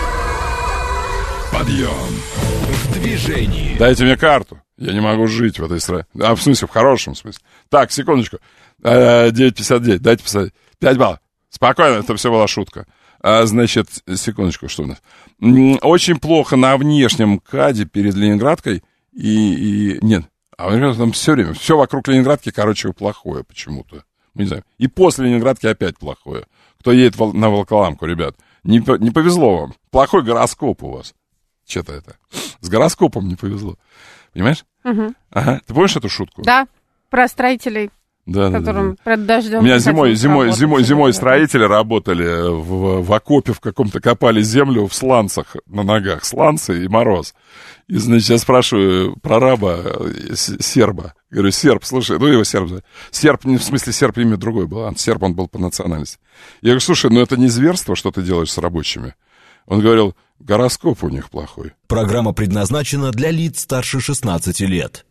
A: Подъем в движении.
D: Дайте мне карту. Я не могу жить в этой стране. А, в смысле, в хорошем смысле. Так, секундочку. 9,59. Дайте посмотреть. 5 баллов. Спокойно, это все была шутка. Значит, секундочку, что у нас? Очень плохо на внешнем КАДе перед Ленинградкой. Нет, а там все время, все вокруг Ленинградки, короче, плохое почему-то. Не знаю. И после Ленинградки опять плохое. Кто едет на Волоколамку, ребят, не повезло вам. Плохой гороскоп у вас. Что-то это. С гороскопом не повезло. Понимаешь?
E: Угу.
D: Ага. Ты помнишь эту шутку?
E: Да, про строителей. Которым под дождем.
D: У меня зимой строители работали в окопе в каком-то, копали землю в сланцах на ногах. Сланцы и мороз. И, значит, я спрашиваю прораба серба. Говорю, серб, слушай, ну его серб. Серб, в смысле, серб имя другое было. Серб он был по национальности. Я говорю, слушай, ну это не зверство, что ты делаешь с рабочими. Он говорил, гороскоп у них плохой.
A: Программа предназначена для лиц старше 16 лет.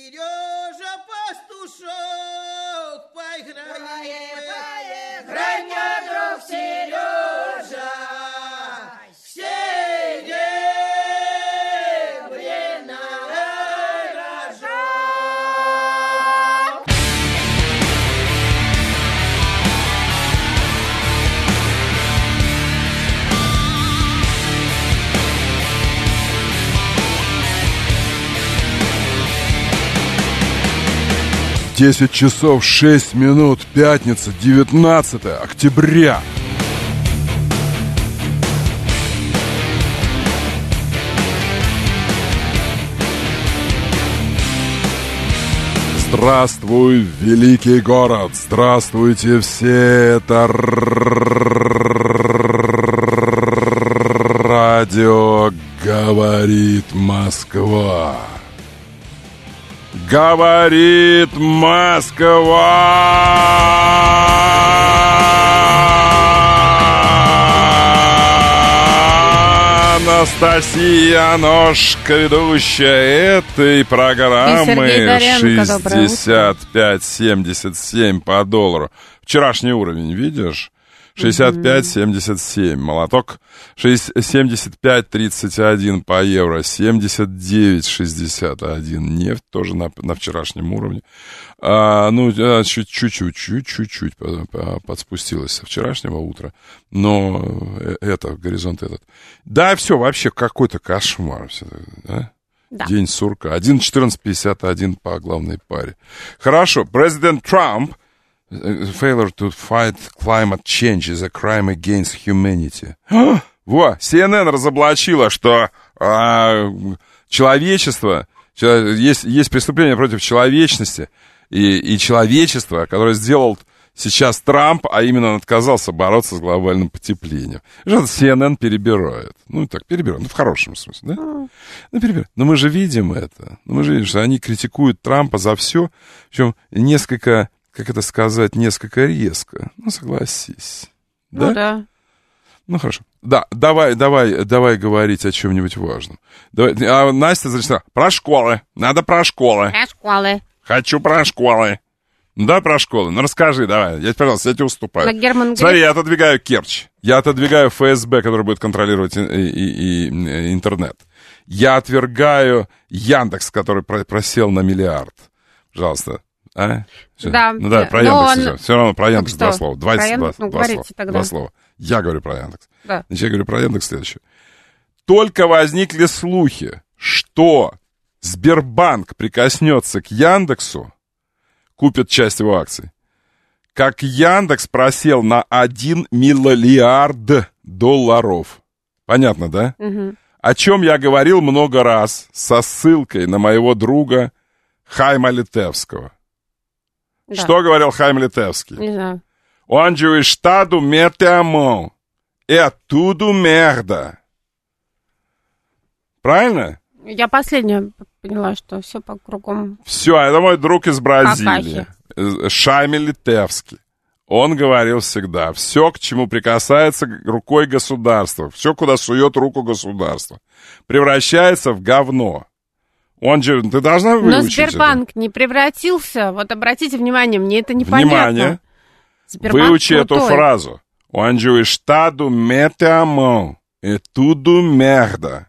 D: Десять часов 6 минут, пятница, 19 октября. Здравствуй, великий город! Здравствуйте все! Это радио «Говорит Москва». Говорит Москва! Анастасия Аношка, ведущая этой программы, 65-77 по доллару. Вчерашний уровень, видишь? 65-77. Молоток 75-31 по евро. 79-61. Нефть тоже на вчерашнем уровне. Чуть-чуть подспустилась со вчерашнего утра. Но горизонт этот. Да, все, вообще какой-то кошмар. Да? Да. День сурка. 1.14.51 по главной паре. Хорошо. Президент Трамп failure to fight climate change is a crime against humanity. Во, CNN разоблачила, что человечество, есть преступление против человечности и человечества, которое сделал сейчас Трамп, а именно он отказался бороться с глобальным потеплением. Что-то CNN перебирает. Перебирает, в хорошем смысле, да? Перебирает. Но мы же видим это. Мы же видим, что они критикуют Трампа за все, причем несколько, несколько резко. Согласись. Да?
E: Да.
D: Хорошо. Да, давай говорить о чем-нибудь важном. Настя зачитала. Про школы. Надо про школы.
E: Про школы.
D: Хочу про школы. Да, про школы. Расскажи, давай. Пожалуйста, я тебе уступаю. Смотри, я отодвигаю Керчь. Я отодвигаю ФСБ, который будет контролировать и интернет. Я отвергаю Яндекс, который просел на миллиард. Пожалуйста. Да. Про Яндекс все равно про Яндекс два слова. Два слова. Я говорю про Яндекс.
E: Да.
D: Значит, я говорю про Яндекс следующее. Только возникли слухи, что Сбербанк прикоснется к Яндексу, купит часть его акций, как Яндекс просел на 1 миллиард долларов. Понятно, да?
E: Угу.
D: О чем я говорил много раз со ссылкой на моего друга Хайма Литевского. Да. Что говорил Хайм Литевский?
E: Не знаю.
D: Onde o Estado mete a mão, é tudo merda. Правильно?
E: Я последнее поняла, что все по кругам.
D: Все, это мой друг из Бразилии, Хайм Литевский. Он говорил всегда, все, к чему прикасается рукой государства, все, куда сует руку государство, превращается в говно. Он же, ты должна выучить.
E: Но Сбербанк это. Не превратился. Вот обратите внимание, мне это непонятно.
D: Внимание.
E: Сбербанк
D: выучи
E: крутой.
D: Эту фразу. Onde o Estado mete a mão, é tudo merda.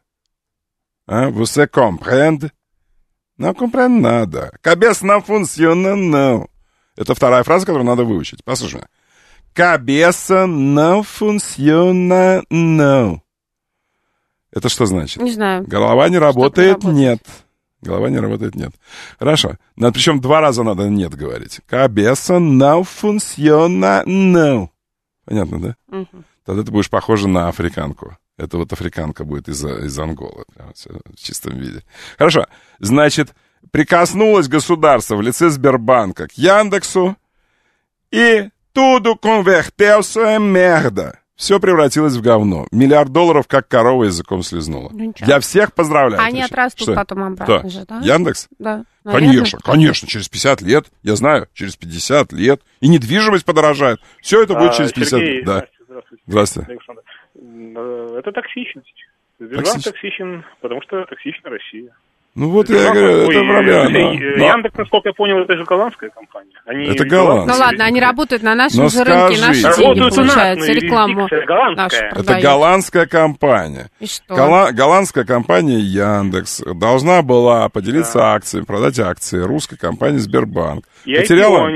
D: Você compreende? Não compreende nada. Cabeça não funciona, não. Это вторая фраза, которую надо выучить. Послушай меня. Cabeça não funciona, não. Это что значит?
E: Не знаю.
D: Голова не работает, нет. Голова не работает, нет. Хорошо. Причем 2 раза надо нет говорить. Cabeça não funciona, não. Понятно, да?
E: Угу.
D: Тогда ты будешь похожа на африканку. Это вот африканка будет из Анголы. В чистом виде. Хорошо. Значит, прикоснулось государство в лице Сбербанка к Яндексу, и tudo converteu-se em merda. Все превратилось в говно. $1 миллиард как корова языком слезнула. Я всех поздравляю.
E: Они отрастут потом обратно же, да?
D: Яндекс?
E: Да.
D: Конечно, через 50 лет, я знаю, через 50 лет. И недвижимость подорожает. Все это будет через 50 лет. Да. Здравствуйте.
O: Александр. Это токсичность. Сбербанк токсичен, потому что токсична Россия.
D: Ну вот я говорю, это проблема.
O: Яндекс, насколько я понял, это же голландская компания.
D: Это голландская.
E: Ну ладно, они работают на нашем же рынке, наши деньги получаются, рекламу нашу продают.
D: Это голландская компания.
E: И что?
D: Голландская компания Яндекс должна была поделиться акциями, продать акции русской компании Сбербанк. Потеряла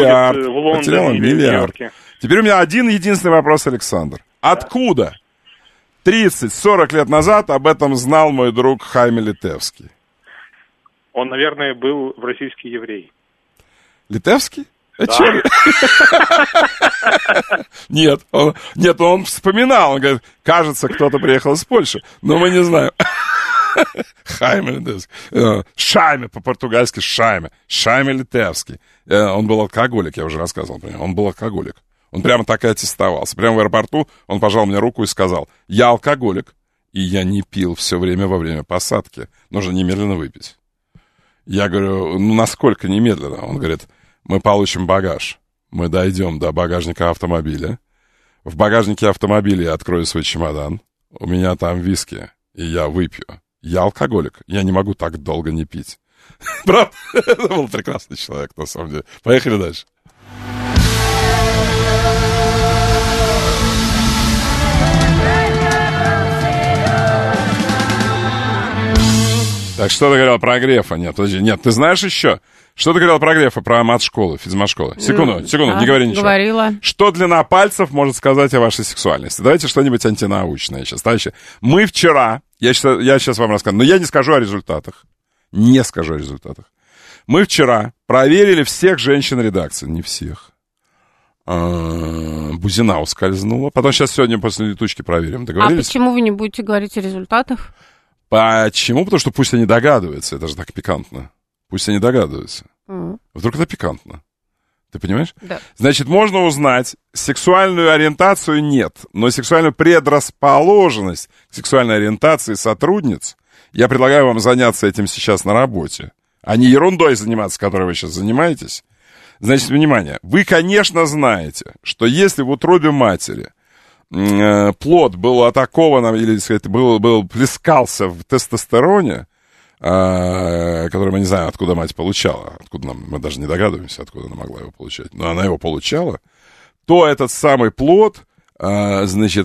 D: миллиард. Теперь у меня один единственный вопрос, Александр. Откуда 30-40 лет назад об этом знал мой друг Хайм Литевский?
O: Он, наверное, был российский еврей.
D: Литевский?
O: Да.
D: Нет, он вспоминал. Он говорит, кажется, кто-то приехал из Польши, но мы не знаем. Хайме Литевский. Шайме, по-португальски Шайме. Шайме Литевский. Он был алкоголик, я уже рассказывал про него. Он был алкоголик. Он прямо так и аттестовался. Прямо в аэропорту он пожал мне руку и сказал, я алкоголик, и я не пил все время во время посадки. Нужно немедленно выпить. Я говорю, насколько немедленно? Он говорит, мы получим багаж. Мы дойдем до багажника автомобиля. В багажнике автомобиля я открою свой чемодан. У меня там виски, и я выпью. Я алкоголик, я не могу так долго не пить. Правда? Это был прекрасный человек, на самом деле. Поехали дальше. Так, что ты говорил про Грефа? Нет, подожди, нет, ты знаешь еще? Что ты говорил про Грефа, про мат-школу, физмат-школу? Секунду, не говори ничего.
E: Говорила.
D: Что длина пальцев может сказать о вашей сексуальности? Давайте что-нибудь антинаучное сейчас. Товарищи, мы вчера, я сейчас вам расскажу, но я не скажу о результатах. Не скажу о результатах. Мы вчера проверили всех женщин редакции. Не всех. Бузина ускользнула. Потом сейчас сегодня после летучки проверим. Договорились?
E: А почему вы не будете говорить о результатах?
D: Почему? Потому что пусть они догадываются. Это же так пикантно. Пусть они догадываются. Вдруг это пикантно. Ты понимаешь?
E: Да.
D: Значит, можно узнать, сексуальную ориентацию нет, но сексуальную предрасположенность к сексуальной ориентации сотрудниц, я предлагаю вам заняться этим сейчас на работе, а не ерундой заниматься, которой вы сейчас занимаетесь. Значит, внимание, вы, конечно, знаете, что если в утробе матери плод был атакован, или, так сказать, плескался в тестостероне, который мы не знаем, откуда мать получала, мы даже не догадываемся, откуда она могла его получать, но она его получала, то этот самый плод, значит,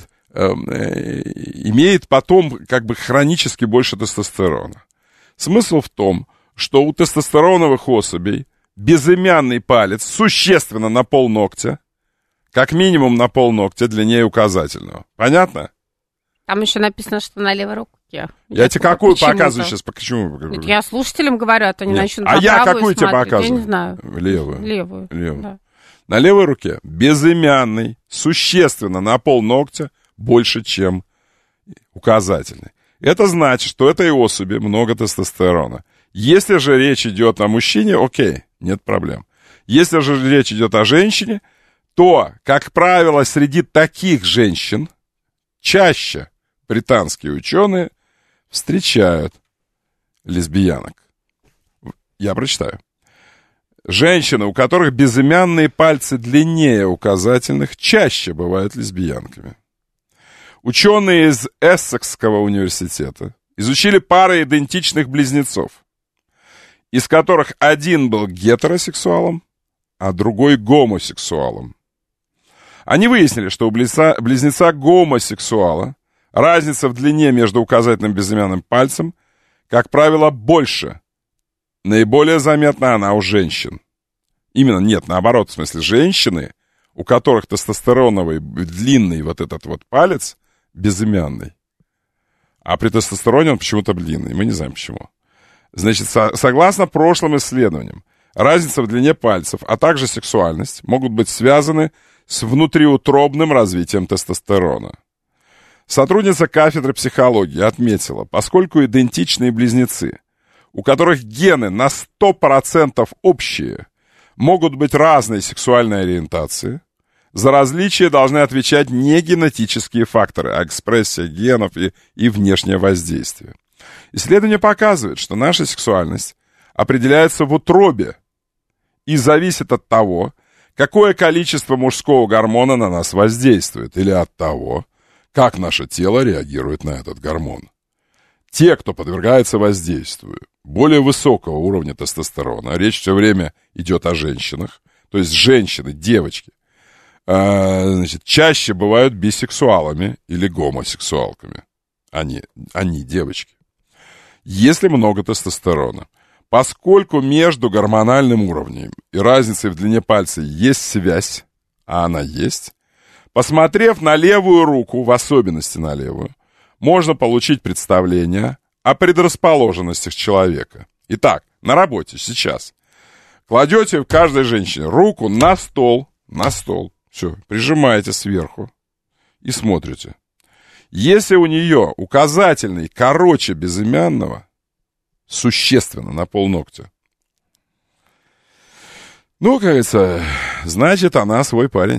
D: имеет потом как бы хронически больше тестостерона. Смысл в том, что у тестостероновых особей безымянный палец существенно на полногтя, как минимум на полногтя длиннее указательного. Понятно?
E: Там еще написано, что на левой руке.
D: Я тебе какую показываю сейчас? Почему?
E: Нет, я слушателям говорю, а то они начнут
D: А я какую тебе
E: смотреть.
D: показываю?
E: Я не знаю.
D: Левую.
E: Да.
D: На левой руке безымянный существенно на полногтя больше, чем указательный. Это значит, что этой особи много тестостерона. Если же речь идет о мужчине, окей, нет проблем. Если же речь идет о женщине, то, как правило, среди таких женщин чаще британские ученые встречают лесбиянок. Я прочитаю. Женщины, у которых безымянные пальцы длиннее указательных, чаще бывают лесбиянками. Ученые из Эссекского университета изучили пары идентичных близнецов, из которых один был гетеросексуалом, а другой гомосексуалом. Они выяснили, что у близнеца гомосексуала разница в длине между указательным и безымянным пальцем, как правило, больше. Наиболее заметна она у женщин. Именно, нет, наоборот, в смысле, женщины, у которых тестостероновый длинный вот этот вот палец, безымянный. А при тестостероне он почему-то длинный, мы не знаем почему. Значит, согласно прошлым исследованиям, разница в длине пальцев, а также сексуальность могут быть связаны с внутриутробным развитием тестостерона. Сотрудница кафедры психологии отметила, поскольку идентичные близнецы, у которых гены на 100% общие, могут быть разной сексуальной ориентации, за различия должны отвечать не генетические факторы, а экспрессия генов и внешнее воздействие. Исследование показывает, что наша сексуальность определяется в утробе и зависит от того, какое количество мужского гормона на нас воздействует, или от того, как наше тело реагирует на этот гормон. Те, кто подвергается воздействию более высокого уровня тестостерона, речь все время идет о женщинах, то есть женщины, девочки, значит, чаще бывают бисексуалами или гомосексуалками. Они девочки. Если много тестостерона, поскольку между гормональным уровнем и разницей в длине пальца есть связь, а она есть, посмотрев на левую руку, в особенности на левую, можно получить представление о предрасположенностях человека. Итак, на работе сейчас кладете в каждой женщине руку на стол, все, прижимаете сверху и смотрите. Если у нее указательный короче безымянного, существенно, на полногтя, ну, как говорится, значит, она свой парень.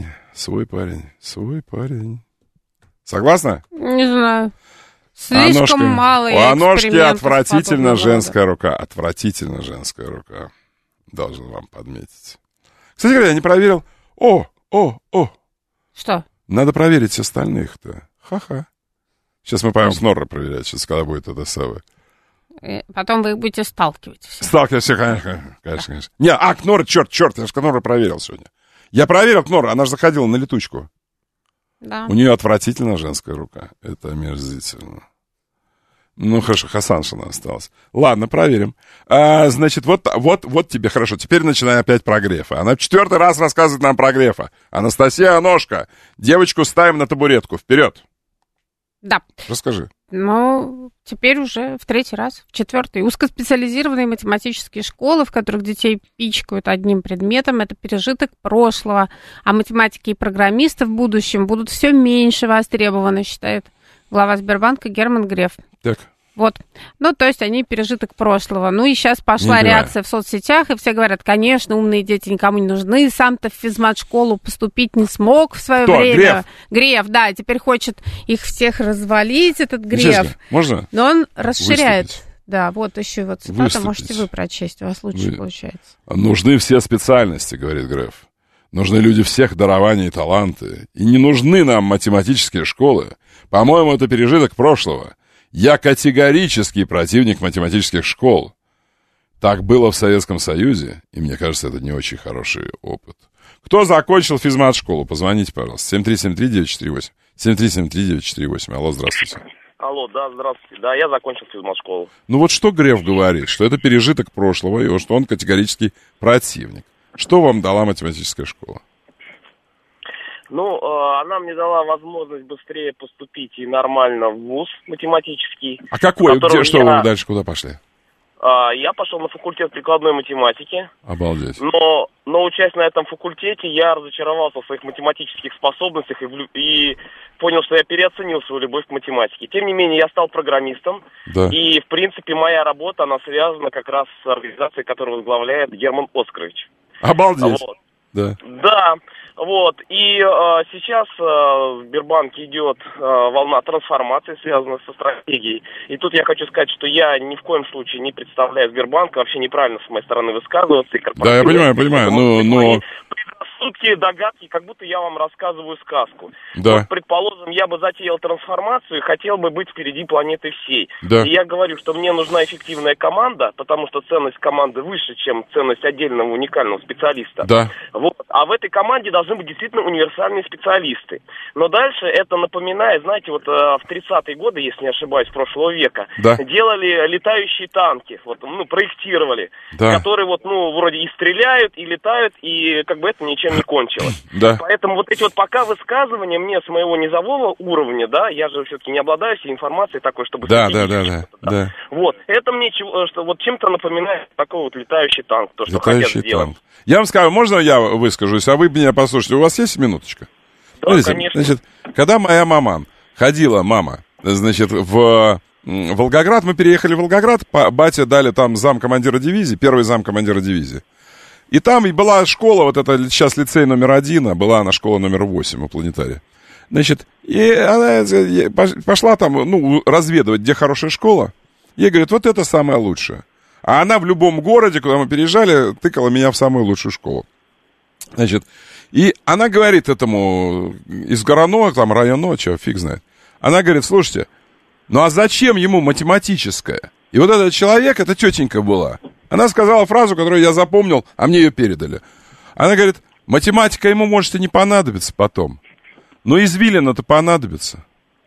D: Согласна?
E: Не знаю. Слишком мало
D: экспериментов. У ножки отвратительно женская рука. Отвратительно женская рука. Должен вам подметить. Кстати говоря, я не проверил. О!
E: Что?
D: Надо проверить остальных-то. Ха-ха. Сейчас мы пойдем Кнорра проверять, сейчас, когда будет это самое.
E: Потом вы их будете сталкивать.
D: Сталкивать все, конечно. Не, Кнорра, черт, я же Кнорра проверил сегодня. Я проверил Кнорра, она же заходила на летучку.
E: Да.
D: У нее отвратительно женская рука. Это омерзительно. Ну, хорошо, Хасаншина осталась. Ладно, проверим. Значит, вот тебе хорошо. Теперь начинаем опять про Грефа. Она в 4-й раз рассказывает нам про Грефа. Анастасия Аношка, девочку ставим на табуретку. Вперед.
E: Да.
D: Расскажи.
E: Ну, теперь уже в 3-й раз, в 4-й. Узкоспециализированные математические школы, в которых детей пичкают одним предметом, это пережиток прошлого. А математики и программисты в будущем будут все меньше востребованы, считает глава Сбербанка Герман Греф.
D: Так.
E: Вот. Ну, то есть они пережиток прошлого. Ну, и сейчас пошла реакция в соцсетях, и все говорят, конечно, умные дети никому не нужны, сам-то в физмат-школу поступить не смог в свое время. Греф, да, теперь хочет их всех развалить, этот Греф.
D: Честно, можно?
E: Но он расширяет.
D: Выступить.
E: Да, вот еще вот цитата, можете вы прочесть, у вас лучше получается.
D: Нужны все специальности, говорит Греф. Нужны люди всех дарований и таланты. И не нужны нам математические школы. По-моему, это пережиток прошлого. Я категорический противник математических школ. Так было в Советском Союзе, и мне кажется, это не очень хороший опыт. Кто закончил физмат-школу? Позвоните, пожалуйста. 7373948. 7373948. Алло, здравствуйте.
S: Алло, да, здравствуйте. Да, я закончил физмат-школу.
D: Ну вот что Греф говорит, что это пережиток прошлого, и что он категорический противник. Что вам дала математическая школа?
S: Ну, она мне дала возможность быстрее поступить и нормально в вуз математический.
D: А какой? Где, что вы дальше куда пошли?
S: Я пошел на факультет прикладной математики.
D: Обалдеть.
S: Но учась на этом факультете, я разочаровался в своих математических способностях и понял, что я переоценил свою любовь к математике. Тем не менее, я стал программистом. Да. И, в принципе, моя работа, она связана как раз с организацией, которую возглавляет Герман Оскарович.
D: Обалдеть.
S: Вот.
D: Да.
S: Да. Вот, и сейчас в Сбербанке идет волна трансформации, связанная со стратегией. И тут я хочу сказать, что я ни в коем случае не представляю Сбербанк, вообще неправильно с моей стороны высказываться.
D: Да, я понимаю, но...
S: Предрассудки, догадки, как будто я вам рассказываю сказку.
D: Да.
S: Вот, предположим, я бы затеял трансформацию и хотел бы быть впереди планеты всей.
D: Да.
S: И я говорю, что мне нужна эффективная команда, потому что ценность команды выше, чем ценность отдельного уникального специалиста.
D: Да.
S: Вот. А в этой команде должны быть действительно универсальные специалисты. Но дальше это напоминает, знаете, вот в 30-е годы, если не ошибаюсь, прошлого века, делали летающие танки, вот, проектировали, которые вот, вроде и стреляют, и летают, и как бы это ничем не кончилось.
D: Да.
S: Поэтому вот эти вот пока высказывания мне с моего низового уровня, да, я же все-таки не обладаю всей информацией такой, чтобы...
D: Да.
S: Вот, это мне что, вот чем-то напоминает такой вот летающий танк, то, что хотят сделать.
D: Танк. Я вам скажу, можно я выскажусь, а вы меня послушайте? У вас есть минуточка?
S: Да,
D: смотрите,
S: конечно.
D: Значит, когда моя мама ходила, значит, в Волгоград, мы переехали в Волгоград, батя дали там замкомандира дивизии, первый замкомандира дивизии. И там и была школа, вот это сейчас лицей номер 1, а была она школа номер 8 у планетария. Значит, и она пошла там, разведывать, где хорошая школа. Ей говорят, вот это самое лучшее. А она в любом городе, куда мы переезжали, тыкала меня в самую лучшую школу. Значит, и она говорит этому из Горано, там районо, фиг знает. Она говорит, слушайте, ну а зачем ему математическое? И вот этот человек, эта тетенька была, она сказала фразу, которую я запомнил, а мне ее передали. Она говорит, математика ему может и не понадобится потом, но извилина-то понадобится.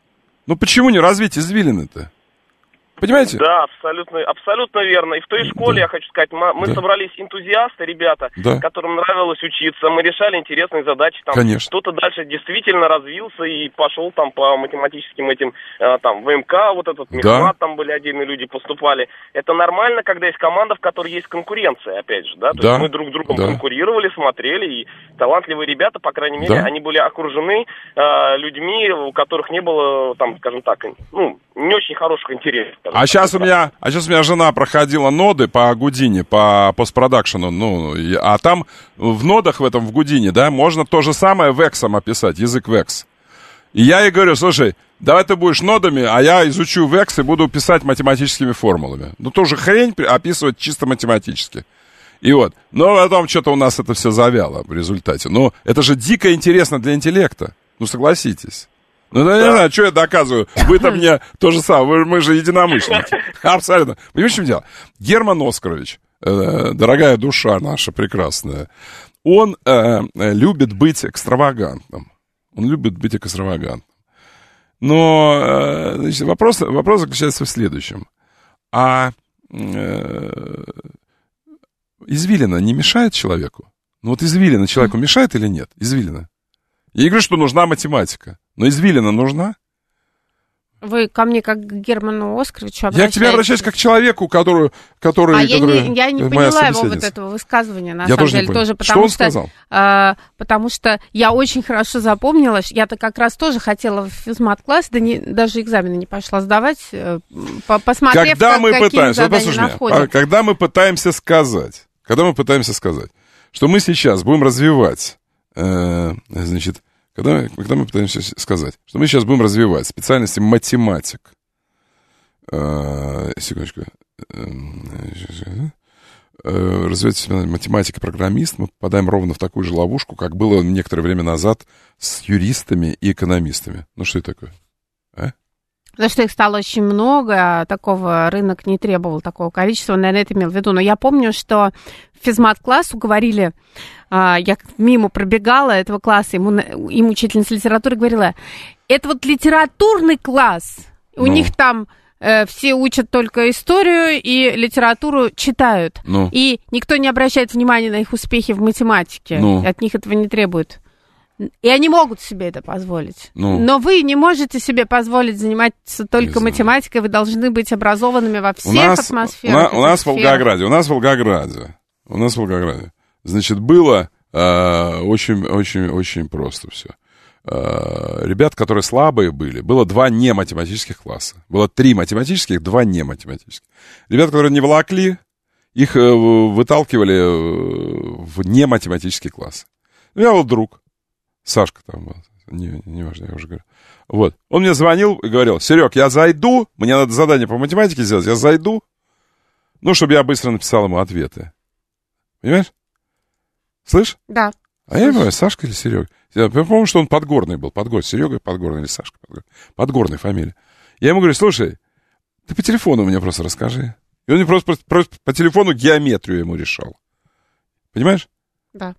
D: Ну почему не развить извилины-то? Понимаете?
S: Да, абсолютно верно. И в той школе, я хочу сказать, мы собрались энтузиасты, ребята, которым нравилось учиться. Мы решали интересные задачи. Там кто-то дальше действительно развился и пошел там по математическим этим, там, ВМК, вот этот мехмат, там были отдельные люди, поступали. Это нормально, когда есть команда, в которой есть конкуренция, опять же, да? То есть мы друг с другом конкурировали, смотрели, и талантливые ребята, по крайней мере, они были окружены людьми, у которых не было, там, скажем так, не очень хороших интересов.
D: А сейчас у меня жена проходила ноды по Гудини, по постпродакшену, а там в нодах в Гудини, да, можно то же самое вексом описать, язык векс. И я ей говорю, слушай, давай ты будешь нодами, а я изучу векс и буду писать математическими формулами. Ну, тоже хрень описывать чисто математически. И вот, но потом что-то у нас это все завяло в результате. Но это же дико интересно для интеллекта, согласитесь. Ну, я не знаю, что я доказываю. Вы-то мне то же самое. Мы же единомышленники. Абсолютно. Понимаешь, в чем дело? Герман Оскарович, дорогая душа наша прекрасная, он любит быть экстравагантным. Но, значит, вопрос заключается в следующем. А извилина не мешает человеку? Ну вот извилина человеку мешает или нет? Извилина. Я не говорю, что нужна математика, но извилина нужна?
E: Вы ко мне как к Герману Оскаровичу обращаетесь?
D: Я к тебе обращаюсь как к человеку, который
E: я не поняла его вот этого высказывания, на самом деле, тоже, потому что он сказал? Потому что я очень хорошо запомнила, я-то как раз тоже хотела в физмат-класс, даже экзамены не пошла сдавать, посмотрев, какие задания находят.
D: Когда мы пытаемся сказать, что мы сейчас будем развивать, значит, когда мы пытаемся сказать, что мы сейчас будем развивать специальности математик, секундочку, развивать математик и программист, мы попадаем ровно в такую же ловушку, как было некоторое время назад с юристами и экономистами. Ну, что это такое?
E: Потому что их стало очень много, такого рынок не требовал такого количества, наверное, это имел в виду. Но я помню, что в физмат-классу говорили, я мимо пробегала этого класса, им учительница литературы говорила, это вот литературный класс, у них там все учат только историю и литературу читают, и никто не обращает внимания на их успехи в математике, от них этого не требуют. И они могут себе это позволить. Но вы не можете себе позволить заниматься только математикой, вы должны быть образованными во всех атмосферах.
D: У нас в Волгограде, значит, было очень просто все. Ребят, которые слабые были, было 2 нематематических класса. Было 3 математических, 2 нематематических. Ребят, которые не волокли, их выталкивали в нематематический класс. У меня был друг. Сашка там был, не важно, я уже говорю. Вот, он мне звонил и говорил, Серег, я зайду, мне надо задание по математике сделать, я зайду, ну, чтобы я быстро написал ему ответы. Понимаешь? Слышь?
E: Да.
D: А я не понимаю, Сашка или Серега? Я помню, что он Подгорный был, Серега Подгорный или Сашка Подгорный фамилия. Я ему говорю, слушай, ты по телефону мне просто расскажи. И он мне просто по телефону геометрию ему решал. Понимаешь?
E: Да.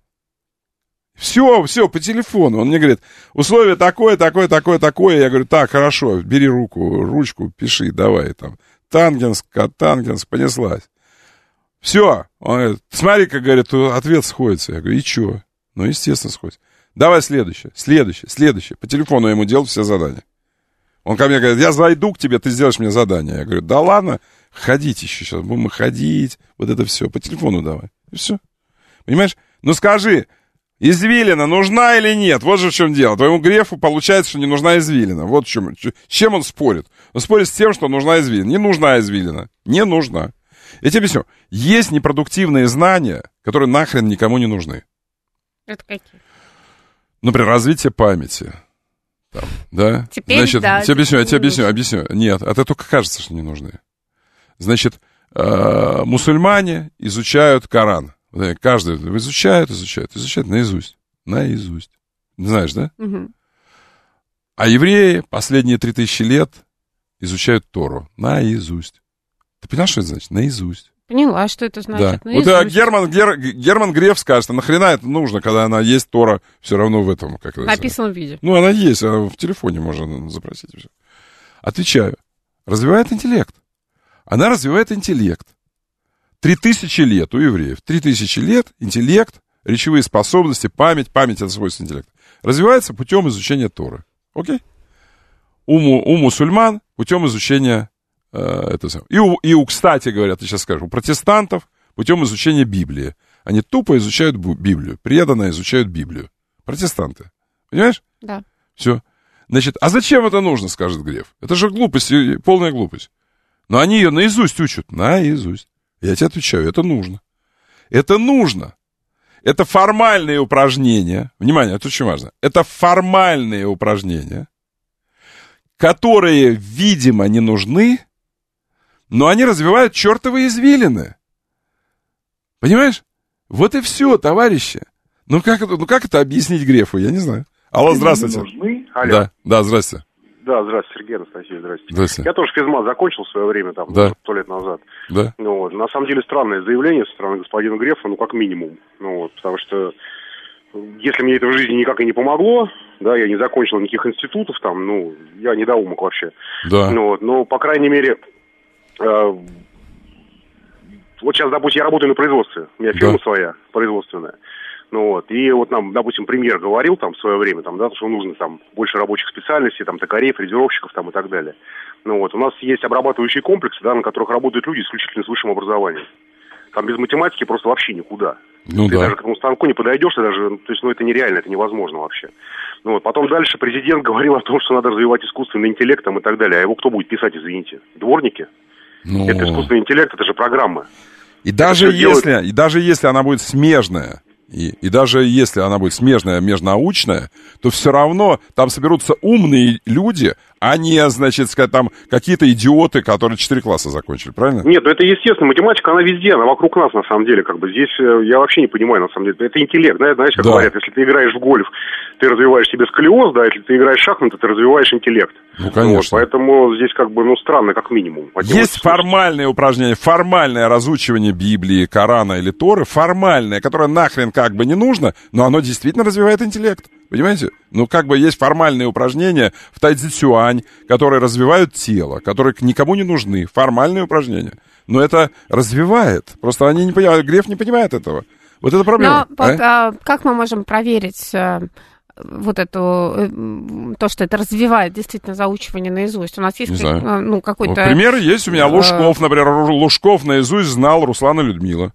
D: Все, по телефону. Он мне говорит, условие такое. Я говорю, так, хорошо, бери ручку, пиши, давай там. Тангенс, понеслась. Все. Он говорит, смотри, как говорит, ответ сходится. Я говорю, и чё? Ну, естественно, сходится. Давай следующее. По телефону я ему делал все задания. Он ко мне говорит, я зайду к тебе, ты сделаешь мне задание. Я говорю, да ладно, ходите еще сейчас, будем ходить, вот это все, по телефону давай. И все. Понимаешь? Ну, скажи, извилина нужна или нет? Вот же в чем дело. Твоему Грефу получается, что не нужна извилина. Вот в чем. С чем он спорит? Он спорит с тем, что нужна извилина. Не нужна извилина. Не нужна. Я тебе объясню. Есть непродуктивные знания, которые нахрен никому не нужны.
E: Это какие?
D: Например, развитие памяти. Там, да?
E: Теперь,
D: значит,
E: да.
D: Я тебе объясню. Нет, это только кажется, что не нужны. Значит, мусульмане изучают Коран. Каждый изучает наизусть. Знаешь, да?
E: Угу.
D: А евреи последние 3000 лет изучают Тору наизусть. Ты понимаешь, что это значит? Наизусть.
E: Поняла, что это значит.
D: Да. Вот Герман Греф скажет, а нахрена это нужно, когда она есть Тора все равно в этом. Как
E: в написанном виде.
D: Ну, она есть, а в телефоне можно запросить. Отвечаю. Развивает интеллект. Она развивает интеллект. 3000 лет у евреев. 3000 лет интеллект, речевые способности, память это свойство интеллекта. Развивается путем изучения Торы. Окей? У мусульман путем изучения кстати говоря, ты сейчас скажешь, у протестантов путем изучения Библии. Они тупо изучают Библию, преданно изучают Библию. Протестанты. Понимаешь?
E: Да.
D: Все. Значит, а зачем это нужно, скажет Греф? Это же глупость, полная глупость. Но они ее наизусть учат. Наизусть. Я тебе отвечаю, это нужно. Это нужно. Это формальные упражнения. Внимание, это очень важно. Это формальные упражнения, которые, видимо, не нужны, но они развивают чертовы извилины. Понимаешь? Вот и все, товарищи. Ну как это объяснить Грефу? Я не знаю. Алло, здравствуйте.
N: Нужны? Алло.
D: Да, здравствуйте.
N: Да, здравствуйте, Сергей Анастасий, здравствуйте.
D: Здравствуйте.
N: Я тоже физмат закончил в свое время, там, 100 лет назад.
D: Да.
N: Ну, вот. На самом деле странное заявление со стороны господина Грефа, ну, как минимум. Ну, вот, потому что если мне это в жизни никак и не помогло, да, я не закончил никаких институтов там, ну, я недоумок вообще.
D: Да.
N: Ну, вот, но, по крайней мере, вот сейчас, допустим, я работаю на производстве, у меня фирма своя, производственная. Ну вот, и вот нам, допустим, премьер говорил там в свое время, там, да, что нужно там больше рабочих специальностей, там, токарей, фрезеровщиков там и так далее. Ну вот, у нас есть обрабатывающие комплексы, да, на которых работают люди исключительно с высшим образованием. Там без математики просто вообще никуда.
D: Ну,
N: ты даже к этому станку не подойдешь, ты даже, то есть, ну, это нереально, это невозможно вообще. Ну вот, потом дальше президент говорил о том, что надо развивать искусственный интеллект там и так далее. А его кто будет писать, извините? Дворники?
D: Ну...
N: Это искусственный интеллект, это же программа.
D: И даже если она будет смежная, и даже если она будет смежная, межнаучная, то все равно там соберутся умные люди, а не, значит, там какие-то идиоты, которые 4 класса закончили, правильно?
N: Нет, ну это естественно, математика, она везде, она вокруг нас, на самом деле, как бы здесь я вообще не понимаю, на самом деле, это интеллект, знаешь, как говорят, если ты играешь в гольф, ты развиваешь себе сколиоз, да, если ты играешь в шахматы, ты развиваешь интеллект.
D: Ну, конечно. Вот,
N: поэтому здесь как бы, ну, странно, как минимум.
D: Есть формальные упражнения, формальное разучивание Библии, Корана или Торы, формальное, которое нахрен как бы не нужно, но оно действительно развивает интеллект. Понимаете? Ну, как бы есть формальные упражнения в тайцзи-цюань, которые развивают тело, которые никому не нужны. Формальные упражнения. Но это развивает. Просто они не понимают, Греф не понимает этого. Вот это проблема.
E: Но как мы можем проверить вот эту, то, что это развивает действительно заучивание наизусть? У нас есть какой-то...
D: Вот примеры есть у меня. Лужков, например. Лужков наизусть знал Руслана Людмила.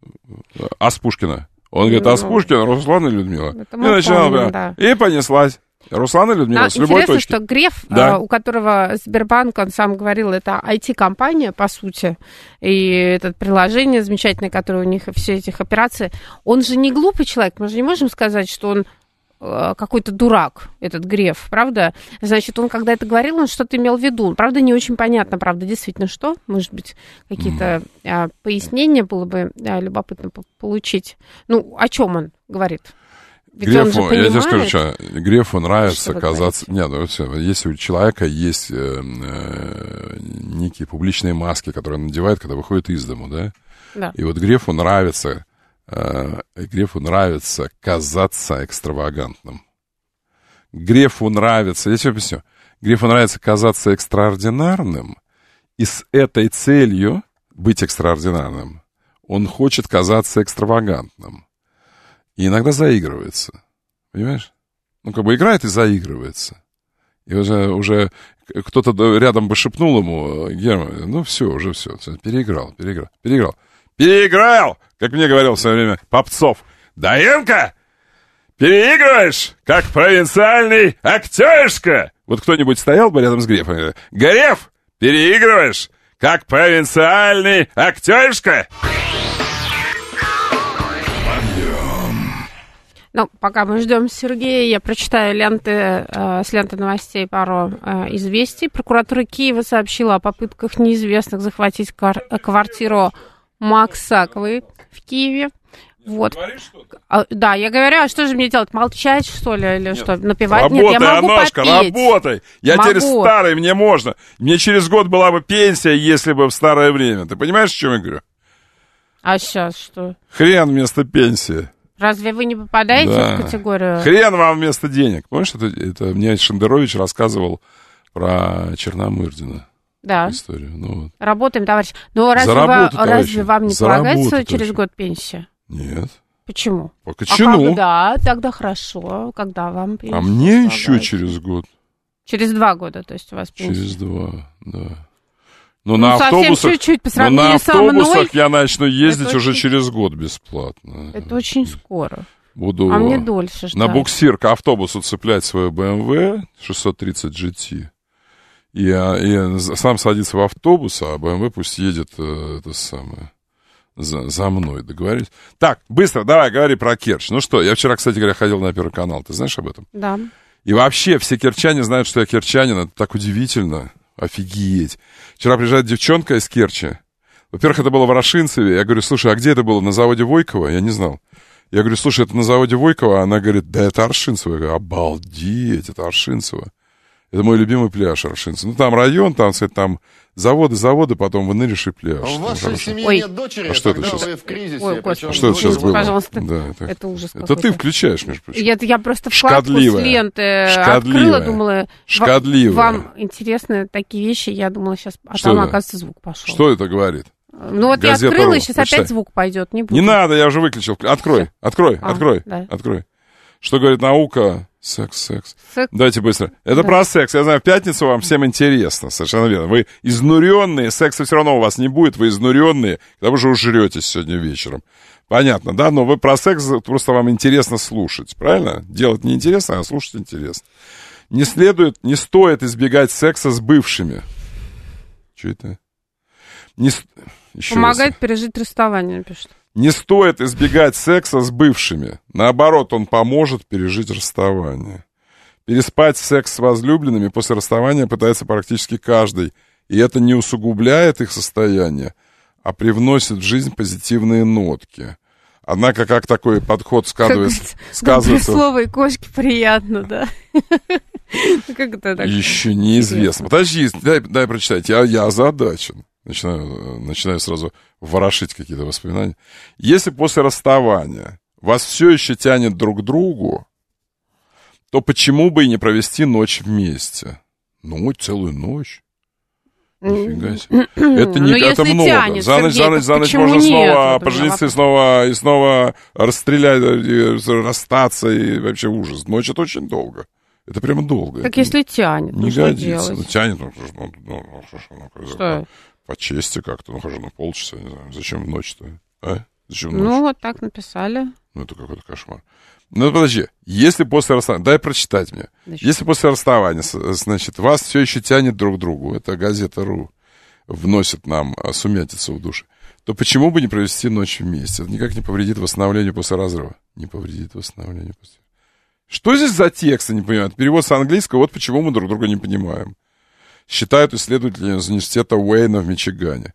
D: А с Пушкина. Он говорит, а с Пушкина Руслан и Людмила. И начинал, и понеслась. Руслан и Людмила, с любой точки.
E: Интересно, что Греф, у которого Сбербанк, он сам говорил, это IT-компания, по сути, и это приложение замечательное, которое у них, и все этих операций, он же не глупый человек, мы же не можем сказать, что он какой-то дурак, этот Греф, правда? Значит, он, когда это говорил, он что-то имел в виду. Правда, не очень понятно, правда, действительно, что? Может быть, какие-то пояснения было бы любопытно получить. Ну, о чем он говорит? Ведь
D: Грефу,
E: он же
D: я тебе скажу, что Грефу нравится казаться... Нет, ну, если у человека есть некие публичные маски, которые он надевает, когда выходит из дому, да?
E: Да.
D: И вот Грефу нравится казаться экстравагантным. Грефу нравится, я тебе объясню, Грефу нравится казаться экстраординарным, и с этой целью быть экстраординарным он хочет казаться экстравагантным. И иногда заигрывается. Понимаешь? Ну, как бы играет и заигрывается. И уже кто-то рядом бы шепнул ему, Герман, ну все, уже все, переиграл. Переиграл, как мне говорил в свое время Попцов. Даенко, переигрываешь, как провинциальный актеришка. Вот кто-нибудь стоял бы рядом с Грефом и говорит, Греф, переигрываешь, как провинциальный актеришка.
E: Ну, пока мы ждем Сергея, я прочитаю с ленты новостей пару известий. Прокуратура Киева сообщила о попытках неизвестных захватить квартиру Максаковой в Киеве. Вот. Да, я говорю, а что же мне делать? Молчать, что ли, или что? Напевать?
D: Работай,
E: Нет, я могу
D: Аношка,
E: попеть.
D: Работай. Я теперь старый, мне можно. Мне через год была бы пенсия, если бы в старое время. Ты понимаешь, о чем я говорю?
E: А сейчас что?
D: Хрен вместо пенсии.
E: Разве вы не попадаете в категорию?
D: Хрен вам вместо денег. Помнишь, это мне Шендерович рассказывал про Черномырдина.
E: Да.
D: Историю. Ну, вот.
E: Работаем, товарищ. Но разве вам не полагается через год пенсия?
D: Нет.
E: Почему?
D: По кочану.
E: Когда? Тогда хорошо. Когда вам пенсия?
D: А мне еще через год.
E: Через 2 года, то есть у вас пенсия?
D: Через 2, да. Но на автобусах,
E: чуть-чуть, по сравнению со мной,
D: я начну ездить уже через год бесплатно.
E: Это очень скоро.
D: Буду
E: мне дольше ждать.
D: На буксир к автобусу цеплять свою BMW 630 GT. И сам садиться в автобус, а BMW пусть едет за мной. Договорились? Так, быстро, давай, говори про Керчь. Ну что, я вчера, кстати говоря, ходил на Первый канал. Ты знаешь об этом?
E: Да.
D: И вообще все керчане знают, что я керчанин. Это так удивительно. Офигеть. Вчера приезжает девчонка из Керчи. Во-первых, это было в Рашинцеве. Я говорю, слушай, а где это было? На заводе Войкова? Я не знал. Я говорю, слушай, это на заводе Войкова? Она говорит, да это Аршинцево. Я говорю, обалдеть, это Аршинцево. Это мой любимый пляж Аршинцы. Ну, там район, там, сказать, там заводы, потом выныришь и пляж.
T: В вашей семье нет дочери,
D: а что
T: тогда
D: это
T: вы в кризисе.
E: Ой, Господи,
D: что это сейчас было?
E: Пожалуйста.
D: Да,
E: это ужас
D: какой-то. Это ты включаешь, между прочим.
E: Я просто вкладку с ленты открыла, думала, вам интересны такие вещи, я думала, сейчас, там, оказывается, звук пошел.
D: Что это говорит?
E: Ну, вот я открыла, и сейчас опять звук пойдет. Не
D: надо, я уже выключил. Открой. Что говорит наука? Секс. Давайте быстро. Это про секс. Я знаю, в пятницу вам всем интересно. Совершенно верно. Вы изнуренные, секса все равно у вас не будет, вы изнуренные, когда вы же ужретесь сегодня вечером. Понятно, да? Но вы про секс, просто вам интересно слушать. Правильно? Делать не интересно, а слушать интересно. Не стоит избегать секса с бывшими. Что это?
E: Помогает пережить расставание, пишет.
D: Не стоит избегать секса с бывшими. Наоборот, он поможет пережить расставание. Переспать секс с возлюбленными после расставания пытается практически каждый. И это не усугубляет их состояние, а привносит в жизнь позитивные нотки. Однако, как такой подход сказывается...
E: Слово и кошки приятно, да? Как это так?
D: Еще неизвестно. Подожди, дай прочитать. Я озадачен. Начинаю сразу ворошить какие-то воспоминания. Если после расставания вас все еще тянет друг к другу, то почему бы и не провести ночь вместе? Ну, целую ночь. Нифига себе. Это много. За ночь можно снова пожениться и снова расстрелять, расстаться, и вообще ужас. Ночь это очень долго. Это прямо долго.
E: Так если тянет,
D: не годится. Тянет,
E: что?
D: По чести как-то, полчаса, не знаю. Зачем в ночь-то? Зачем
E: ночь? Ну, вот так написали.
D: Ну, это какой-то кошмар. Ну, подожди, если после расставания, дай прочитать мне. Если после расставания, значит, вас все еще тянет друг к другу, это газета.ру вносит нам сумятицу в душе, то почему бы не провести ночь вместе? Это никак не повредит восстановлению после разрыва. Не повредит восстановлению после... Что здесь за текст, я не понимаю? Перевод с английского, вот почему мы друг друга не понимаем. Считают исследователи из университета Уэйна в Мичигане.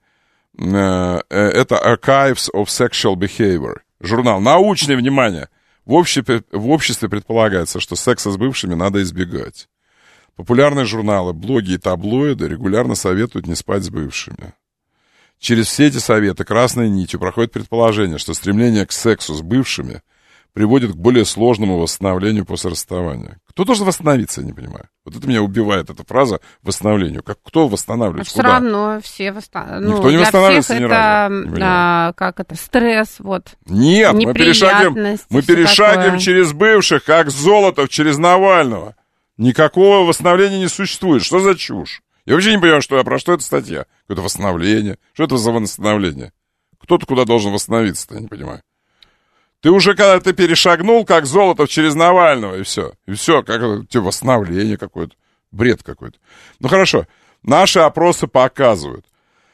D: Это Archives of Sexual Behavior. Журнал. Научное внимание. В обществе предполагается, что секса с бывшими надо избегать. Популярные журналы, блоги и таблоиды регулярно советуют не спать с бывшими. Через все эти советы красной нитью проходит предположение, что стремление к сексу с бывшими приводит к более сложному восстановлению после расставания. Кто должен восстановиться, я не понимаю. Вот это меня убивает, эта фраза восстановлению. Кто восстанавливается?
E: Все равно все восстанавливаются.
D: Никто не восстанавливается ни разу.
E: Как это, стресс, вот.
D: Нет, мы перешагиваем через бывших, как Золотов через Навального. Никакого восстановления не существует. Что за чушь? Я вообще не понимаю, про что эта статья. Какое-то восстановление. Что это за восстановление? Кто-то куда должен восстановиться-то, я не понимаю. Ты уже, когда ты перешагнул, как Золотов через Навального, и все. И все, как это, восстановление какое-то. Бред какой-то. Ну, хорошо. Наши опросы показывают,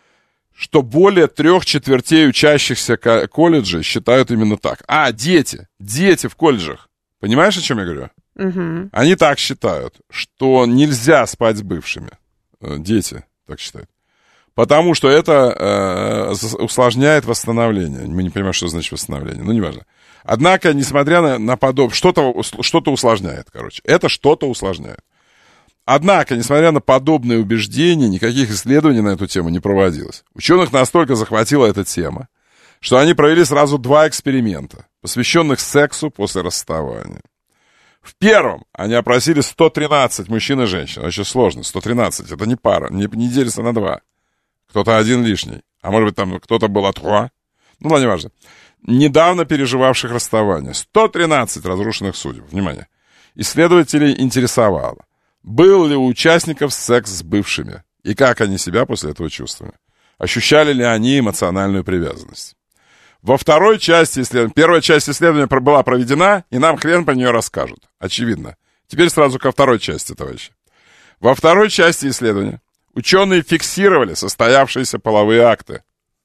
D: что более 3/4 учащихся колледжей считают именно так. Дети. Дети в колледжах. Понимаешь, о чем я говорю?
E: Угу.
D: Они так считают, что нельзя спать с бывшими. Дети так считают. Потому что это усложняет восстановление. Мы не понимаем, что значит восстановление. Ну, неважно. Однако, несмотря на подобное... Что-то усложняет, короче. Это что-то усложняет. Однако, несмотря на подобные убеждения, никаких исследований на эту тему не проводилось. Ученых настолько захватила эта тема, что они провели сразу 2 эксперимента, посвященных сексу после расставания. В первом они опросили 113 мужчин и женщин. Очень сложно. 113. Это не пара. Не делится на 2. Кто-то один лишний. А может быть, там кто-то был от 3. Ну, ладно, неважно. Недавно переживавших расставание. 113 разрушенных судеб. Внимание. Исследователей интересовало, был ли у участников секс с бывшими, и как они себя после этого чувствовали. Ощущали ли они эмоциональную привязанность. Во второй части исследования, первая часть исследования была проведена, и нам хрен по нее расскажут. Очевидно. Теперь сразу ко второй части, товарищи. Во второй части исследования ученые фиксировали состоявшиеся половые акты.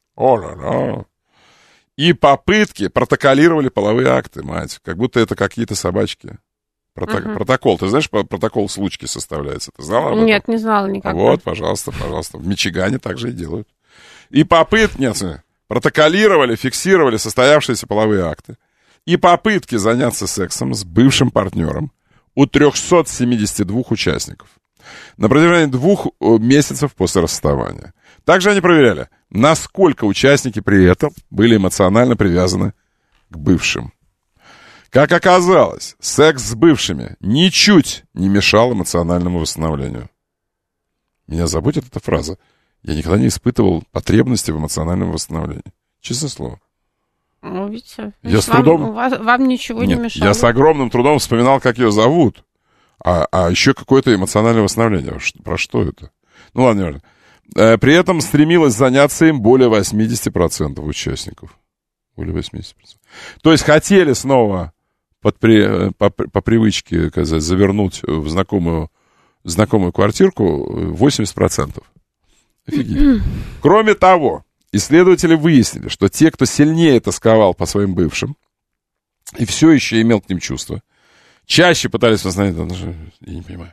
D: И попытки протоколировали половые акты, мать. Как будто это какие-то собачки. Протокол. Ты знаешь, протокол случки составляется. Ты знала об этом?
E: Нет, не знала никак.
D: Вот, пожалуйста. В Мичигане так же и делают. И протоколировали, фиксировали состоявшиеся половые акты. И попытки заняться сексом с бывшим партнером у 372 участников. на протяжении 2 месяцев после расставания. Также они проверяли, насколько участники при этом были эмоционально привязаны к бывшим. Как оказалось, секс с бывшими ничуть не мешал эмоциональному восстановлению. Меня заботит эта фраза. Я никогда не испытывал потребности в эмоциональном восстановлении. Честное слово.
E: Ну, видите,
D: я с трудом...
E: вам ничего не мешало.
D: Я с огромным трудом вспоминал, как ее зовут. А еще какое-то эмоциональное восстановление. Про что это? Ну, ладно, не важно. При этом стремилось заняться им более 80% участников. Более 80%. То есть хотели снова по привычке, сказать, завернуть в знакомую квартирку 80%. Офигеть. Кроме того, исследователи выяснили, что те, кто сильнее тосковал по своим бывшим и все еще имел к ним чувства, чаще пытались восстановить... Я не понимаю.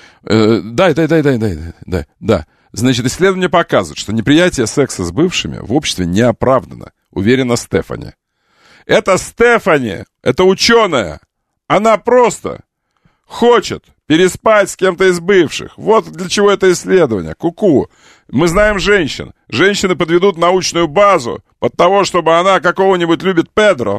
D: Да. Значит, исследования показывают, что неприятие секса с бывшими в обществе не оправдано, уверена Стефани. Это Стефани, это ученая. Она просто хочет переспать с кем-то из бывших. Вот для чего это исследование. Ку-ку. Мы знаем женщин. Женщины подведут научную базу под того, чтобы она какого-нибудь любит Педро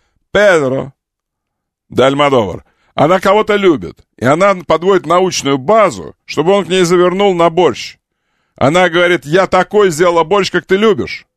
D: де Альмодовар. Она кого-то любит. И она подводит научную базу, чтобы он к ней завернул на борщ. Она говорит, я такой сделала борщ, как ты любишь.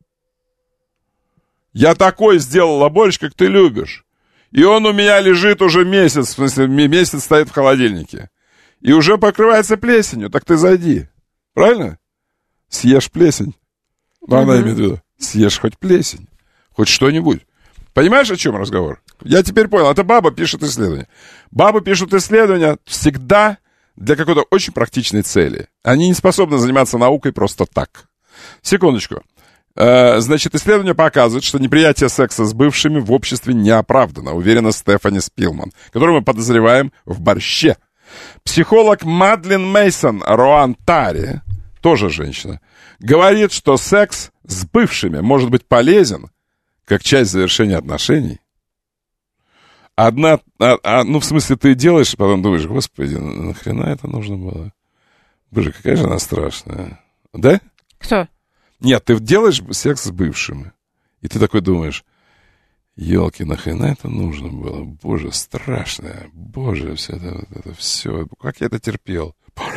D: Я такой сделала борщ, как ты любишь. И он у меня лежит уже месяц, в смысле, месяц стоит в холодильнике. И уже покрывается плесенью, так ты зайди. Правильно? Съешь плесень. Она имеет в виду, съешь хоть плесень, хоть что-нибудь. Понимаешь, о чем разговор? Я теперь понял, это баба пишет исследования. Бабы пишут исследования всегда для какой-то очень практичной цели. Они не способны заниматься наукой просто так. Секундочку. Значит, исследование показывает, что неприятие секса с бывшими в обществе не оправдано, уверена Стефани Спилман, которую мы подозреваем в борще. Психолог Мадлен Мейсон Роантари, тоже женщина, говорит, что секс с бывшими может быть полезен как часть завершения отношений. Ну, в смысле, ты делаешь, потом думаешь, господи, нахрена это нужно было? Боже, какая же она страшная. Да?
E: Кто?
D: Нет, ты делаешь секс с бывшими, и ты такой думаешь, елки, нахрена это нужно было? Боже, страшное, боже, все это все, как я это терпел?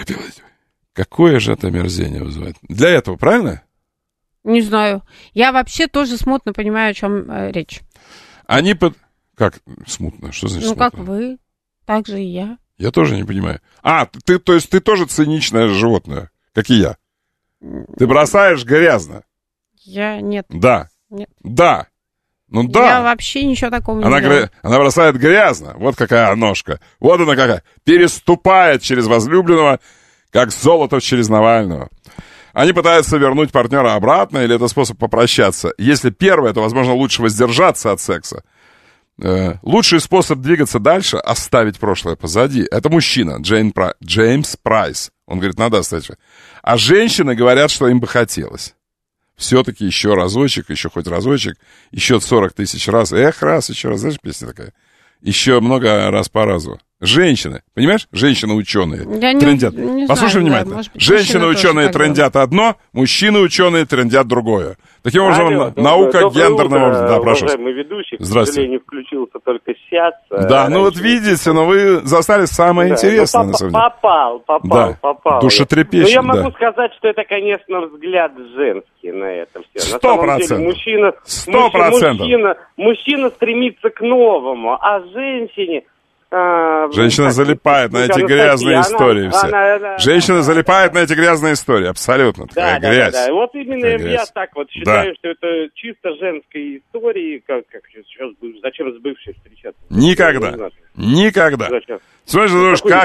D: Какое же это омерзение вызывает? Для этого, правильно?
E: Не знаю. Я вообще тоже смутно понимаю, о чем речь.
D: Они Как смутно? Что значит смутно?
E: Как вы, так же и я.
D: Я тоже не понимаю. То есть ты тоже циничное животное, как и я. Ты бросаешь грязно.
E: Я нет.
D: Да.
E: Нет.
D: Да. Ну да.
E: Я вообще ничего такого не делаю.
D: Она бросает грязно. Вот какая ножка. Вот она какая. Переступает через возлюбленного, как Золотов через Навального. Они пытаются вернуть партнера обратно, или это способ попрощаться. Если первое, то, возможно, лучше воздержаться от секса. Лучший способ двигаться дальше — оставить прошлое позади. Это мужчина, Джеймс Прайс. Он говорит, надо оставить. А женщины говорят, что им бы хотелось. Все-таки еще разочек, еще хоть разочек, еще 40 тысяч раз. Раз, еще раз. Знаешь, песня такая? Еще много раз по разу. Женщины, понимаешь? Женщины-ученые трендят. Не послушай знаю, внимательно. Да, женщины-ученые трендят одно, мужчины-ученые трендят другое. Таким образом, наука гендерного... Да, прошу.
T: Уважаемый ведущий, к сожалению, включился только сейчас.
D: Да, ну вот видите, но вы застали самое интересное, на самом деле.
T: Попал.
D: Душетрепещущий,
T: я могу сказать, что это, конечно, взгляд женский на это все.
D: 100%.
T: 100%. Мужчина стремится к новому, а женщине...
D: Женщина залипает на эти грязные истории все. Женщина залипает на эти грязные истории, абсолютно. Такая грязь.
T: Да. Вот именно я так вот считаю, что это чисто женской истории. Зачем с бывшей встречаться?
D: Никогда. Слушай, как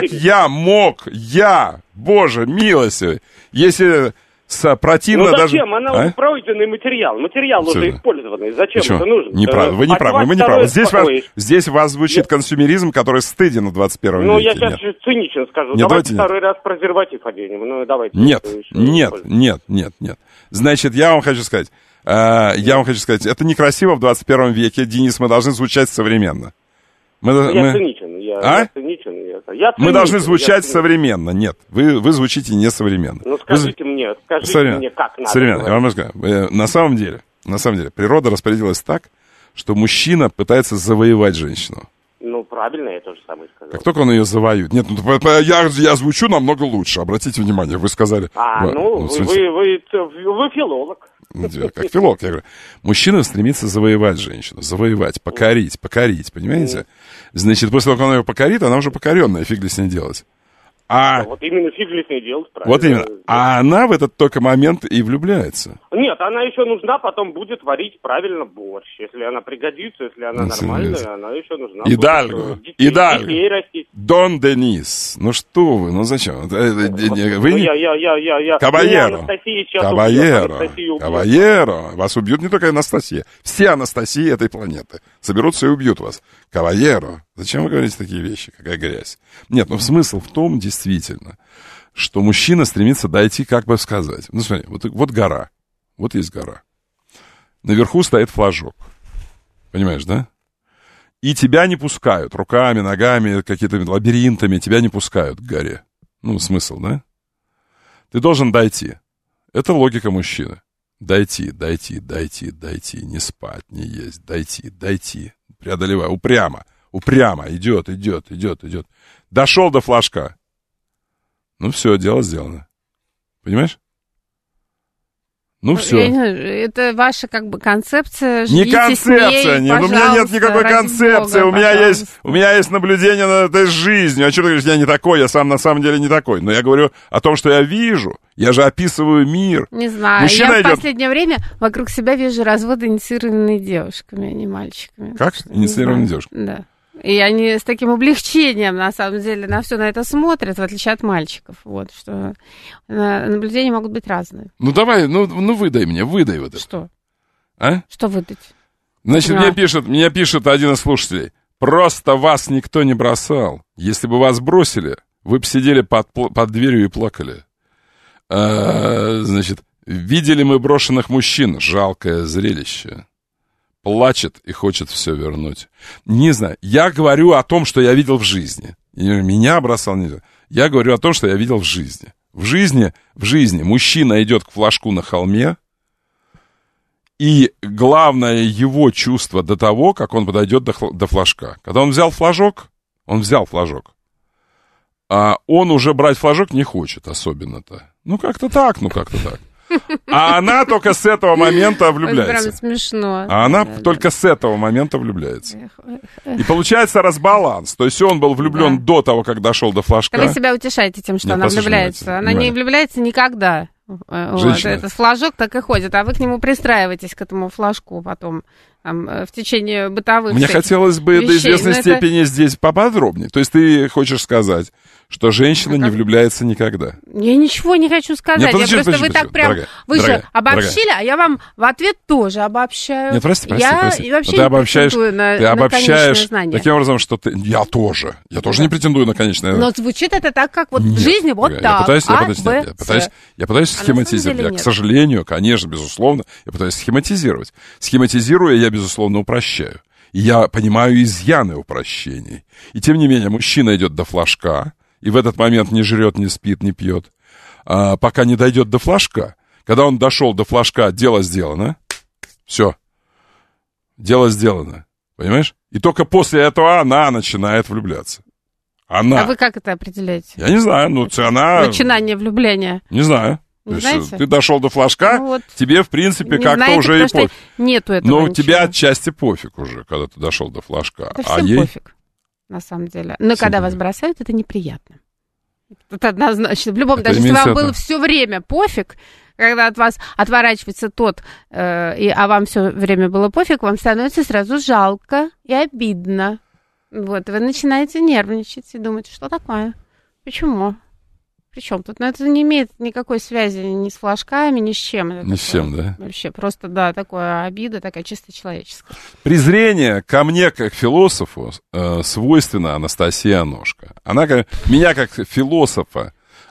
D: я, боже, милостивый, если... Противно
T: зачем?
D: Даже...
T: Она пройденный материал. Материал уже использованный. Зачем это нужно?
D: Неправда. Вы не правы. Здесь у вас звучит консюмеризм, который стыден в 21 веке.
T: Я сейчас цинично скажу. Давайте второй раз презерватив оденем. Давайте.
D: Нет. Значит, я вам хочу сказать, это некрасиво в 21 веке, Денис, мы должны звучать современно.
T: Я циничен. Я циничен.
D: Мы должны звучать современно. Нет, вы звучите не современно.
T: Ну, скажите мне, как надо.
D: Современно. Я вам расскажу. На самом деле, природа распорядилась так, что мужчина пытается завоевать женщину.
T: Ну, правильно, я тоже самое сказал.
D: Как только он ее завоюет. Нет, я звучу намного лучше. Обратите внимание, вы сказали...
T: Вы филолог.
D: Как филолог, я говорю. Мужчина стремится завоевать женщину. Завоевать, покорить, понимаете? Значит, после того, как он ее покорит, она уже покоренная, фиг ли с ней делать.
T: Вот именно фиг ли с ней делать, правильно.
D: Вот именно. А она в этот только момент и влюбляется.
T: Нет, она еще нужна, потом будет варить правильно борщ. Если она пригодится, если она нормальная, она еще нужна.
D: Идальго. Дон Денис. Ну что вы, ну зачем? Кабаеро. Вас убьют не только Анастасия. Все Анастасии этой планеты соберутся и убьют вас. Кабаеро. Зачем вы говорите такие вещи? Какая грязь? Нет, ну смысл в том, действительно, что мужчина стремится дойти, как бы сказать. Ну смотри, вот гора. Вот есть гора. Наверху стоит флажок. Понимаешь, да? И тебя не пускают руками, ногами, какими-то лабиринтами. Тебя не пускают к горе. Ну, смысл, да? Ты должен дойти. Это логика мужчины. Дойти. Не спать, не есть. Дойти. Преодолевай. Упрямо. Идет. Дошел до флажка. Ну, все, дело сделано. Понимаешь? Ну, все.
E: Это ваша, как бы, концепция.
D: Не концепция, нет, у меня нет никакой концепции. У меня есть наблюдение над этой жизнью. А что ты говоришь, я не такой, я сам на самом деле не такой. Но я говорю о том, что я вижу. Я же описываю мир.
E: Не знаю, мужчина я в последнее время вокруг себя вижу разводы, инициированные девушками, а не мальчиками.
D: Как? Инициированные девушками?
E: Да. И они с таким облегчением, на самом деле, на все на это смотрят, в отличие от мальчиков. Вот, что наблюдения могут быть разные.
D: Ну, давай, выдай вот это.
E: Что?
D: А?
E: Что выдать?
D: Значит, мне пишет один из слушателей. Просто вас никто не бросал. Если бы вас бросили, вы бы сидели под дверью и плакали. Значит, видели мы брошенных мужчин. Жалкое зрелище. Плачет и хочет все вернуть. Не знаю, я говорю о том, что я видел в жизни. Меня бросал нельзя. Я говорю о том, что я видел в жизни. В жизни мужчина идет к флажку на холме, и главное его чувство до того, как он подойдет до флажка. Когда он взял флажок, а он уже брать флажок не хочет особенно-то. Ну, как-то так. А она только с этого момента влюбляется.
E: Прям смешно.
D: А она только с этого момента влюбляется. И получается разбаланс. То есть он был влюблен до того, как дошел до флажка.
E: Вы себя утешаете тем, что она влюбляется. Она не влюбляется никогда. Вот, этот флажок так и ходит, а вы к нему пристраиваетесь, к этому флажку потом в течение бытовых
D: Мне хотелось бы вещей, до известной степени здесь поподробнее. То есть ты хочешь сказать, что женщина не влюбляется никогда?
E: Я ничего не хочу сказать. Вы так прям... Вы же обобщили, а я вам в ответ тоже обобщаю.
D: Нет, прости.
E: Я вообще
D: ты обобщаешь
E: на конечное знание.
D: Таким образом, что ты... Я тоже не претендую на конечное знание.
E: Но звучит это так, как вот в жизни вот так.
D: Я пытаюсь схематизировать. Я, к сожалению, конечно, безусловно, я пытаюсь схематизировать. Схематизируя, я, безусловно, упрощаю. И я понимаю изъяны упрощений. И тем не менее, мужчина идет до флажка, и в этот момент не жрет, не спит, не пьет, пока не дойдет до флажка. Когда он дошел до флажка, дело сделано. Все. Дело сделано. Понимаешь? И только после этого она начинает влюбляться. Она.
E: А вы как это определяете?
D: Я не знаю. Она...
E: Начинание влюбления.
D: Не знаю. То есть ты дошел до флажка, тебе, в принципе, как-то уже и пофиг.
E: Нету этого ничего.
D: Тебе отчасти пофиг уже, когда ты дошел до флажка.
E: Это всем пофиг, на самом деле. Но когда вас бросают, это неприятно. Это однозначно. В любом, даже если вам было все время пофиг, когда от вас отворачивается тот, а вам все время было пофиг, вам становится сразу жалко и обидно. Вот, вы начинаете нервничать и думать, что такое? Почему? Причем тут? Но это не имеет никакой связи ни с флажками, ни с чем.
D: Ни с чем, да?
E: Вообще, просто, да, такая обида, такая чисто человеческая.
D: Презрение ко мне, как философу, свойственно Анастасии Аношко. Она меня, как философа,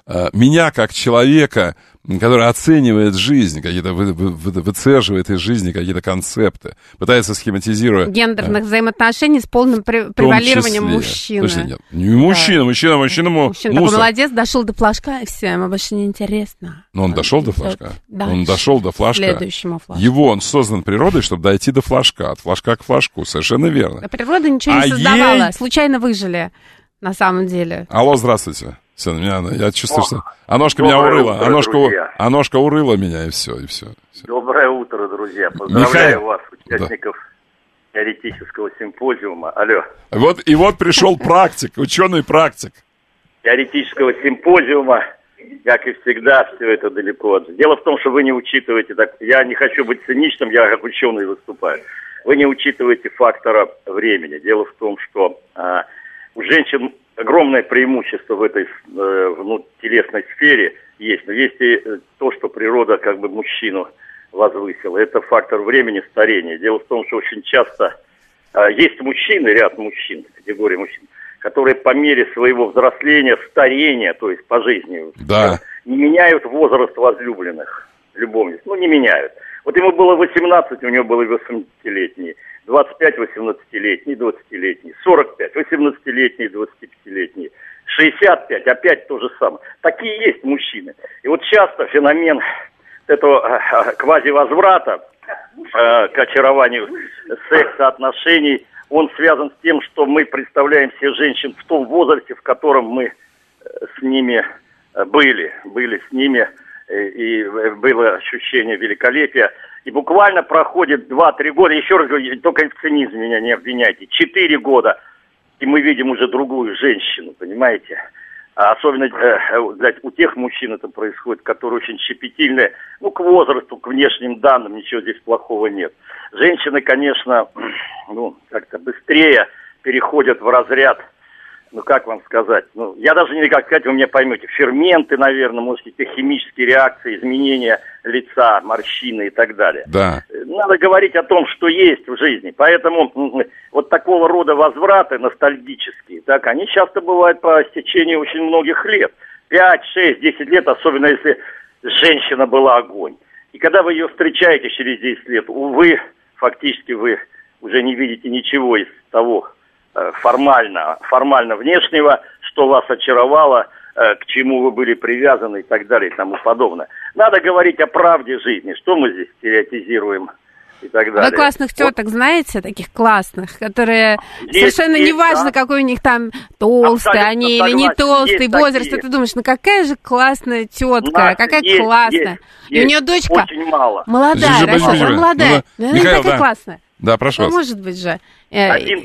D: меня как человека, который оценивает жизнь, какие-то выцеживает из жизни какие-то концепты, пытается схематизируя...
E: Гендерных взаимоотношений с полным превалированием мужчины.
D: Слушайте, нет, не мужчина, мужчина
E: такой молодец, дошел до флажка, и все, ему больше не интересно.
D: Но он дошел до флажка?
E: Да.
D: Он дошел до флажка.
E: Следующему флажку.
D: Он создан природой, чтобы дойти до флажка, от флажка к флажку, совершенно верно.
E: А природа ничего не создавала, случайно выжили, на самом деле.
D: Алло, здравствуйте. Все, я чувствую, что... Аношка меня урыла. Аношка урыла меня, и все.
U: Доброе утро, друзья. Поздравляю вас, участников теоретического симпозиума. Алло.
D: Вот пришел практик, ученый-практик.
U: Теоретического симпозиума, как и всегда, все это далеко. Дело в том, что вы не учитываете... Я не хочу быть циничным, я как ученый выступаю. Вы не учитываете фактора времени. Дело в том, что у женщин... Огромное преимущество в этой телесной сфере есть. Но есть и то, что природа как бы мужчину возвысила. Это фактор времени старения. Дело в том, что очень часто есть мужчины, ряд мужчин, категория мужчин, которые по мере своего взросления, старения, то есть по жизни, не меняют возраст возлюбленных, любовниц. Не меняют. Вот ему было 18, у него было 18-летний. 25, 18-летний, 20-летний, 45, 18-летний, 25-летний, 65, опять то же самое. Такие есть мужчины. И вот часто феномен этого квазивозврата к очарованию секса, отношений, он связан с тем, что мы представляем себе женщин в том возрасте, в котором мы с ними были с ними, и было ощущение великолепия. И буквально проходит 2-3 года, еще раз говорю, только в цинизме меня не обвиняйте, 4 года, и мы видим уже другую женщину, понимаете? А особенно у тех мужчин это происходит, которые очень щепетильные, к возрасту, к внешним данным, ничего здесь плохого нет. Женщины, конечно, как-то быстрее переходят в разряд, как вам сказать, я даже не знаю, как сказать, вы меня поймете, ферменты, наверное, может, какие-то химические реакции, изменения лица, морщины и так далее.
D: Да.
U: Надо говорить о том, что есть в жизни, поэтому вот такого рода возвраты ностальгические, они часто бывают по истечении очень многих лет, 5, 6, 10 лет, особенно если женщина была огонь. И когда вы ее встречаете через 10 лет, увы, фактически вы уже не видите ничего из того, формально внешнего, что вас очаровало, к чему вы были привязаны и так далее и тому подобное. Надо говорить о правде жизни, что мы здесь стереотизируем и так далее.
E: Вы классных теток знаете, таких классных, которые совершенно неважно, какой у них там толстый они или не толстый возраст, и ты думаешь, какая же классная тетка, какая классная. И у нее дочка молодая, молодая, такая классная.
D: Да, прошу вас.
E: Может быть же.
U: 1%.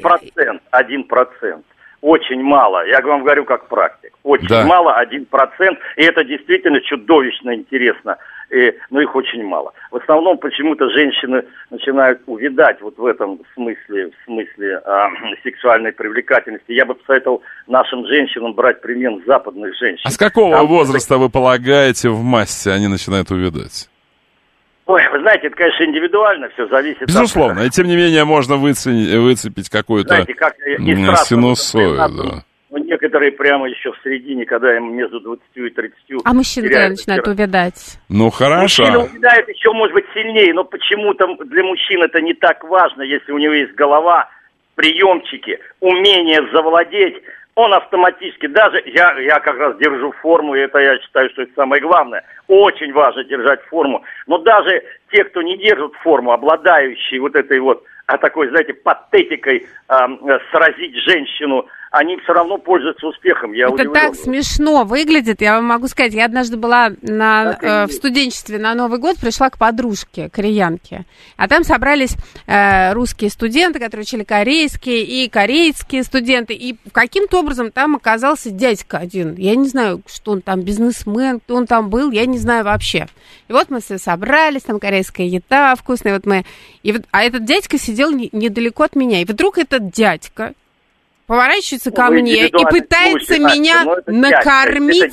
U: Очень мало. Я вам говорю как практик. Очень мало, 1%. И это действительно чудовищно интересно. Но их очень мало. В основном почему-то женщины начинают увядать вот в этом смысле сексуальной привлекательности. Я бы посоветовал нашим женщинам брать пример западных женщин.
D: А с какого возраста, вы полагаете, в массе они начинают увядать?
U: Ой, вы знаете, это, конечно, индивидуально, все зависит.
D: Безусловно, и тем не менее можно выцепить какую-то синусоиду.
U: Некоторые прямо еще в середине, когда им между 20 и 30.
E: А мужчины когда начинают увядать?
D: Хорошо.
U: Мужчина увядает еще, может быть, сильнее, но почему-то для мужчин это не так важно, если у него есть голова, приемчики, умение завладеть. Он автоматически, даже я как раз держу форму, и это я считаю, что это самое главное. Очень важно держать форму. Но даже те, кто не держит форму, обладающие вот этой вот такой, знаете, патетикой сразить женщину, они все равно пользуются успехом. Я удивлен.
E: Так смешно выглядит, я вам могу сказать. Я однажды была в студенчестве на Новый год, пришла к подружке, кореянке. А там собрались русские студенты, которые учили корейские, и корейские студенты. И каким-то образом там оказался дядька один. Я не знаю, что он там, бизнесмен, кто он там был, я не знаю вообще. И вот мы все собрались, там корейская еда вкусная. А этот дядька сидел недалеко от меня. И вдруг этот дядька поворачивается ко мне и пытается меня накормить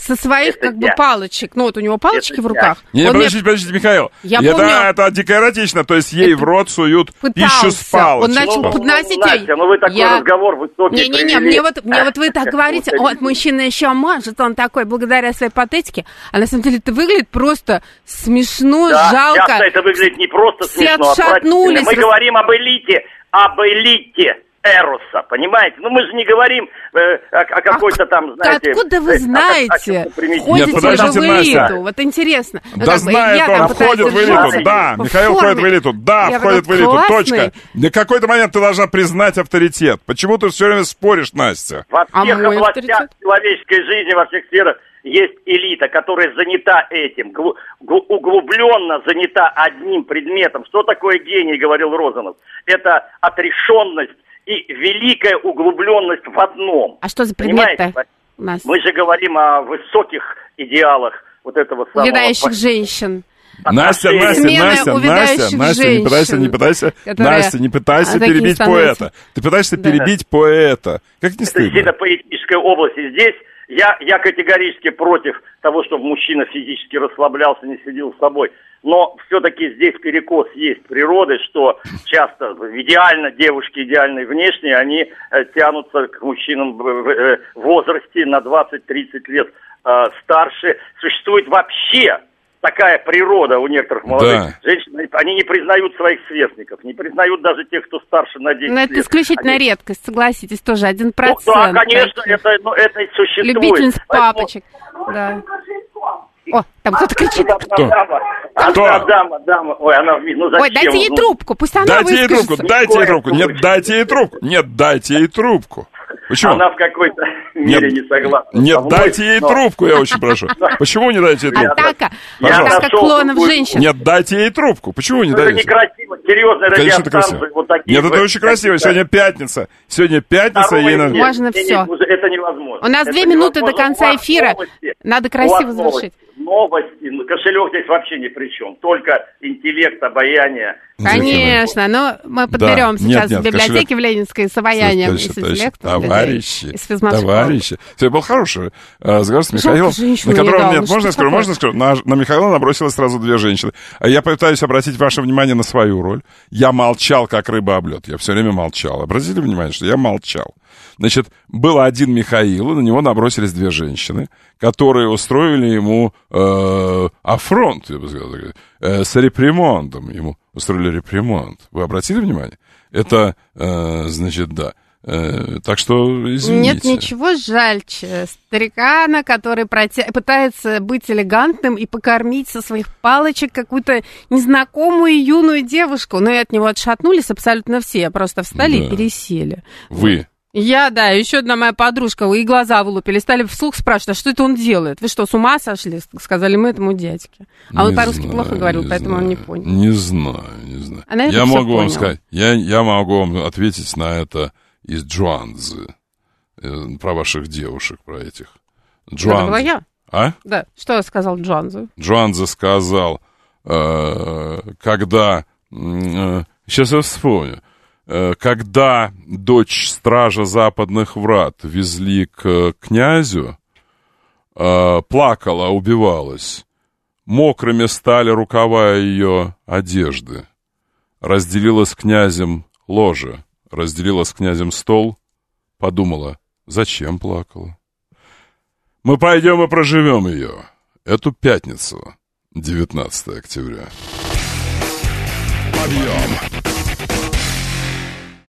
E: со своих как бы палочек. Ну, вот у него палочки в руках.
D: Не, подождите, Михаил.
E: Я помню,
D: это дико эротично, то есть ей в рот суют пищу с палочек.
E: Он начал подносить ей.
U: Настя, вы такой разговор высокий
E: Не-не-не, мне вот вы так говорите, вот мужчина еще может, он такой, благодаря своей патетике, а на самом деле это выглядит просто смешно, жалко.
U: Часто это выглядит не просто смешно,
E: отшатнулись.
U: Мы говорим об элите Эроса, понимаете? Ну, мы же не говорим о какой-то там, знаете...
E: Откуда вы знаете? Ходите же в элиту, вот интересно.
D: Да знает он, входит в элиту, да, Михаил входит в элиту, да, входит в элиту, точка. На какой-то момент ты должна признать авторитет. Почему ты все время споришь, Настя?
U: Во всех областях человеческой жизни, во всех сферах есть элита, которая занята этим, углубленно занята одним предметом. Что такое гений, говорил Розанов? Это отрешенность и великая углубленность в одном.
E: А что за предмет-то у нас?
U: Мы же говорим о высоких идеалах вот этого самого...
E: Увядающих женщин.
D: Настя, не пытайся перебить поэта. Ты пытаешься перебить поэта. Как не стыдно?
U: Это поэтическая область. И здесь я категорически против того, чтобы мужчина физически расслаблялся, не следил с собой. Но все-таки здесь перекос есть природы, что часто идеально девушки идеальной внешне, они тянутся к мужчинам в возрасте на 20-30 лет старше. Существует вообще такая природа у некоторых молодых женщин. Они не признают своих сверстников, не признают даже тех, кто старше на 10 лет.
E: Но это исключительная редкость, согласитесь, тоже 1%.
U: Ну, да, конечно, это существует.
E: Любительница папочек, да. О, там кто-то кричит.
D: Кто?
U: Дама. Ой, она... Ну, зачем?
E: Ой, дайте ей трубку, пусть она
D: дайте ей трубку. Нет, дайте ей трубку. Почему?
U: Она в какой-то мере не согласна.
D: Нет, дайте ей трубку, я очень прошу. Почему не дайте ей трубку?
E: Атака клонов женщин.
D: Нет, дайте ей трубку. Почему не дайте?
U: Это некрасиво, серьезная радиостанция. Вот такие.
D: Нет, это очень красиво. Сегодня пятница. Ей надо...
E: Можно все.
U: Это невозможно.
E: У нас 2 минуты до конца эфира. Надо красиво завершить.
U: Новости, кошелек здесь вообще ни при чем. Только интеллект, обаяние.
E: Конечно, но мы подберем сейчас в библиотеке в Ленинской с обаянием и с интеллектом.
D: Товарищи. Все, был хороший разговор с Михаилом, на которого нет. Можно скажу? На Михаила набросилось сразу 2 женщины. Я пытаюсь обратить ваше внимание на свою роль. Я молчал, как рыба об лед. Я все время молчал. Обратите внимание, что я молчал. Значит, был один Михаил, и на него набросились 2 женщины, которые устроили ему афронт, я бы сказал, с репримондом. Ему устроили репримонд. Вы обратили внимание? Это, значит, да. Так что, извините.
E: Нет ничего жальче старикана, который пытается быть элегантным и покормить со своих палочек какую-то незнакомую юную девушку. Но и от него отшатнулись абсолютно все. Просто встали и пересели.
D: Вы?
E: Еще одна моя подружка, и глаза вылупили, стали вслух спрашивать, а что это он делает? Вы что, с ума сошли? Сказали мы этому дядьке. А он по-русски плохо говорил, поэтому он не понял.
D: Не знаю. Я могу вам сказать, я могу вам ответить на это из Джуанзы, про ваших девушек, про этих.
E: Джуанзы. Это была я.
D: А?
E: Да, что сказал Джуанза?
D: Джуанза сказал, когда... Сейчас я вспомню. Когда дочь стража западных врат везли к князю, плакала, убивалась. Мокрыми стали рукава ее одежды. Разделила с князем ложе, разделила с князем стол. Подумала, зачем плакала? Мы пойдем и проживем ее. Эту пятницу, 19 октября. Подъем!